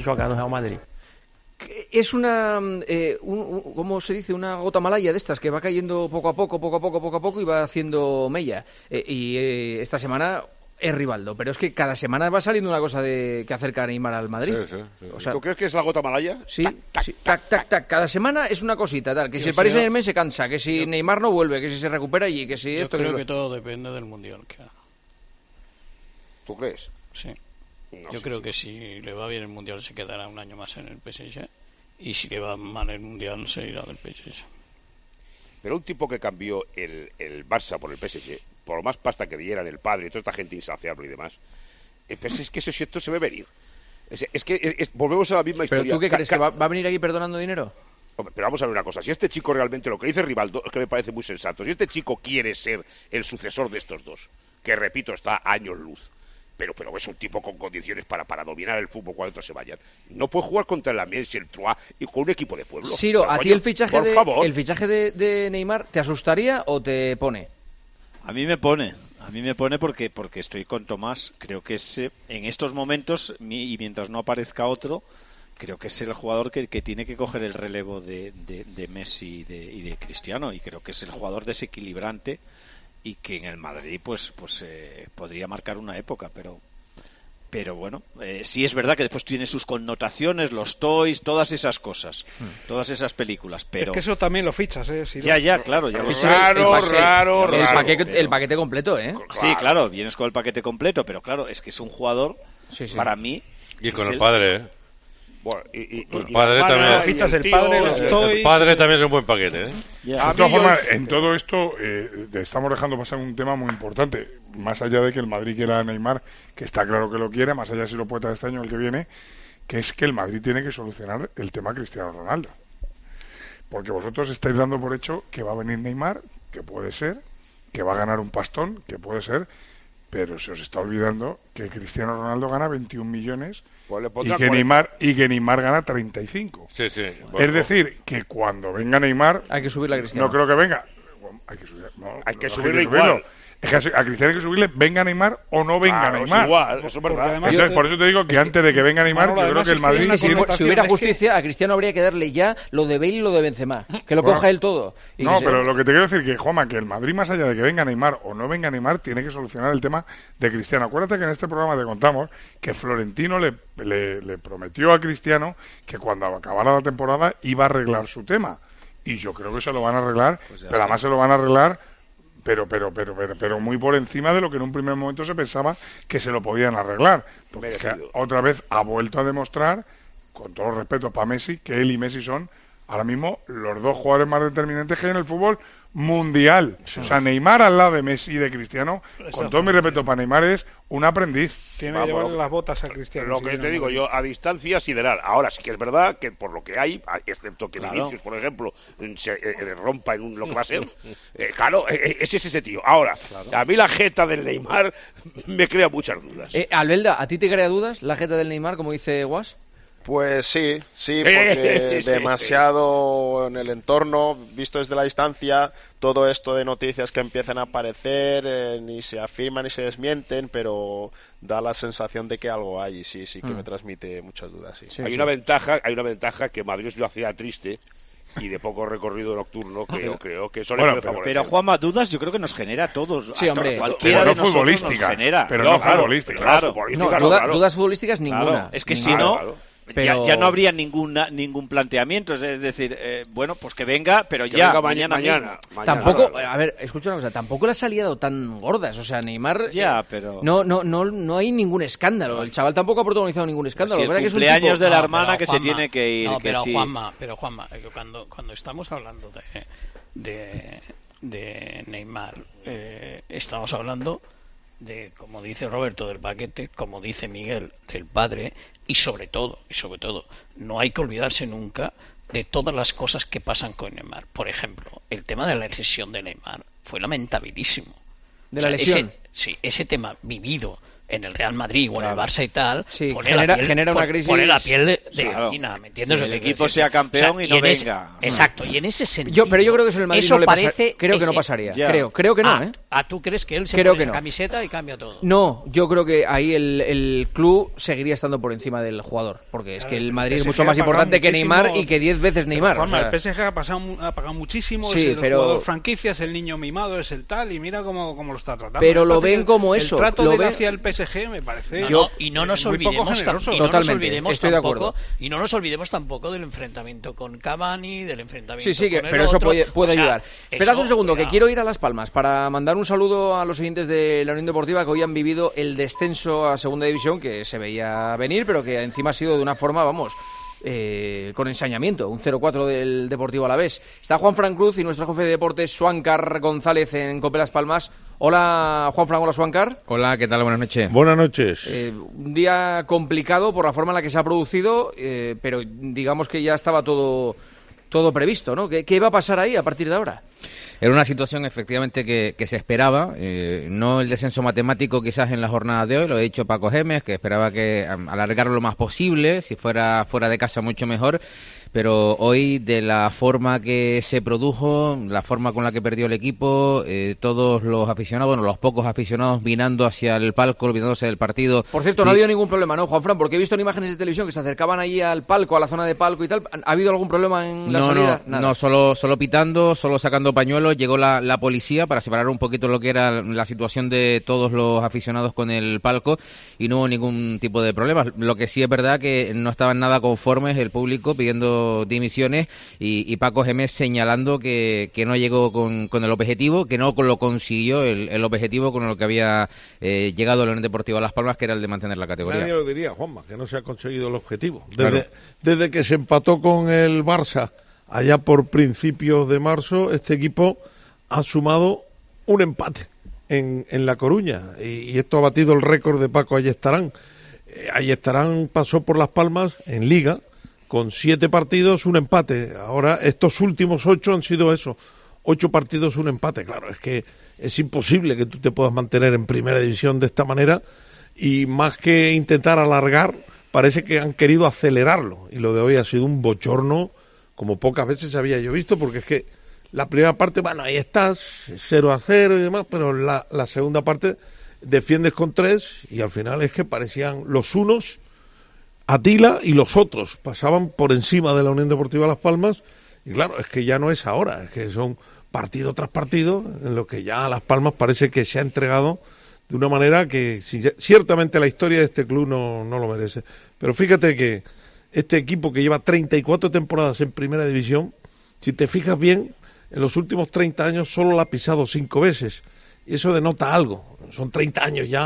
Es una, eh, un, un- ¿cómo se dice? Una gota malaya de estas que va cayendo poco a poco, poco a poco, poco a poco y va haciendo mella. Eh, y eh, esta semana es Rivaldo, pero es que cada semana va saliendo una cosa de que acerca a Neymar al Madrid. Sí, sí, sí. O sea, ¿Tú crees que es la gota malaya? sí, sí, tac, tac, tac. Cada semana es una cosita, tal. Que si Yo el Paris creo- Saint-Germain se cansa, que si Neymar no vuelve, que si se recupera allí, que si Yo esto... creo que que lo- todo depende del Mundial que haga. ¿Tú crees? Sí. No, Yo sí, creo sí. que si le va bien el Mundial se quedará un año más en el P S G, y si le va mal el Mundial se irá del P S G. Pero un tipo que cambió el, el Barça por el P S G, por más pasta que dieran el padre y toda esta gente insaciable y demás, eh, pues es que eso esto se ve venir. Es, es que es- es- volvemos a la misma ¿Pero historia. tú qué Ca- crees? ca- ¿Que va, va a venir aquí perdonando dinero? Hombre, pero vamos a ver una cosa. Si este chico realmente, lo que dice Rivaldo, es que me parece muy sensato. Si este chico quiere ser el sucesor de estos dos, que repito, está a años luz, pero pero es un tipo con condiciones para, para dominar el fútbol cuando otros se vayan. No puede jugar contra el Amiens y el Troyes y con un equipo de pueblo. Siro, Pero, ¿a ti coño, el fichaje, por de, favor. el fichaje de, de Neymar te asustaría o te pone? A mí me pone, a mí me pone porque porque estoy con Tomás. Creo que es, eh, en estos momentos, mi- y mientras no aparezca otro, creo que es el jugador que, que tiene que coger el relevo de, de, de Messi y de, y de Cristiano, y creo que es el jugador desequilibrante y que en el Madrid pues pues eh, podría marcar una época, pero pero bueno, eh, sí es verdad que después tiene sus connotaciones, los toys, todas esas cosas, todas esas películas, pero Es que eso también lo fichas, ¿eh? Si ya, no- ya, claro, ya lo sé. Raro, el paquete- raro, el raro. paquete, el paquete completo, ¿eh? Sí, claro, vienes con el paquete completo, pero claro, es que es un jugador, Sí, sí. para mí... Y que con es el padre, ¿eh? Bueno, y, y- El y- padre y la también. mano y Fichas el tío, padre, los eh, toys. El padre también es un buen paquete, ¿eh? Ya. A De mí todas yo- formas, en todo esto eh, estamos dejando pasar un tema muy importante. Más allá de que el Madrid quiera a Neymar, que está claro que lo quiere, más allá si lo puede traer este año o el que viene, que es que el Madrid tiene que solucionar el tema Cristiano Ronaldo. Porque vosotros estáis dando por hecho que va a venir Neymar, que puede ser, que va a ganar un pastón, que puede ser, pero se os está olvidando que Cristiano Ronaldo gana veintiún millones Pues le y pondrá que cuarenta. Neymar y que Neymar gana treinta y cinco. Sí, sí. Es decir, que cuando venga Neymar, Hay que subirle a Cristiano. no creo que venga. Hay que, subir- no, Hay que no, subirlo igual. Es que a Cristiano hay que subirle, venga Neymar o no venga Claro, es Neymar. igual, eso es Porque verdad. además- Entonces, por eso te digo que antes de que venga Neymar, Manolo, yo creo además que el es que Madrid es una Si, fu- connotación, si hubiera es que- justicia, a Cristiano habría que darle ya lo de Bale y lo de Benzema. Que lo Bueno, coja él todo. Y No, que se- pero lo que te quiero decir que, Juanma, que el Madrid, más allá de que venga Neymar o no venga Neymar, tiene que solucionar el tema de Cristiano. Acuérdate que en este programa te contamos que Florentino le, le, le prometió a Cristiano que cuando acabara la temporada iba a arreglar su tema. Y yo creo que se lo van a arreglar, Pues ya pero está. además se lo van a arreglar, pero, pero, pero, pero, pero muy por encima de lo que en un primer momento se pensaba que se lo podían arreglar. Porque es que Merecido. otra vez ha vuelto a demostrar con todo respeto para Messi, que él y Messi son ahora mismo los dos jugadores más determinantes que hay en el fútbol mundial. Sí. O sea, Neymar al lado de Messi y de Cristiano, con todo mi respeto para Neymar, es un aprendiz. Tiene que llevarle las botas a Cristiano. Lo si que te no, digo no. yo, a distancia sideral. Ahora sí que es verdad que por lo que hay, excepto que Claro. Vinicius, por ejemplo, se eh, rompa en un, lo que va a ser, eh, claro, eh, ese es ese tío. Ahora, claro. A mí la jeta del Neymar me crea muchas dudas. Eh, Albelda, ¿a ti te crea dudas la jeta del Neymar, como dice Guas? Pues sí, sí, porque demasiado en el entorno, visto desde la distancia, todo esto de noticias que empiezan a aparecer, eh, ni se afirman ni se desmienten, pero da la sensación de que algo hay, y sí, sí que mm. me transmite muchas dudas. Sí. Sí, hay sí. una ventaja, hay una ventaja que Madrid lo hacía triste y de poco recorrido nocturno, creo, creo que eso bueno, le pero, pero Juanma, dudas yo creo que nos genera a todos. Sí, hombre. Cualquiera pero de no nosotros futbolística, nos genera. Pero no, no claro, futbolística. Claro, no, claro, duda, claro. dudas futbolísticas ninguna. Claro. Es que ninguna. si no... Claro. Pero... Ya, ya no habría ninguna, ningún planteamiento, es decir, eh, bueno, pues que venga, pero que ya, venga mañana, mañana, mañana. Tampoco, claro. A ver, escucha una cosa, tampoco las ha liado tan gordas, o sea, Neymar... Ya, eh, pero... No, no, no, no hay ningún escándalo, el chaval tampoco ha protagonizado ningún escándalo. Si el que cumpleaños es un tipo... de la no, hermana que Juanma, se tiene que ir, no, que pero sí. Juanma, pero Juanma, cuando, cuando estamos hablando de, de, de Neymar, eh, estamos hablando de, como dice Roberto, del paquete, como dice Miguel, del padre, y sobre todo, y sobre todo, no hay que olvidarse nunca de todas las cosas que pasan con Neymar. Por ejemplo, el tema de la lesión de Neymar fue lamentabilísimo. ¿De o sea, la lesión? Ese, sí, ese tema vivido en el Real Madrid o en el Barça y tal, sí, pone, genera, la piel, genera una pone, crisis. pone la piel de, de claro. gallina, ¿me entiendes? Que el equipo sea campeón, o sea, y no y venga. Ese, exacto, y en ese sentido... Yo, pero yo creo que eso en el Madrid eso no le pasa, parece, creo es, que no pasaría. Ya. Creo, creo que no, ah, ¿eh? Ah, ¿tú crees que él se creo pone que esa no. camiseta y cambia todo? No, yo creo que ahí el, el club seguiría estando por encima del jugador, porque es que el Madrid es mucho más importante que Neymar y que diez veces Neymar. Juanma, o sea... el P S G ha, pasado, ha pagado muchísimo, sí, es el pero... jugador franquicia, es el niño mimado, es el tal, y mira cómo, cómo lo está tratando. Pero lo ven como eso. El trato lo de ven... hacia el P S G me parece... No, no, y no nos olvidemos, y no nos olvidemos estoy tampoco, de acuerdo. y no nos olvidemos tampoco del enfrentamiento con Cavani, del enfrentamiento sí, sí, que, con el pero otro. eso puede, puede o sea, ayudar. eso, Esperad un segundo, cuidado. que quiero ir a Las Palmas para mandar un saludo a los oyentes de la Unión Deportiva que hoy han vivido el descenso a Segunda División, que se veía venir, pero que encima ha sido de una forma, vamos... Eh, con ensañamiento, un cero cuatro del Deportivo Alavés. Está Juan Fran Cruz y nuestro jefe de deportes, Suancar González, en Cope Las Palmas. Hola, Juan Fran, hola, Suancar. Hola, ¿qué tal? Buenas noches. Buenas noches. Eh, un día complicado por la forma en la que se ha producido, eh, pero digamos que ya estaba todo, todo previsto, ¿no? ¿Qué, ¿Qué va a pasar ahí a partir de ahora? Era una situación efectivamente que, que se esperaba, eh, no el descenso matemático quizás en la jornada de hoy, lo ha dicho Paco Gémez, que esperaba que um, alargarlo lo más posible, si fuera fuera de casa mucho mejor, pero hoy de la forma que se produjo, la forma con la que perdió el equipo, eh, todos los aficionados, bueno, los pocos aficionados vinando hacia el palco, olvidándose del partido. Por cierto, no y... ha habido ningún problema, ¿no, Juanfran? Porque he visto en imágenes de televisión que se acercaban allí al palco, a la zona de palco y tal. ¿Ha habido algún problema en la no, salida? No, Nada. no, solo, solo pitando, solo sacando pañuelos. Llegó la, la policía para separar un poquito lo que era la situación de todos los aficionados con el palco y no hubo ningún tipo de problemas. Lo que sí es verdad que no estaban nada conformes el público pidiendo dimisiones y, y Paco Gémez señalando que, que no llegó con, con el objetivo, que no lo consiguió el, el objetivo con el que había eh, llegado la Unión Deportiva Las Palmas, que era el de mantener la categoría. Nadie lo diría, Juanma, que no se ha conseguido el objetivo. Desde, claro. desde que se empató con el Barça allá por principios de marzo, este equipo ha sumado un empate en, en La Coruña y, y esto ha batido el récord de Paco Ayestarán. Eh, Ayestarán pasó por Las Palmas en Liga con siete partidos, un empate. Ahora estos últimos ocho han sido eso, ocho partidos, un empate. Claro, es que es imposible que tú te puedas mantener en primera división de esta manera y más que intentar alargar, parece que han querido acelerarlo y lo de hoy ha sido un bochorno como pocas veces había yo visto, porque es que la primera parte, bueno, ahí estás, cero a cero y demás, pero la, la segunda parte defiendes con tres y al final es que parecían los unos Atila y los otros, pasaban por encima de la Unión Deportiva Las Palmas y claro, es que ya no es ahora, es que son partido tras partido en lo que ya Las Palmas parece que se ha entregado de una manera que si, ciertamente la historia de este club no, no lo merece. Pero fíjate que este equipo que lleva treinta y cuatro temporadas en primera división, si te fijas bien, en los últimos treinta años solo la ha pisado cinco veces. Y eso denota algo. Son treinta años ya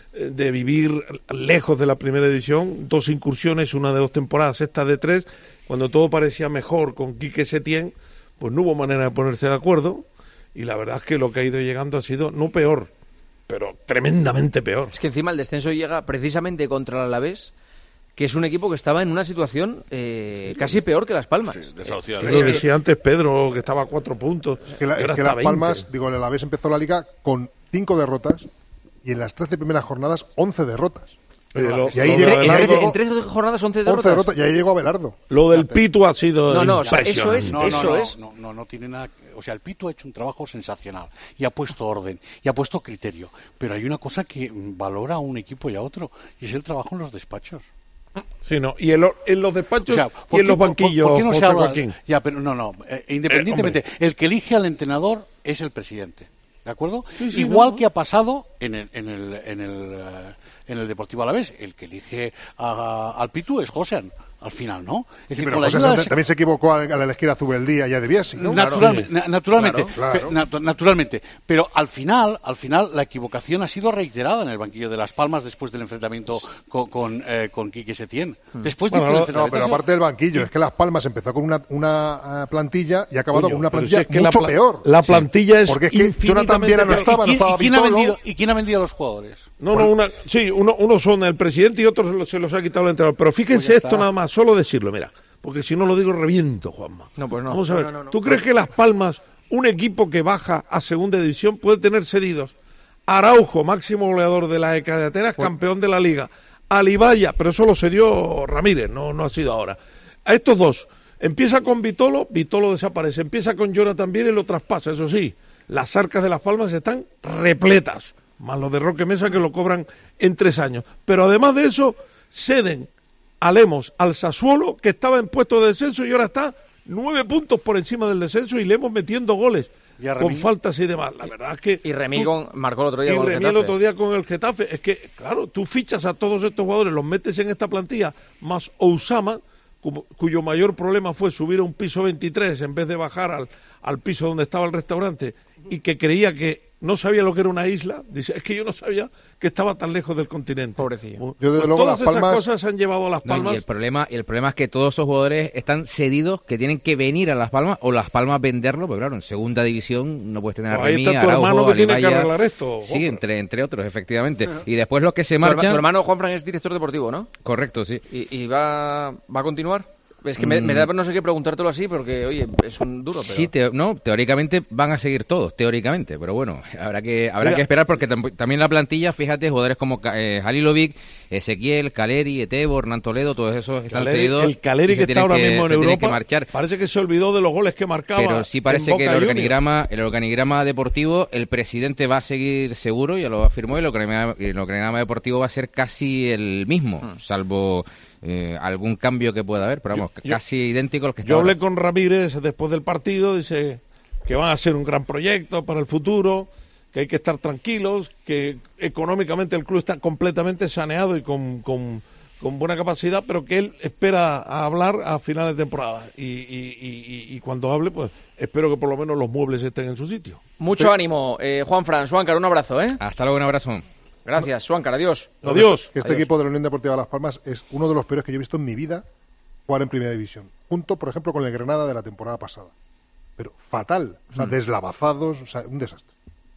de vivir lejos de la primera división, dos incursiones, una de dos temporadas, esta de tres, cuando todo parecía mejor con Quique Setién, pues no hubo manera de ponerse de acuerdo, y la verdad es que lo que ha ido llegando ha sido no peor, pero tremendamente peor. Es que encima el descenso llega precisamente contra el Alavés, que es un equipo que estaba en una situación eh, casi peor que Las Palmas. Sí, desahuciado. Sí, lo decía antes Pedro, que estaba a cuatro puntos. Es que, la, es que Las Palmas, digo, el Alavés empezó la liga con cinco derrotas y en las trece primeras jornadas once derrotas. Lo, y ahí lo llegó, en, trece, en trece jornadas once derrotas. once derrotas. Y ahí llegó Abelardo. Lo del Pitu ha sido no, no, impresionante. Eso es, no, eso no, no, es. No, no, no tiene nada. O sea, el Pitu ha hecho un trabajo sensacional y ha puesto orden y ha puesto criterio. Pero hay una cosa que valora a un equipo y a otro y es el trabajo en los despachos. Sí, no, y en, lo, en los despachos o sea, y en los banquillos. ¿Por, por qué no se habla? Joaquín? Ya, pero no, no. Eh, independientemente, eh, el que elige al entrenador es el presidente. ¿De acuerdo? Sí, sí, Igual no. que ha pasado en el, en el, en el, uh, en el Deportivo Alavés. El que elige a, a, al Pitu es Josean. Al final, ¿no? Es Sí, decir, pero con la José ayuda Sánchez de... también se equivocó al, al elegir a Zubeldía y a De Biasi, ¿no? Naturalmente, Claro. na- naturalmente, Claro, claro. pe- natu- naturalmente, pero al final, al final la equivocación ha sido reiterada en el banquillo de Las Palmas después del enfrentamiento con con, eh, con Quique Setién. Después de Bueno, que el no, enfrentamiento pero ha sido- aparte del banquillo, es que Las Palmas empezó con una, una eh, plantilla y ha acabado Coño, con una pero si plantilla es que la mucho pla- peor. la plantilla es Porque es que Jonathan infinitamente Viera no peor. estaba, no ¿Y quién, estaba y quién ha Vitolo. vendido, ¿Y quién ha vendido a los jugadores? No, no, una, sí, uno, uno son el presidente y otros se los, se los ha quitado el entrenador. Pero fíjense Pues ya esto está. nada más, solo decirlo, mira, porque si no lo digo reviento, Juanma. No, pues no. Vamos a ver, No, no, no, no. ¿tú crees que Las Palmas, un equipo que baja a segunda división, puede tener cedidos a Araujo, máximo goleador de la E C A de Atenas, Pues campeón de la Liga, a Libaya, pero eso lo cedió Ramírez, no, no ha sido ahora. A estos dos, empieza con Vitolo, Vitolo desaparece, empieza con Jonathan Viera y lo traspasa, eso sí, las arcas de Las Palmas están repletas, más lo de Roque Mesa que lo cobran en tres años. Pero además de eso, ceden a Lemos, al Sassuolo, que estaba en puesto de descenso y ahora está nueve puntos por encima del descenso y Lemos metiendo goles Y a con Remí. faltas y demás. La verdad es que... Y Remí tú- con- marcó el otro día y con el Remí el Getafe. otro día con el Getafe. Es que, claro, tú fichas a todos estos jugadores, los metes en esta plantilla, más Ousama, cu- cuyo mayor problema fue subir a un piso veintitrés en vez de bajar al, al piso donde estaba el restaurante, y que creía que no sabía lo que era una isla. Dice, es que yo no sabía que estaba tan lejos del continente. Pobrecillo. Yo, desde Pues luego, todas Las esas Palmas- cosas han llevado a Las No, Palmas. y el problema, y el problema es que todos esos jugadores están cedidos, que tienen que venir a Las Palmas o Las Palmas venderlo, porque claro, en segunda división no puedes tener a Pues ahí Remí, está tu Araujo, hermano que tiene que Alibaya. arreglar esto, Sí, Juanfran. entre, entre otros, efectivamente. Y después los que se Tu, herma- marchan... tu hermano Juanfran es director deportivo, ¿no? Correcto, sí. ¿Y, y va, va a continuar? Es que me, Mm. me da no sé qué preguntártelo así, porque, oye, es un duro, pero... Sí, teo- no, teóricamente van a seguir todos, teóricamente, pero bueno, habrá que habrá Mira. que esperar porque tam- también la plantilla, fíjate, jugadores como Ca- eh, Halilovic, Ezequiel, Caleri, Etebo, Hernán Toledo, todos esos están Caleri- cedidos. el Caleri y que se está tienen ahora que- mismo en se tienen Europa que marchar. parece que se olvidó de los goles que marcaba. Pero sí parece en que el Boca Juniors. organigrama, el organigrama deportivo, el presidente va a seguir seguro, ya lo afirmó, y el organigrama, el organigrama deportivo va a ser casi el mismo, Hmm. salvo eh, algún cambio que pueda haber, pero vamos, Yo- casi idéntico al que está Yo hablé ahora. con Ramírez después del partido, dice que van a ser un gran proyecto para el futuro, que hay que estar tranquilos, que económicamente el club está completamente saneado y con, con, con buena capacidad, pero que él espera a hablar a finales de temporada. Y, y, y, y cuando hable, pues espero que por lo menos los muebles estén en su sitio. Mucho ánimo, eh, Juanfran, Suáncar, un abrazo, ¿eh? Hasta luego, un abrazo. Gracias, Suáncar, adiós. Adiós. Que este Adiós. equipo de la Unión Deportiva Las Palmas es uno de los peores que yo he visto en mi vida jugar en Primera División. Junto, por ejemplo, con el Granada de la temporada pasada. Pero fatal. O sea, Mm. deslavazados, o sea, un desastre.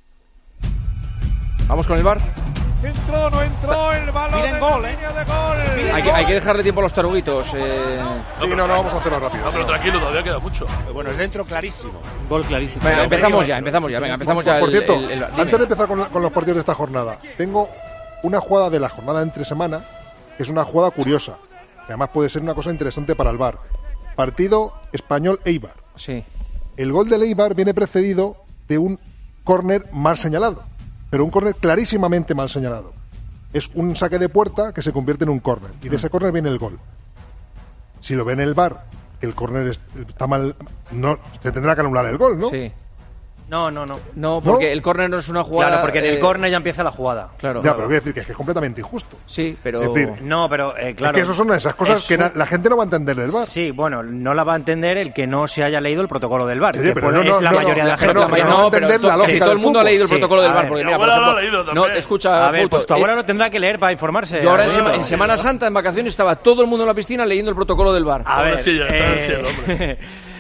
Vamos con el bar. Entró, no entró el balón Piden en gol, la ¿eh? línea de gol. Hay que, hay que dejarle tiempo a los taruguitos. Eh... Sí, no, no, vamos a hacerlo rápido. No, pero tranquilo, todavía queda mucho. Bueno, es dentro clarísimo. Gol clarísimo. Venga, empezamos ya, empezamos ya, venga, empezamos ya. Por el- cierto, el- el- dime. antes de empezar con, con los partidos de esta jornada, tengo una jugada de la jornada entre semana, que es una jugada curiosa. Que además puede ser una cosa interesante para el V A R. Partido Español-Eibar. Sí. El gol del Eibar viene precedido de un córner mal señalado, pero un córner clarísimamente mal señalado. Es un saque de puerta que se convierte en un córner, y de ese córner viene el gol. Si lo ve en el V A R, que el córner es- está mal, no se tendrá que anular el gol, ¿no? Sí. No, no, no. No, porque ¿no? el córner no es una jugada... Claro, porque en el eh... córner ya empieza la jugada. Claro. Ya, pero voy a decir que es, que es completamente injusto. Sí, pero... Es decir, no, pero eh, claro... Es que esas son esas cosas que un... la gente no va a entender del V A R. Sí, bueno, no la va a entender el que no se haya leído el protocolo del V A R. Sí, que pero puede, no, no, es la no, mayoría no, de la gente. No, no, no, no pero to la si todo el mundo ha leído el sí, protocolo del V A R, ver, porque mi mira, por abuela ejemplo... No, escucha, a ver, Fouto, pues tu abuela eh, lo tendrá que leer para informarse. Yo ahora en, sema, en Semana Santa, en vacaciones, estaba todo el mundo en la piscina leyendo el protocolo del V A R. A ver, sí, ya está eh, en el cielo, hombre.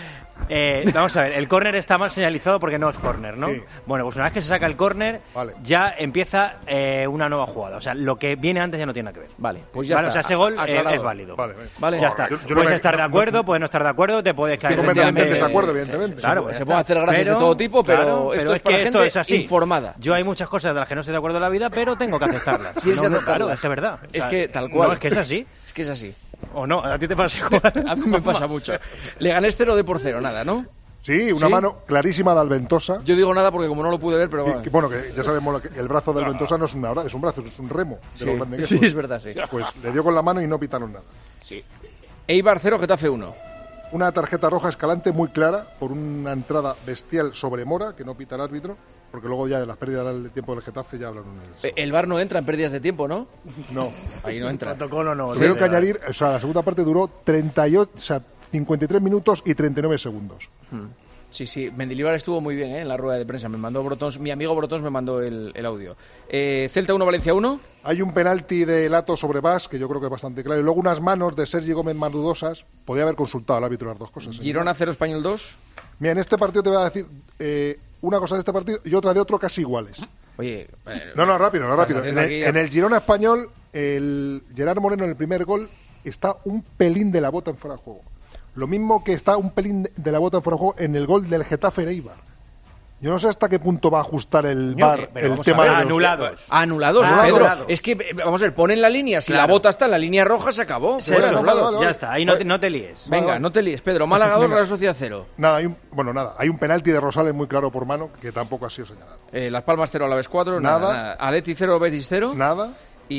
Eh, vamos a ver, el córner está mal señalizado porque no es córner, ¿no? Sí. Bueno, pues una vez que se saca el córner, vale. ya empieza eh, una nueva jugada. O sea, lo que viene antes ya no tiene nada que ver. Vale, pues ya vale, está. O sea, ese gol eh, es válido. Vale, vale. Ya está. Yo, yo puedes no me, estar de acuerdo, no, puedes no estar de acuerdo, te puedes caer. Estoy completamente en desacuerdo, evidentemente. Claro, pues se pueden hacer gracias pero, de todo tipo, pero, claro, esto pero es, es que para esto gente es así. informada. Yo hay muchas cosas de las que no estoy de acuerdo en la vida, pero tengo que aceptarlas. Tienes no, que no, claro, es que es verdad. O sea, es que tal cual. No, es que es así. Es que es así. O no, a ti te pasa igual. A mí me pasa mucho. Le gané cero de por cero, nada, ¿no? Sí, una ¿Sí? mano clarísima de Alventosa. Yo digo nada porque como no lo pude ver, pero bueno. Y, que, bueno, que ya sabemos que el brazo de Alventosa no es una hora, es un brazo, es un remo. De sí, lo grande que sí es, es verdad, sí. Pues le dio con la mano y no pitaron nada. Sí. Eibar cero, Getafe uno. Una tarjeta roja Escalante muy clara por una entrada bestial sobre Mora, que no pita el árbitro, porque luego ya de las pérdidas del tiempo del Getafe ya hablaron. El, el V A R no entra en pérdidas de tiempo, ¿no? No. Ahí no entra. El protocolo no. Tuvieron que añadir, o sea, la segunda parte duró treinta y ocho, o sea, cincuenta y tres minutos y treinta y nueve segundos. Hmm. Sí, sí, Mendilibar estuvo muy bien ¿eh? en la rueda de prensa. Me mandó Brotons, mi amigo Brotons me mandó el, el audio. Eh, Celta uno, Valencia uno. Hay un penalti de Lato sobre Bas, que yo creo que es bastante claro. Y luego unas manos de Sergi Gómez Mandudosas. Podía haber consultado al árbitro las dos cosas. ¿eh? Girona cero, Español dos. Mira, en este partido te voy a decir eh, una cosa de este partido y otra de otro casi iguales. Oye, eh, no, no, rápido, no, rápido. En el, en el Girona Español, el Gerard Moreno en el primer gol está un pelín de la bota en fuera de juego. Lo mismo que está un pelín de la bota fuera de juego en el gol del Getafe Eibar. Yo no sé hasta qué punto va a ajustar el V A R el tema de los... Anulados. Anulados, ah, Pedro. anulados. Es que, vamos a ver, ponen la línea. Si claro. la bota está en la línea roja, se acabó. Sí, bueno, vale, vale, vale. Ya está, ahí no te, no te líes. Venga, vale. no te líes, Pedro. Málaga dos, Real Sociedad cero. Nada, hay un, bueno, nada. Hay un penalti de Rosales muy claro por mano, que tampoco ha sido señalado. Eh, Las Palmas cero, Alavés cuatro. Nada. Nada, nada. Atleti cero, Betis cero. Nada.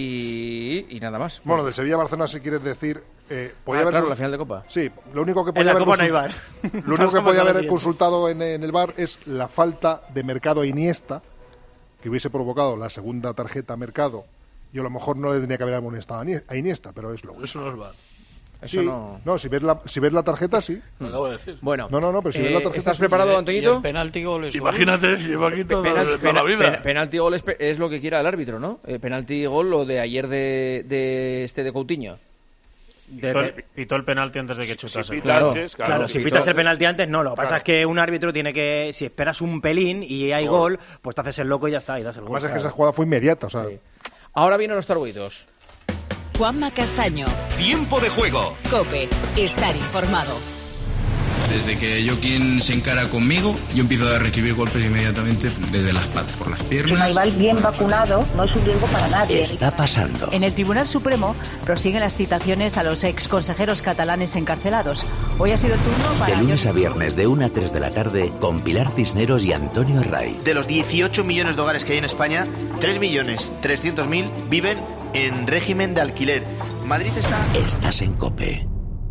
Y, y nada más. Bueno, del Sevilla-Barcelona, si quieres decir... Eh, ah, haber claro, la final de Copa. Sí, lo único que podía en la haber, Copa no hay V A R. Lo único que podía haber consultado en, en el V A R es la falta de Mercado a Iniesta, que hubiese provocado la segunda tarjeta a Mercado, y a lo mejor no le tenía que haber amonestado a Iniesta, pero es lo Eso no es V A R. Eso sí, no... no, si ves la, si ves la tarjeta, sí. Lo acabo de decir. Bueno, no, no, no, pero si eh, ves la tarjeta. ¿Estás sí. preparado, Antoñito? El penalti gol es Imagínate si lleva aquí toda, penalti, toda la vida. Pen, penalti gol es, es lo que quiera el árbitro, ¿no? Eh, penalti gol lo de ayer de, de este de Coutinho. Pitó el, pitó el penalti antes de que chutase. Si claro, antes, claro, claro, si pitó. pitas el penalti antes, no. Lo que claro. pasa es que un árbitro tiene que, si esperas un pelín y hay gol, gol pues te haces el loco y ya está, y das el gol. Lo que pasa claro. es que esa jugada fue inmediata, o sea. Sí. Ahora vienen los tarbuitos. Juanma Castaño. Tiempo de juego. COPE. Estar informado. Desde que Joaquín se encara conmigo, yo empiezo a recibir golpes inmediatamente desde la espalda, por las piernas. Un rival bien vacunado no es un riesgo para nadie. Está pasando. En el Tribunal Supremo prosiguen las citaciones a los ex consejeros catalanes encarcelados. Hoy ha sido el turno para... De lunes a viernes, de una a tres de la tarde, con Pilar Cisneros y Antonio Herray. De los dieciocho millones de hogares que hay en España, tres millones trescientos mil viven en régimen de alquiler. Madrid está... Estás en COPE.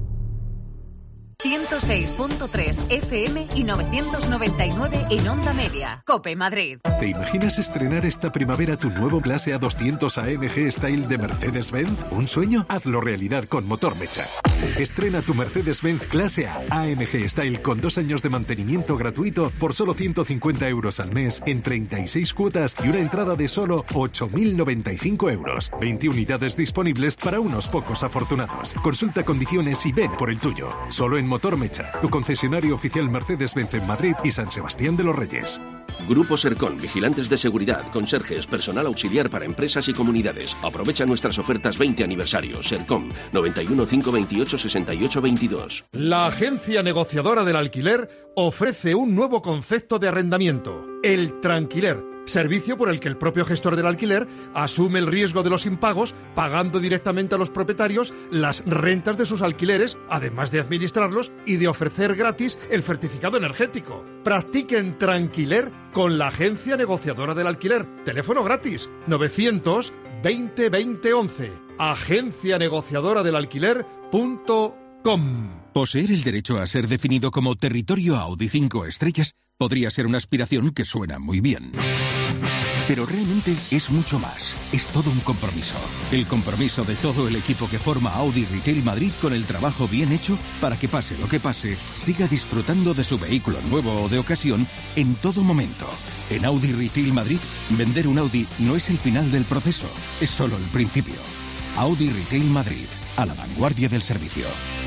ciento seis punto tres F M y novecientos noventa y nueve en Onda Media. COPE Madrid. ¿Te imaginas estrenar esta primavera tu nuevo clase A doscientos A M G Style de Mercedes-Benz? ¿Un sueño? Hazlo realidad con Motor Mecha. Estrena tu Mercedes-Benz clase A A M G Style con dos años de mantenimiento gratuito por solo ciento cincuenta euros al mes en treinta y seis cuotas y una entrada de solo ocho mil noventa y cinco euros. veinte unidades disponibles para unos pocos afortunados. Consulta condiciones y ven por el tuyo. Solo en Motor Mecha, tu concesionario oficial Mercedes-Benz en Madrid y San Sebastián de los Reyes. Grupo Sercon, vigilantes de seguridad, conserjes, personal auxiliar para empresas y comunidades. Aprovecha nuestras ofertas veinte aniversario. Sercon, noventa y uno, cinco veintiocho, sesenta y ocho veintidós. La agencia negociadora del alquiler ofrece un nuevo concepto de arrendamiento, el tranquiler. Servicio por el que el propio gestor del alquiler asume el riesgo de los impagos, pagando directamente a los propietarios las rentas de sus alquileres, además de administrarlos y de ofrecer gratis el certificado energético. Practiquen tranquiler con la agencia negociadora del alquiler. Teléfono gratis novecientos veinte veinte once. agencia negociadora del alquiler punto com. Poseer el derecho a ser definido como territorio Audi cinco estrellas Podría ser una aspiración que suena muy bien. Pero realmente es mucho más. Es todo un compromiso. El compromiso de todo el equipo que forma Audi Retail Madrid con el trabajo bien hecho para que pase lo que pase, siga disfrutando de su vehículo nuevo o de ocasión en todo momento. En Audi Retail Madrid, vender un Audi no es el final del proceso, es solo el principio. Audi Retail Madrid, a la vanguardia del servicio.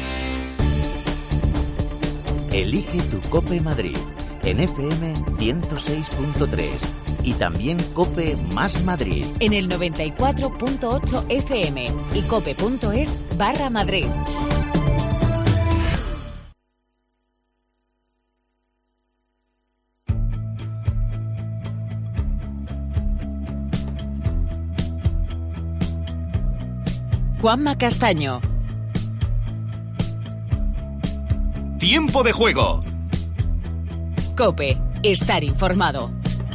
Elige tu COPE Madrid en F M ciento seis punto tres y también COPE más Madrid en el noventa y cuatro punto ocho F M y cope.es barra Madrid. Juanma Castaño. Tiempo de juego. COPE. Estar informado.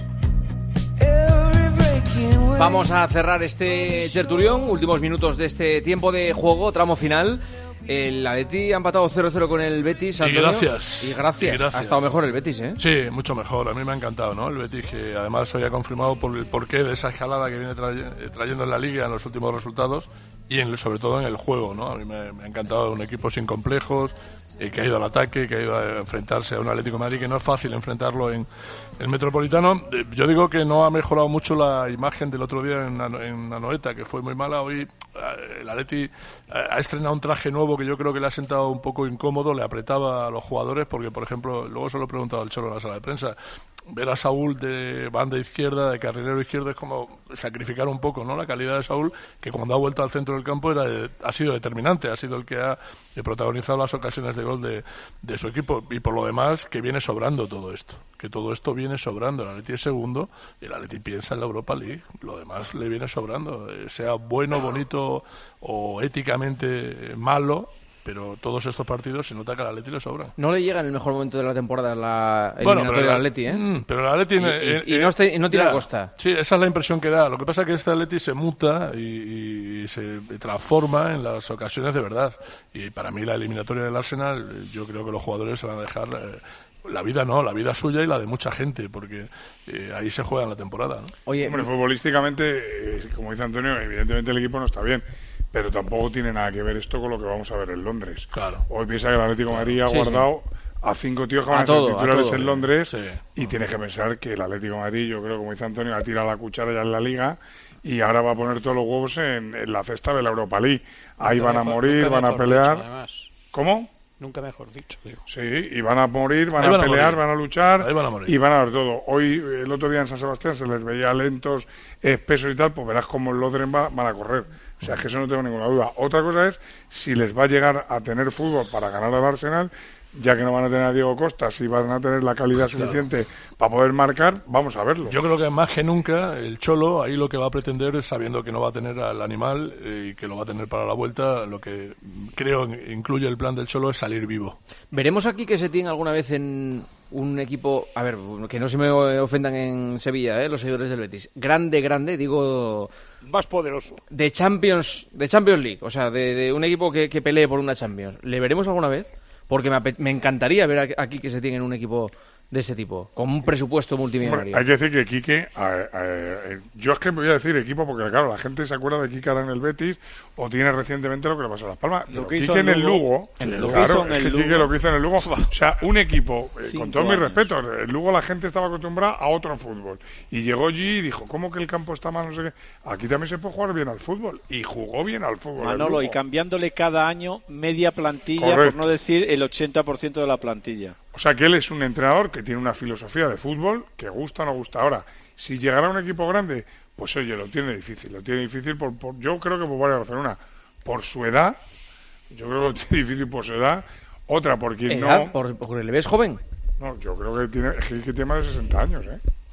Vamos a cerrar este tertulión, últimos minutos de este tiempo de juego, tramo final. El Atleti ha empatado cero cero con el Betis, Antonio. Y gracias. Y gracias. Y gracias. Ha estado mejor el Betis, ¿eh? Sí, mucho mejor. A mí me ha encantado, ¿no? El Betis, que además hoy ha confirmado por el porqué de esa escalada que viene tra- trayendo en la Liga en los últimos resultados y en, sobre todo en el juego, ¿no? A mí me, me ha encantado un equipo sin complejos, eh, que ha ido al ataque, que ha ido a enfrentarse a un Atlético de Madrid, que no es fácil enfrentarlo en el Metropolitano. Eh, yo digo que no ha mejorado mucho la imagen del otro día en, en Anoeta, que fue muy mala. Hoy el Atleti ha estrenado un traje nuevo que yo creo que le ha sentado un poco incómodo, le apretaba a los jugadores, porque por ejemplo, luego se lo he preguntado al Cholo en la sala de prensa, ver a Saúl de banda izquierda, de carrilero izquierdo, es como sacrificar un poco, ¿no?, la calidad de Saúl, que cuando ha vuelto al centro del campo era de, ha sido determinante, ha sido el que ha protagonizado las ocasiones de gol de, de su equipo, y por lo demás que viene sobrando todo esto, que todo esto viene sobrando. El Atleti es segundo y el Atleti piensa en la Europa League, lo demás le viene sobrando, eh, sea bueno, bonito o éticamente malo, pero todos estos partidos se nota que al Atleti le sobran. No le llega en el mejor momento de la temporada la bueno, eliminatoria del Atleti, ¿eh? Mm, pero el Atleti... Y, eh, y, y no, esté, y no tiene ya, costa. Sí, esa es la impresión que da. Lo que pasa es que este Atleti se muta y, y se transforma en las ocasiones de verdad. Y para mí la eliminatoria del Arsenal, yo creo que los jugadores se van a dejar... Eh, la vida no, la vida suya y la de mucha gente, porque eh, ahí se juega en la temporada, ¿no? Oye, hombre, futbolísticamente, eh, como dice Antonio, evidentemente el equipo no está bien, pero tampoco tiene nada que ver esto con lo que vamos a ver en Londres. Claro. Hoy piensa que el Atlético de Madrid ha sí, guardado sí. a cinco tíos que van a, a ser titulares en Londres, sí. Y tienes que pensar que el Atlético de Madrid, yo creo, como dice Antonio, ha tirado la cuchara ya en la Liga y ahora va a poner todos los huevos en, en la cesta de la Europa League. Ahí nunca van mejor, a morir, van a pelear. Dicho, ¿Cómo? Nunca mejor dicho, digo. Sí, y van a morir, van, van a pelear, a van a luchar van a y van a ver todo. Hoy, el otro día en San Sebastián, se les veía lentos, espesos y tal, pues verás cómo el Lodren va, van a correr. O sea, que eso no tengo ninguna duda. Otra cosa es si les va a llegar a tener fútbol para ganar al Arsenal, ya que no van a tener a Diego Costa, si van a tener la calidad suficiente claro. para poder marcar, vamos a verlo. Yo creo que más que nunca el Cholo ahí lo que va a pretender es, sabiendo que no va a tener al animal eh, y que lo va a tener para la vuelta, lo que creo incluye el plan del Cholo es salir vivo. ¿Veremos aquí que Setién alguna vez en un equipo, a ver, que no se me ofendan en Sevilla, eh, los seguidores del Betis, grande, grande, digo... más poderoso. De Champions, de Champions League, o sea, de, de un equipo que, que pelee por una Champions. ¿Le veremos alguna vez? Porque me, me encantaría ver aquí que se tiene en un equipo de ese tipo, con un presupuesto multimillonario. Bueno, hay que decir que Quique, a, a, a, yo es que voy a decir equipo porque claro, la gente se acuerda de Quique ahora en el Betis o tiene recientemente lo que le pasó a Las Palmas. Lo que hizo Quique en el Lugo, en el Lugo claro, es que Quique lo que hizo en el Lugo, o sea, un equipo, eh, con todos mis respetos, el Lugo la gente estaba acostumbrada a otro fútbol y llegó allí y dijo, ¿cómo que el campo está mal? No sé qué. Aquí también se puede jugar bien al fútbol y jugó bien al fútbol. Manolo, y cambiándole cada año media plantilla, correcto, por no decir el ochenta por ciento de la plantilla. O sea que él es un entrenador que tiene una filosofía de fútbol que gusta o no gusta. Ahora, si llegara a un equipo grande, pues oye, lo tiene difícil. Lo tiene difícil, por, por yo creo que por varias razones. Una, por su edad. Yo creo que lo tiene difícil por su edad. Otra, porque ¿Edad? no... ¿Por, porque le ves joven? No, yo creo que tiene, es que tiene más de sesenta años, ¿eh?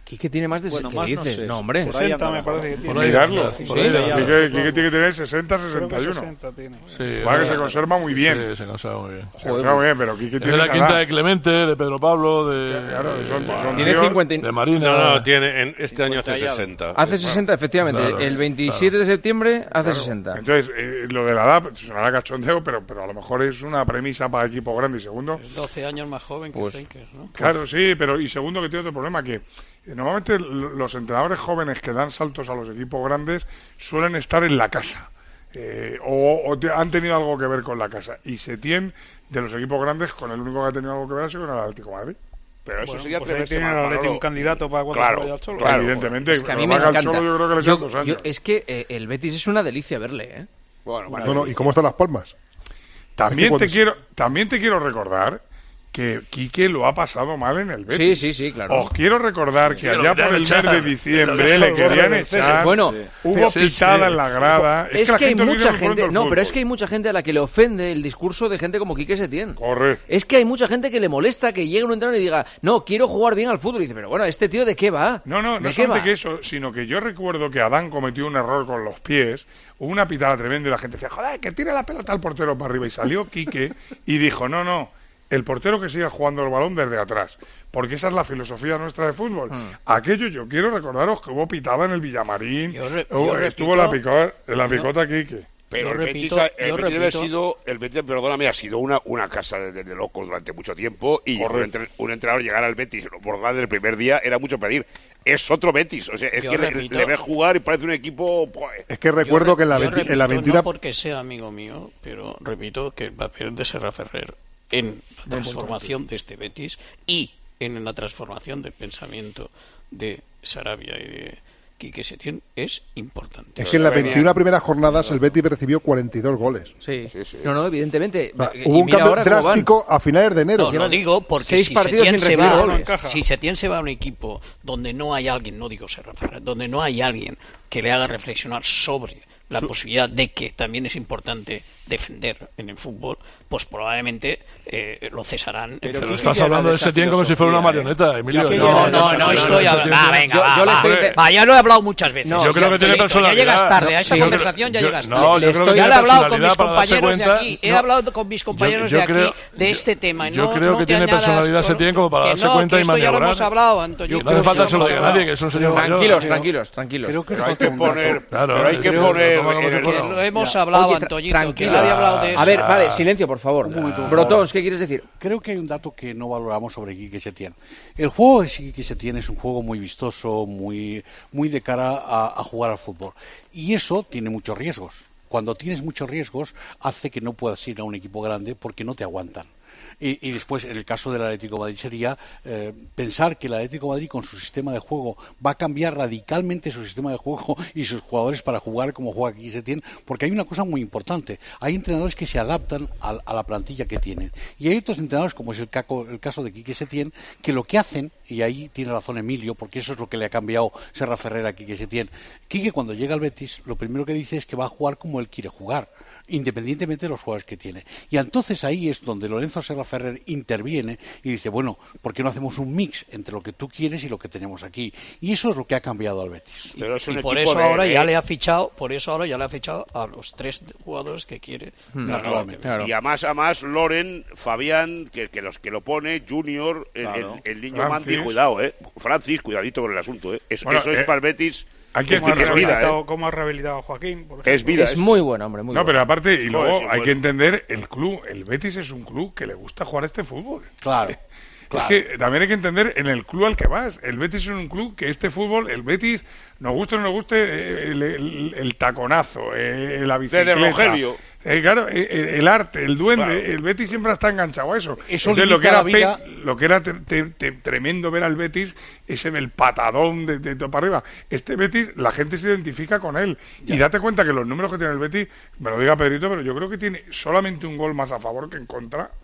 Quique tiene más de bueno, ¿qué más dices? No, sé, no, hombre. sesenta me parece que tiene. Por ahí mirarlo. Sí, Quique, Quique tiene que tener sesenta, sesenta y uno. sesenta tiene. Sí, para que se conserva muy bien. Sí, se conserva muy bien. Se conserva muy bien, pero Quique es tiene de la quinta edad. de Clemente, de Pedro Pablo, de... Claro, de, son, son tiene tíos, cincuenta de Marina. No, no, tiene, en este año hace sesenta. Hace sesenta, efectivamente. Claro, el veintisiete claro. de septiembre hace Claro. sesenta. Entonces, eh, lo de la edad sonará cachondeo, pero, pero a lo mejor es una premisa para equipo grande. Y segundo, Es doce años más joven que Pues, Henkes, ¿no? claro, sí, pero y segundo que tiene otro problema, que eh, normalmente l- los entrenadores jóvenes que dan saltos a los equipos grandes suelen estar en la casa. Eh, o o te- han tenido algo que ver con la casa. Y Setién, de los equipos grandes, con el único que ha tenido algo que ver ha sido con el Atlético de Madrid. Pero eso Bueno, sería pues ahí atreverse tiene más, el Atleti Manolo. un candidato para cuando Claro, se vaya al Cholo. claro. Evidentemente, Es que a mí pero me Maga al encanta. Cholo yo creo que le Yo- quedan dos años. yo- es que eh, el Betis es una delicia verle, ¿eh? Bueno, bueno, No, no, ¿y cómo están las palmas? También Es que te cuando- quiero, también te quiero recordar que Quique lo ha pasado mal en el Betis. Sí, sí, sí, claro. Os quiero recordar que Sí, lo allá querían por el echar. mes de diciembre le querían echar. Bueno, hubo sí, pitada sí. en la grada. Es, la que hay gente olvida mucha muy pronto gente, el no, pero fútbol. es que hay mucha gente a la que le ofende el discurso de gente como Quique Setién. Correcto. Es que hay mucha gente que le molesta que llegue un entrenador y diga, no, quiero jugar bien al fútbol. Y dice, pero bueno, ¿este tío de qué va? No, no, ¿De no qué solamente va? que eso, sino que yo recuerdo que Adán cometió un error con los pies, hubo una pitada tremenda y la gente decía, joder, que tire la pelota al portero para arriba. Y salió Quique y dijo, no, no, el portero que siga jugando el balón desde atrás. Porque esa es la filosofía nuestra de fútbol. Hmm. Aquello yo quiero recordaros que hubo pitada en el Villamarín, Yo re- hubo- yo estuvo repito- la, picota, la yo- picota Quique. Pero Yo el repito- Betis, ha- el yo Betis debe repito- ha sido, el Betis, perdóname, ha sido una, una casa de, de locos durante mucho tiempo y un, Correcto. entre- un entrenador llegar al Betis por del primer día era mucho pedir. Es otro Betis, o sea, es Yo que le, repito- le ves jugar y parece un equipo... pues, Es que recuerdo Yo re- que en la, yo venti- repito, en la mentira... No porque sea amigo mío, pero repito que el papel de Serra Ferrer en la transformación de este Betis y en la transformación del pensamiento de Sarabia y de Quique Setién es importante. Es que en las veintiuna primeras jornadas el Betis recibió cuarenta y dos goles. Sí. Sí, sí. No, no, evidentemente. O sea, Y hubo un mira cambio ahora cómo van. drástico a finales de enero. No, no digo porque seis si partidos Setién sin se recibir va, goles. si Setién se va a un equipo donde no hay alguien, no digo Serra Ferrer, donde no hay alguien que le haga reflexionar sobre la posibilidad de que también es importante defender en el fútbol, pues probablemente eh, lo cesarán. Pero Pero estás hablando de Setién como si fuera una marioneta, Emilio. No, no, no, estoy hablando. Ah, venga, Yo- va, yo le va. estoy- Va, ya lo he hablado muchas veces. No, yo creo que tiene Toñito, personalidad. Ya llegas tarde, a No, esta sí, conversación ya yo- llegas no, tarde. yo creo que ya tiene le he hablado con mis personalidad para darse compañeros de cuenta- aquí, he no, hablado con mis compañeros yo de aquí creo- de este tema. yo No- creo no que te tiene añadas personalidad con- Setién como para que darse no, cuenta que y esto ya lo maniobrar. hemos hablado, Antonio. No hace falta que se lo diga a nadie, que es un señor mayor. Tranquilos, tranquilos, tranquilos. Creo que Pero hay falta que un dato. poner, Claro, pero hay que creo- poner lo toma como en si el- fuera- Que lo hemos Ya. hablado, Oye, tra- Antoñito, que tranquilo. nadie ha hablado de eso. A ver, vale, silencio, por favor. Un momento, por Brotons, favor. ¿qué quieres decir? Creo que hay un dato que no valoramos sobre Quique Setién. El juego de Quique Setién es un juego muy vistoso, muy, muy de cara a, a jugar al fútbol. Y eso tiene muchos riesgos. Cuando tienes muchos riesgos, hace que no puedas ir a un equipo grande porque no te aguantan. Y, y después, en el caso del Atlético de Madrid, sería eh, pensar que el Atlético de Madrid, con su sistema de juego, va a cambiar radicalmente su sistema de juego y sus jugadores para jugar como juega Quique Setién, porque hay una cosa muy importante. Hay entrenadores que se adaptan a, a la plantilla que tienen. Y hay otros entrenadores, como es el, caco, el caso de Quique Setién, que lo que hacen, y ahí tiene razón Emilio, porque eso es lo que le ha cambiado Serra Ferrer a Quique Setién. Quique, cuando llega al Betis, lo primero que dice es que va a jugar como él quiere jugar, independientemente de los jugadores que tiene. Y entonces ahí es donde Lorenzo Serra Ferrer interviene y dice, bueno, ¿por qué no hacemos un mix entre lo que tú quieres y lo que tenemos aquí? Y eso es lo que ha cambiado al Betis. Pero es un Y por equipo eso de- ahora de- ya le ha fichado, por eso ahora ya le ha fichado a los tres jugadores que quiere. Naturalmente. Claro. Y además, además, Loren, Fabián, que, que los que lo pone, Junior, el, Claro. el, el niño Francis. Manti, cuidado, eh. Francis, cuidadito con el asunto, eh. Es- Bueno, eso es eh, para el Betis. hay que es, ¿Cómo ha, decir es vida, rehabilitado, eh. cómo ha rehabilitado a Joaquín? Por Es ejemplo? vida. Es muy bueno, hombre, muy No, bueno. pero aparte, y luego Joder, sí, hay bueno. que entender el club. El Betis es un club que le gusta jugar este fútbol. Claro. Es que también hay que entender en el club al que vas. El Betis es un club que este fútbol, el Betis, nos guste o no nos guste, eh, el, el- el taconazo, eh, la bicicleta. Desde Rogelio. Eh, claro, eh, el arte, el duende, Claro. el Betis siempre está enganchado a eso. Eso Entonces, lo que limita era, la vida. pe- lo que era te- te- te- tremendo ver al Betis, ese del patadón de, de todo para arriba. Este Betis, la gente se identifica con él. Y date cuenta que los números que tiene el Betis, me lo diga Pedrito, pero yo creo que tiene solamente un gol más a favor que en contra. O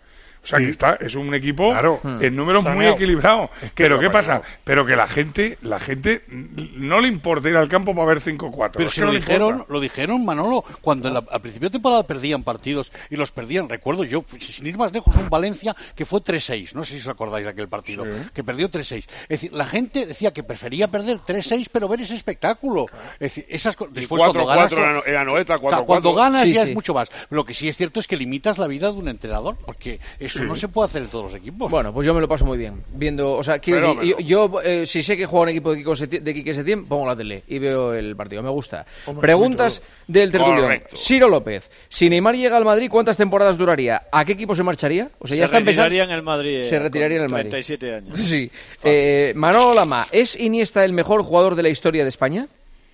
O sea, que está, es un equipo claro. en números Saneado. muy equilibrado. Es que pero no, ¿qué pero pasa? no. Pero que la gente la gente no le importa ir al campo para ver cinco cuatro. Pero es si que lo no le dijeron, importa. lo dijeron, Manolo, cuando en la, al principio de temporada perdían partidos y los perdían. Recuerdo yo, sin ir más lejos, un Valencia que fue tres seis. No sé si os acordáis de aquel partido, sí. que perdió tres seis. Es decir, la gente decía que prefería perder tres seis, pero ver ese espectáculo. Es decir, esas co- después cuatro, cuando ganas, cuatro era Noeta, cuatro, cuando cuatro. ganas Sí, ya sí. es mucho más. Lo que sí es cierto es que limitas la vida de un entrenador, porque eso Sí. no se puede hacer en todos los equipos. Bueno, pues yo me lo paso muy bien viendo, o sea, quiero decir, yo, yo, eh, si sé que juega un equipo de Quique Setién, de Quique Setién, pongo la tele y veo el partido, me gusta. Hombre, Preguntas del tertulión. Correcto. Ciro López, si Neymar llega al Madrid, ¿cuántas temporadas duraría? ¿A qué equipo se marcharía? O sea, ya se está empezando. retiraría en el Madrid. Se eh, retiraría en el con Madrid. treinta y siete años. Sí. Eh, Manolo Lama, ¿es Iniesta el mejor jugador de la historia de España?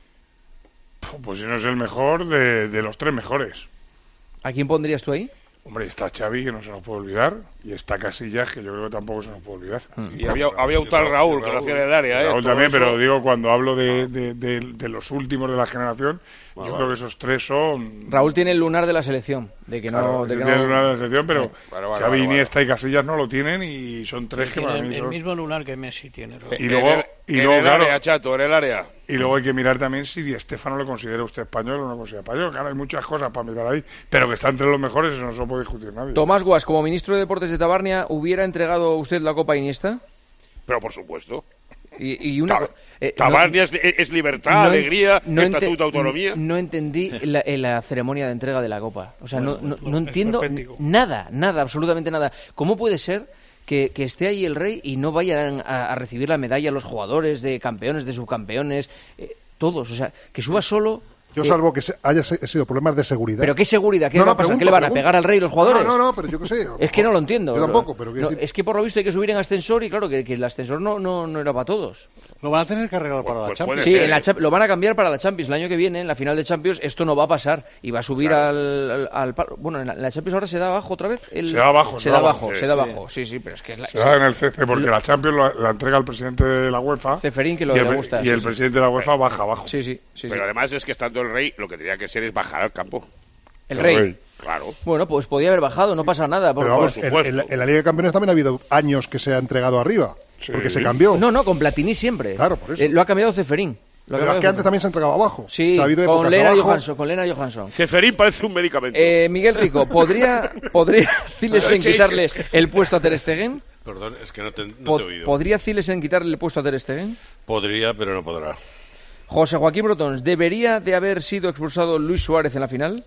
Pues si no es el mejor, de, de los tres mejores. ¿A quién pondrías tú ahí? Hombre, está Xavi, que no se nos puede olvidar, y está Casillas, que yo creo que tampoco se nos puede olvidar. Y había, había un tal Raúl que lo hacía en el área, ¿eh? Raúl Todo también, eso- pero digo, cuando hablo de, de, de, de los últimos de la generación, yo vale. creo que esos tres son... Raúl tiene el lunar de la selección, de que no... Claro, de sí que tienen no... una de la selección, pero Vale, vale, vale, Xavi, vale, Iniesta y Casillas no lo tienen y son tres que Tiene para el, mí el son... mismo lunar que Messi tiene. Raúl. Y luego, en el, y en luego el claro, área, chato, en el área. y luego hay que mirar también si Di Stéfano le considera usted español o no considera español. Claro, hay muchas cosas para mirar ahí, pero que está entre los mejores, eso no se lo puede discutir nadie. Tomás Guas, como ministro de Deportes de Tabarnia, ¿hubiera entregado usted la Copa a Iniesta? Pero por supuesto. Y, y una, Ta- eh, Tabarnia no- es, es libertad, no en- alegría, no ente- estatuto, autonomía. No entendí la, en la ceremonia de entrega de la Copa. O sea, Bueno, no, no, bueno, no es entiendo perpético. nada, nada, absolutamente nada. ¿Cómo puede ser que, que esté ahí el rey y no vayan a, a recibir la medalla los jugadores de campeones, de subcampeones, eh, todos? O sea, que suba solo... Yo eh, salvo que se- haya se- sido problemas de seguridad. ¿Pero qué seguridad? ¿Qué No, va no, a pasar? pregunto, ¿Qué le van a pregunto. pegar al rey los jugadores? No, no, no, pero yo qué sé. Es que no lo entiendo. Yo tampoco, pero quiero No, decir- es que por lo visto hay que subir en ascensor y claro, que, que el ascensor no, no, no era para todos. Lo van a tener que arreglar para la pues Champions. Sí, en la Champ- lo van a cambiar para la Champions. El año que viene, en la final de Champions, esto no va a pasar. Y va a subir al, al, al palo. Bueno, en la, en la Champions ahora se da abajo otra vez. El- Se da abajo, Se se da da abajo, abajo, se sí, da sí. abajo. Sí, sí, pero es que es la... Se da en el C C, porque Lo- la Champions la, la entrega el presidente de la UEFA. Ceferín, que lo y el, le gusta. y sí, el sí. presidente de la UEFA baja abajo. Sí, sí, sí, Pero sí. además es que estando el rey, lo que tenía que ser es bajar al campo. El rey. Claro. Bueno, pues podía haber bajado, no pasa nada. por- Pero vamos, por- en, en la, en la Liga de Campeones también ha habido años que se ha entregado arriba. Porque se cambió. No, no, con Platini siempre. Claro, por eso. Eh, lo ha cambiado Ceferín. Lo ha Pero es cambiado que antes Ceferín. también se ha entregado abajo. Sí, O sea, ha habido con épocas Lennart abajo. Johansson, con Lennart Johansson. Ceferín parece un medicamento. Eh, Miguel Rico, ¿podría, ¿podría Zilesen Sí, sí, quitarle sí, sí. el puesto a Ter Stegen? Perdón, es que no te, no Po- te he oído. ¿Podría Zilesen quitarle el puesto a Ter Stegen? Podría, pero no podrá. José Joaquín Brotons, ¿debería de haber sido expulsado Luis Suárez en la final?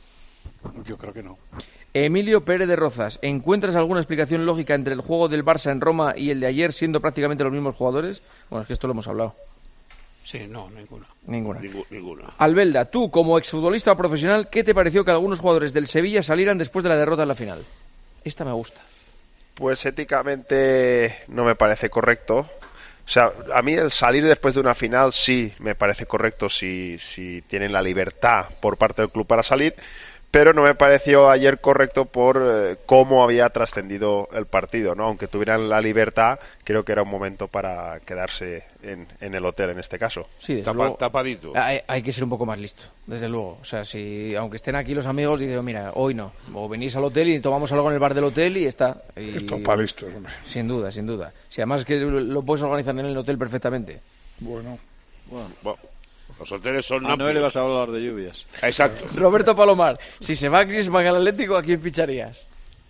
Yo creo que no. Emilio Pérez de Rozas, ¿encuentras alguna explicación lógica entre el juego del Barça en Roma y el de ayer siendo prácticamente los mismos jugadores? Bueno, es que esto lo hemos hablado. Sí, no, ninguna. Ninguna. Ningú- ninguna. Albelda, tú como exfutbolista profesional, ¿qué te pareció que algunos jugadores del Sevilla salieran después de la derrota en la final? Esta me gusta. Pues éticamente no me parece correcto. O sea, a mí el salir después de una final sí me parece correcto si, si tienen la libertad por parte del club para salir, pero no me pareció ayer correcto por eh, cómo había trascendido el partido, ¿no? Aunque tuvieran la libertad, creo que era un momento para quedarse en, en el hotel en este caso. Sí, desde Tapa- luego. tapadito. Hay, hay que ser un poco más listo, desde luego. O sea, si aunque estén aquí los amigos, dicen, mira, hoy no. O venís al hotel y tomamos algo en el bar del hotel y está. Y- Esto para listos, hombre. Sin duda, sin duda. Si además que lo, lo puedes organizar en el hotel perfectamente. Bueno. Bueno, bueno, los hoteles son A Noel le amplios. vas a hablar de lluvias. Exacto. Roberto Palomar, si se va Griezmann al Atlético, ¿a quién ficharías?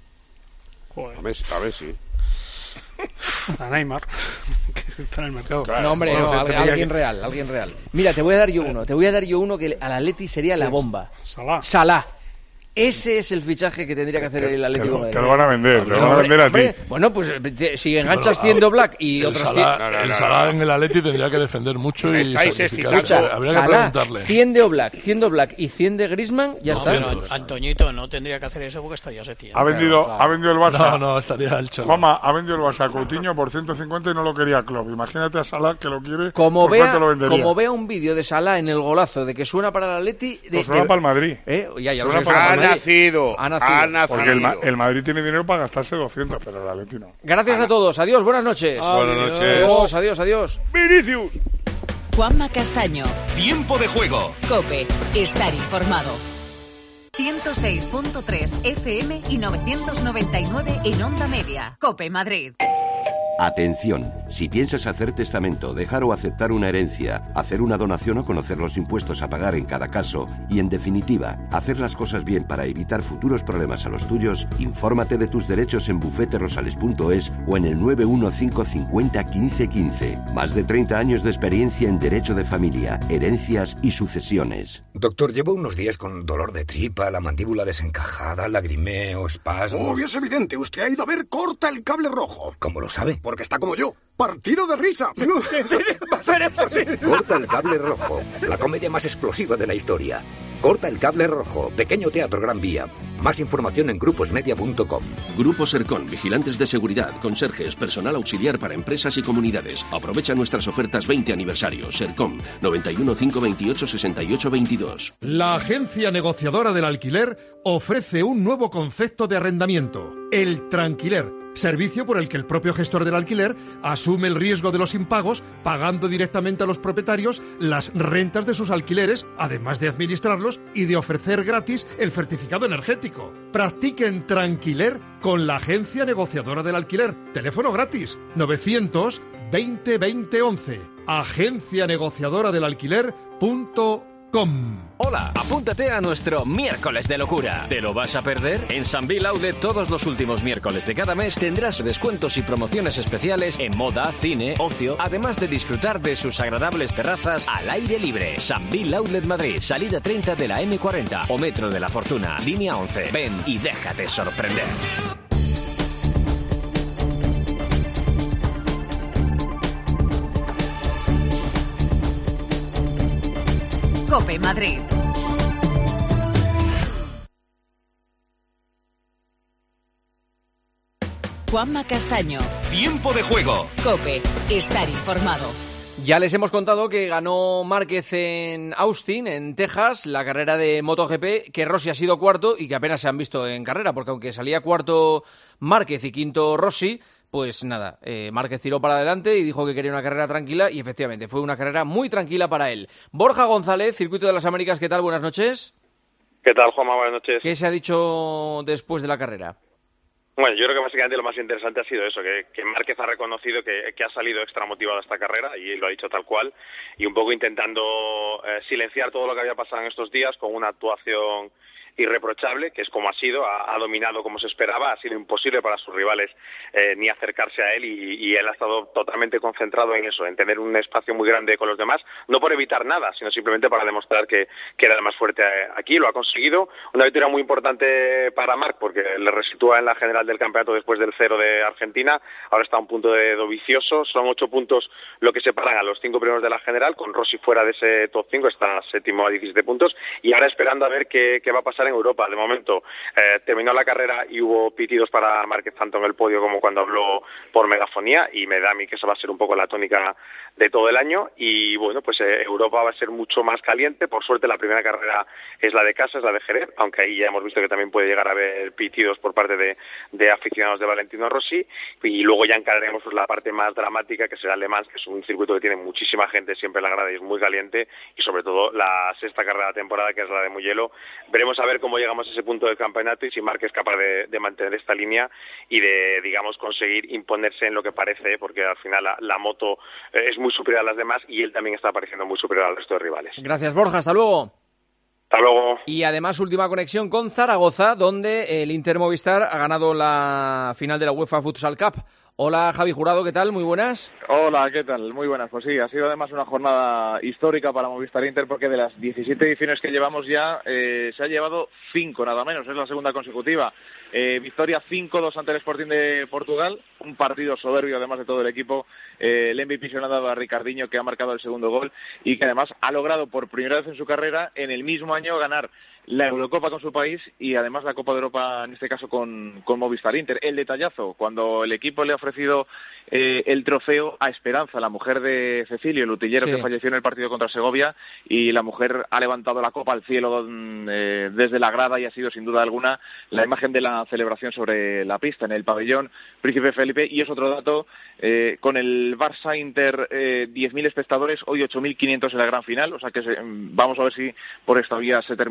A ver, a ver si. A Neymar, que está en el mercado. No, hombre, Bueno, no, te- al- tendría alguien que- real, alguien real. Mira, te voy a dar yo uno, te voy a dar yo uno que al Atleti sería la bomba. Salah. Salah. Ese es el fichaje que tendría que hacer el Atlético Te de lo, Madrid. te lo van a vender, te lo van a Hombre, vender a ti. hombre, bueno, pues te- si enganchas Bueno, cien de Black y el otros Salah, cien... No, no, el no, Salah no. en el Atleti tendría que defender mucho y Estáis sacrificarse. excitando. Habría que Salah, preguntarle. cien de Oblak, cien de Oblak y cien de Griezmann, ya No, está. pero Antoñito no tendría que hacer eso porque estaría Setién. Ha vendido, ha vendido el Barça. No, no, estaría el Cholo. Juanma, ha vendido el Barça a Coutinho por ciento cincuenta y no lo quería Klopp. Imagínate a Salah que lo quiere. Como ¿por vea, cuánto lo vendería? como vea un vídeo de Salah en el golazo de que suena para el Atleti... De, Pues suena de- para el Madrid. ¿Eh? Ya, ya lo Suena sé, para suena Ha para el Madrid. nacido. Ha nacido. Ha nacido. Porque el, Ma- el Madrid tiene dinero para gastarse doscientos, pero el Atleti no. Gracias a todos, adiós, buenas noches. Buenas noches. Adiós, adiós, adiós. Vinicius. Juanma Castaño, Tiempo de juego. COPE, estar informado. ciento seis punto tres F M y novecientos noventa y nueve en Onda Media. COPE Madrid. Atención, si piensas hacer testamento, dejar o aceptar una herencia, hacer una donación o conocer los impuestos a pagar en cada caso y, en definitiva, hacer las cosas bien para evitar futuros problemas a los tuyos, infórmate de tus derechos en bufete rosales punto es o en el nueve uno cinco cincuenta quince quince. Más de treinta años de experiencia en derecho de familia, herencias y sucesiones. Doctor, llevo unos días con dolor de tripa, la mandíbula desencajada, lagrimeo, espasmos... Uy, es evidente, usted ha ido a ver Corta el Cable Rojo. ¿Cómo lo sabe? Porque está como yo, partido de risa. Sí, sí, sí, va a ser eso, sí. Corta el Cable Rojo, la comedia más explosiva de la historia. Corta el Cable Rojo, Pequeño Teatro Gran Vía. Más información en gruposmedia punto com. Grupo Sercon, vigilantes de seguridad, conserjes, personal auxiliar para empresas y comunidades. Aprovecha nuestras ofertas veinte aniversario. Sercon, noventa y uno cinco veintiocho sesenta y ocho veintidós. La agencia negociadora del alquiler ofrece un nuevo concepto de arrendamiento, el tranquiler. Servicio por el que el propio gestor del alquiler asume el riesgo de los impagos, pagando directamente a los propietarios las rentas de sus alquileres, además de administrarlos y de ofrecer gratis el certificado energético. Practiquen tranquiler con la agencia negociadora del alquiler. Teléfono gratis novecientos veinte veinte once. agencia negociadora del alquiler punto com. Hola, apúntate a nuestro miércoles de locura. ¿Te lo vas a perder? En San Bill Outlet todos los últimos miércoles de cada mes tendrás descuentos y promociones especiales en moda, cine, ocio, además de disfrutar de sus agradables terrazas al aire libre. San Bill Outlet Madrid, salida treinta de la eme cuarenta o Metro de la Fortuna, línea once. Ven y déjate sorprender. COPE Madrid. Juanma Castaño. Tiempo de juego. COPE. Estar informado. Ya les hemos contado que ganó Márquez en Austin, en Texas, la carrera de MotoGP, que Rossi ha sido cuarto y que apenas se han visto en carrera, porque aunque salía cuarto Márquez y quinto Rossi, pues nada, eh, Márquez tiró para adelante y dijo que quería una carrera tranquila y efectivamente fue una carrera muy tranquila para él. Borja González, Circuito de las Américas, ¿qué tal? Buenas noches. ¿Qué tal, Juanma? Buenas noches. ¿Qué se ha dicho después de la carrera? Bueno, yo creo que básicamente lo más interesante ha sido eso, que, que Márquez ha reconocido que, que ha salido extra motivado a esta carrera y lo ha dicho tal cual, y un poco intentando eh, silenciar todo lo que había pasado en estos días con una actuación irreprochable, que es como ha sido, ha, ha dominado como se esperaba, ha sido imposible para sus rivales eh, ni acercarse a él y, y él ha estado totalmente concentrado en eso, en tener un espacio muy grande con los demás, no por evitar nada, sino simplemente para demostrar que, que era el más fuerte aquí, lo ha conseguido, una victoria muy importante para Marc porque le resitúa en la general del campeonato después del cero de Argentina, ahora está a un punto de dovicioso, son ocho puntos lo que separan a los cinco primeros de la general, con Rossi fuera de ese top cinco, está séptimo a diecisiete puntos, y ahora esperando a ver qué, qué va a pasar en Europa. De momento eh, terminó la carrera y hubo pitidos para Márquez tanto en el podio como cuando habló por megafonía, y me da a mí que esa va a ser un poco la tónica de todo el año. Y bueno, pues eh, Europa va a ser mucho más caliente. Por suerte la primera carrera es la de casa, es la de Jerez, aunque ahí ya hemos visto que también puede llegar a haber pitidos por parte de, de aficionados de Valentino Rossi, y luego ya encararemos pues, la parte más dramática, que será Le Mans, que es un circuito que tiene muchísima gente siempre en la grada y es muy caliente, y sobre todo la sexta carrera de la temporada, que es la de Mugello. Veremos a ver cómo llegamos a ese punto del campeonato y si Márquez es capaz de, de mantener esta línea y de, digamos, conseguir imponerse en lo que parece, porque al final la, la moto eh, es muy superior a las demás y él también está pareciendo muy superior al resto de rivales. Gracias, Borja. Hasta luego. Hasta luego. Y además, última conexión con Zaragoza, donde el Inter Movistar ha ganado la final de la UEFA Futsal Cup. Hola, Javi Jurado, ¿qué tal? Muy buenas. Hola, ¿qué tal? Muy buenas. Pues sí, ha sido además una jornada histórica para Movistar Inter, porque de las diecisiete ediciones que llevamos ya eh, se ha llevado cinco, nada menos, es la segunda consecutiva. Eh, victoria cinco dos ante el Sporting de Portugal, un partido soberbio además de todo el equipo. Eh, el M V P se lo ha dado a Ricardinho, que ha marcado el segundo gol y que además ha logrado por primera vez en su carrera en el mismo año ganar la Eurocopa con su país y además la Copa de Europa, en este caso con, con Movistar Inter. El detallazo, cuando el equipo le ha ofrecido eh, el trofeo a Esperanza, la mujer de Cecilio, el utillero sí. que falleció en el partido contra Segovia, y la mujer ha levantado la copa al cielo eh, desde la grada, y ha sido sin duda alguna la imagen de la celebración sobre la pista en el pabellón Príncipe Felipe. Y es otro dato, eh, con el Barça Inter eh, diez mil espectadores, hoy ocho mil quinientos en la gran final, o sea que se, vamos a ver si por esta vía se termina de engañar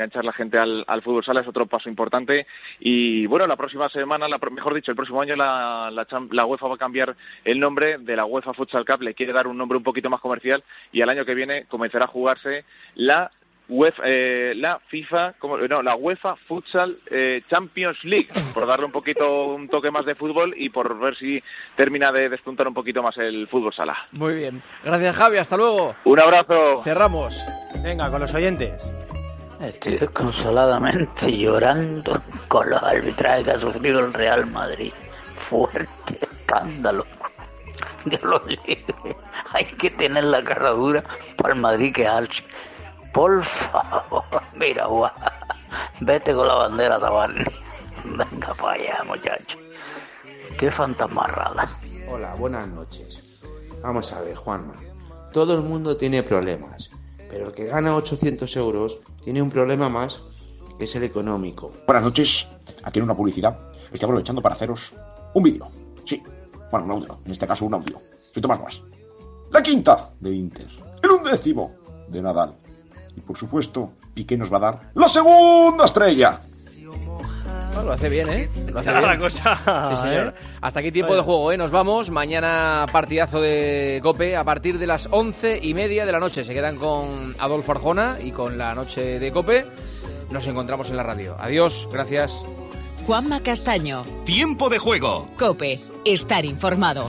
enganchar la gente al, al fútbol sala es otro paso importante. Y bueno, la próxima semana, la, mejor dicho, el próximo año la, la, la UEFA va a cambiar el nombre de la UEFA Futsal Cup, le quiere dar un nombre un poquito más comercial y al año que viene comenzará a jugarse la UEFA, eh, la FIFA, como, no, la UEFA Futsal eh, Champions League, por darle un poquito un toque más de fútbol y por ver si termina de despuntar un poquito más el fútbol sala. Muy bien, gracias Javi, hasta luego. Un abrazo. Cerramos. Venga, con los oyentes. Estoy desconsoladamente llorando con los arbitrajes que ha sufrido el Real Madrid. Fuerte escándalo. Dios lo libre. Hay que tener la cara dura para el Madrid que alce. Por favor, mira, guau, vete con la bandera Tabarni. Venga para allá, muchacho. Qué fantasmarrada. Hola, buenas noches. Vamos a ver, Juanma. Todo el mundo tiene problemas, pero el que gana ochocientos euros tiene un problema más, que es el económico. Buenas noches. Aquí en una publicidad. Estoy aprovechando para haceros un vídeo. Sí, bueno, un audio. En este caso un audio. Soy Tomás Guas. La quinta de Inter. El undécimo de Nadal. Y por supuesto, Piqué nos va a dar la segunda estrella. No, lo hace bien, ¿eh? Lo hace Está bien. la cosa. Sí, señor. ¿eh? Hasta aquí tiempo de juego, ¿eh? Nos vamos. Mañana partidazo de COPE a partir de las once y media de la noche. Se quedan con Adolfo Arjona y con la noche de COPE. Nos encontramos en la radio. Adiós, gracias. Juanma Castaño. Tiempo de juego. COPE. Estar informado.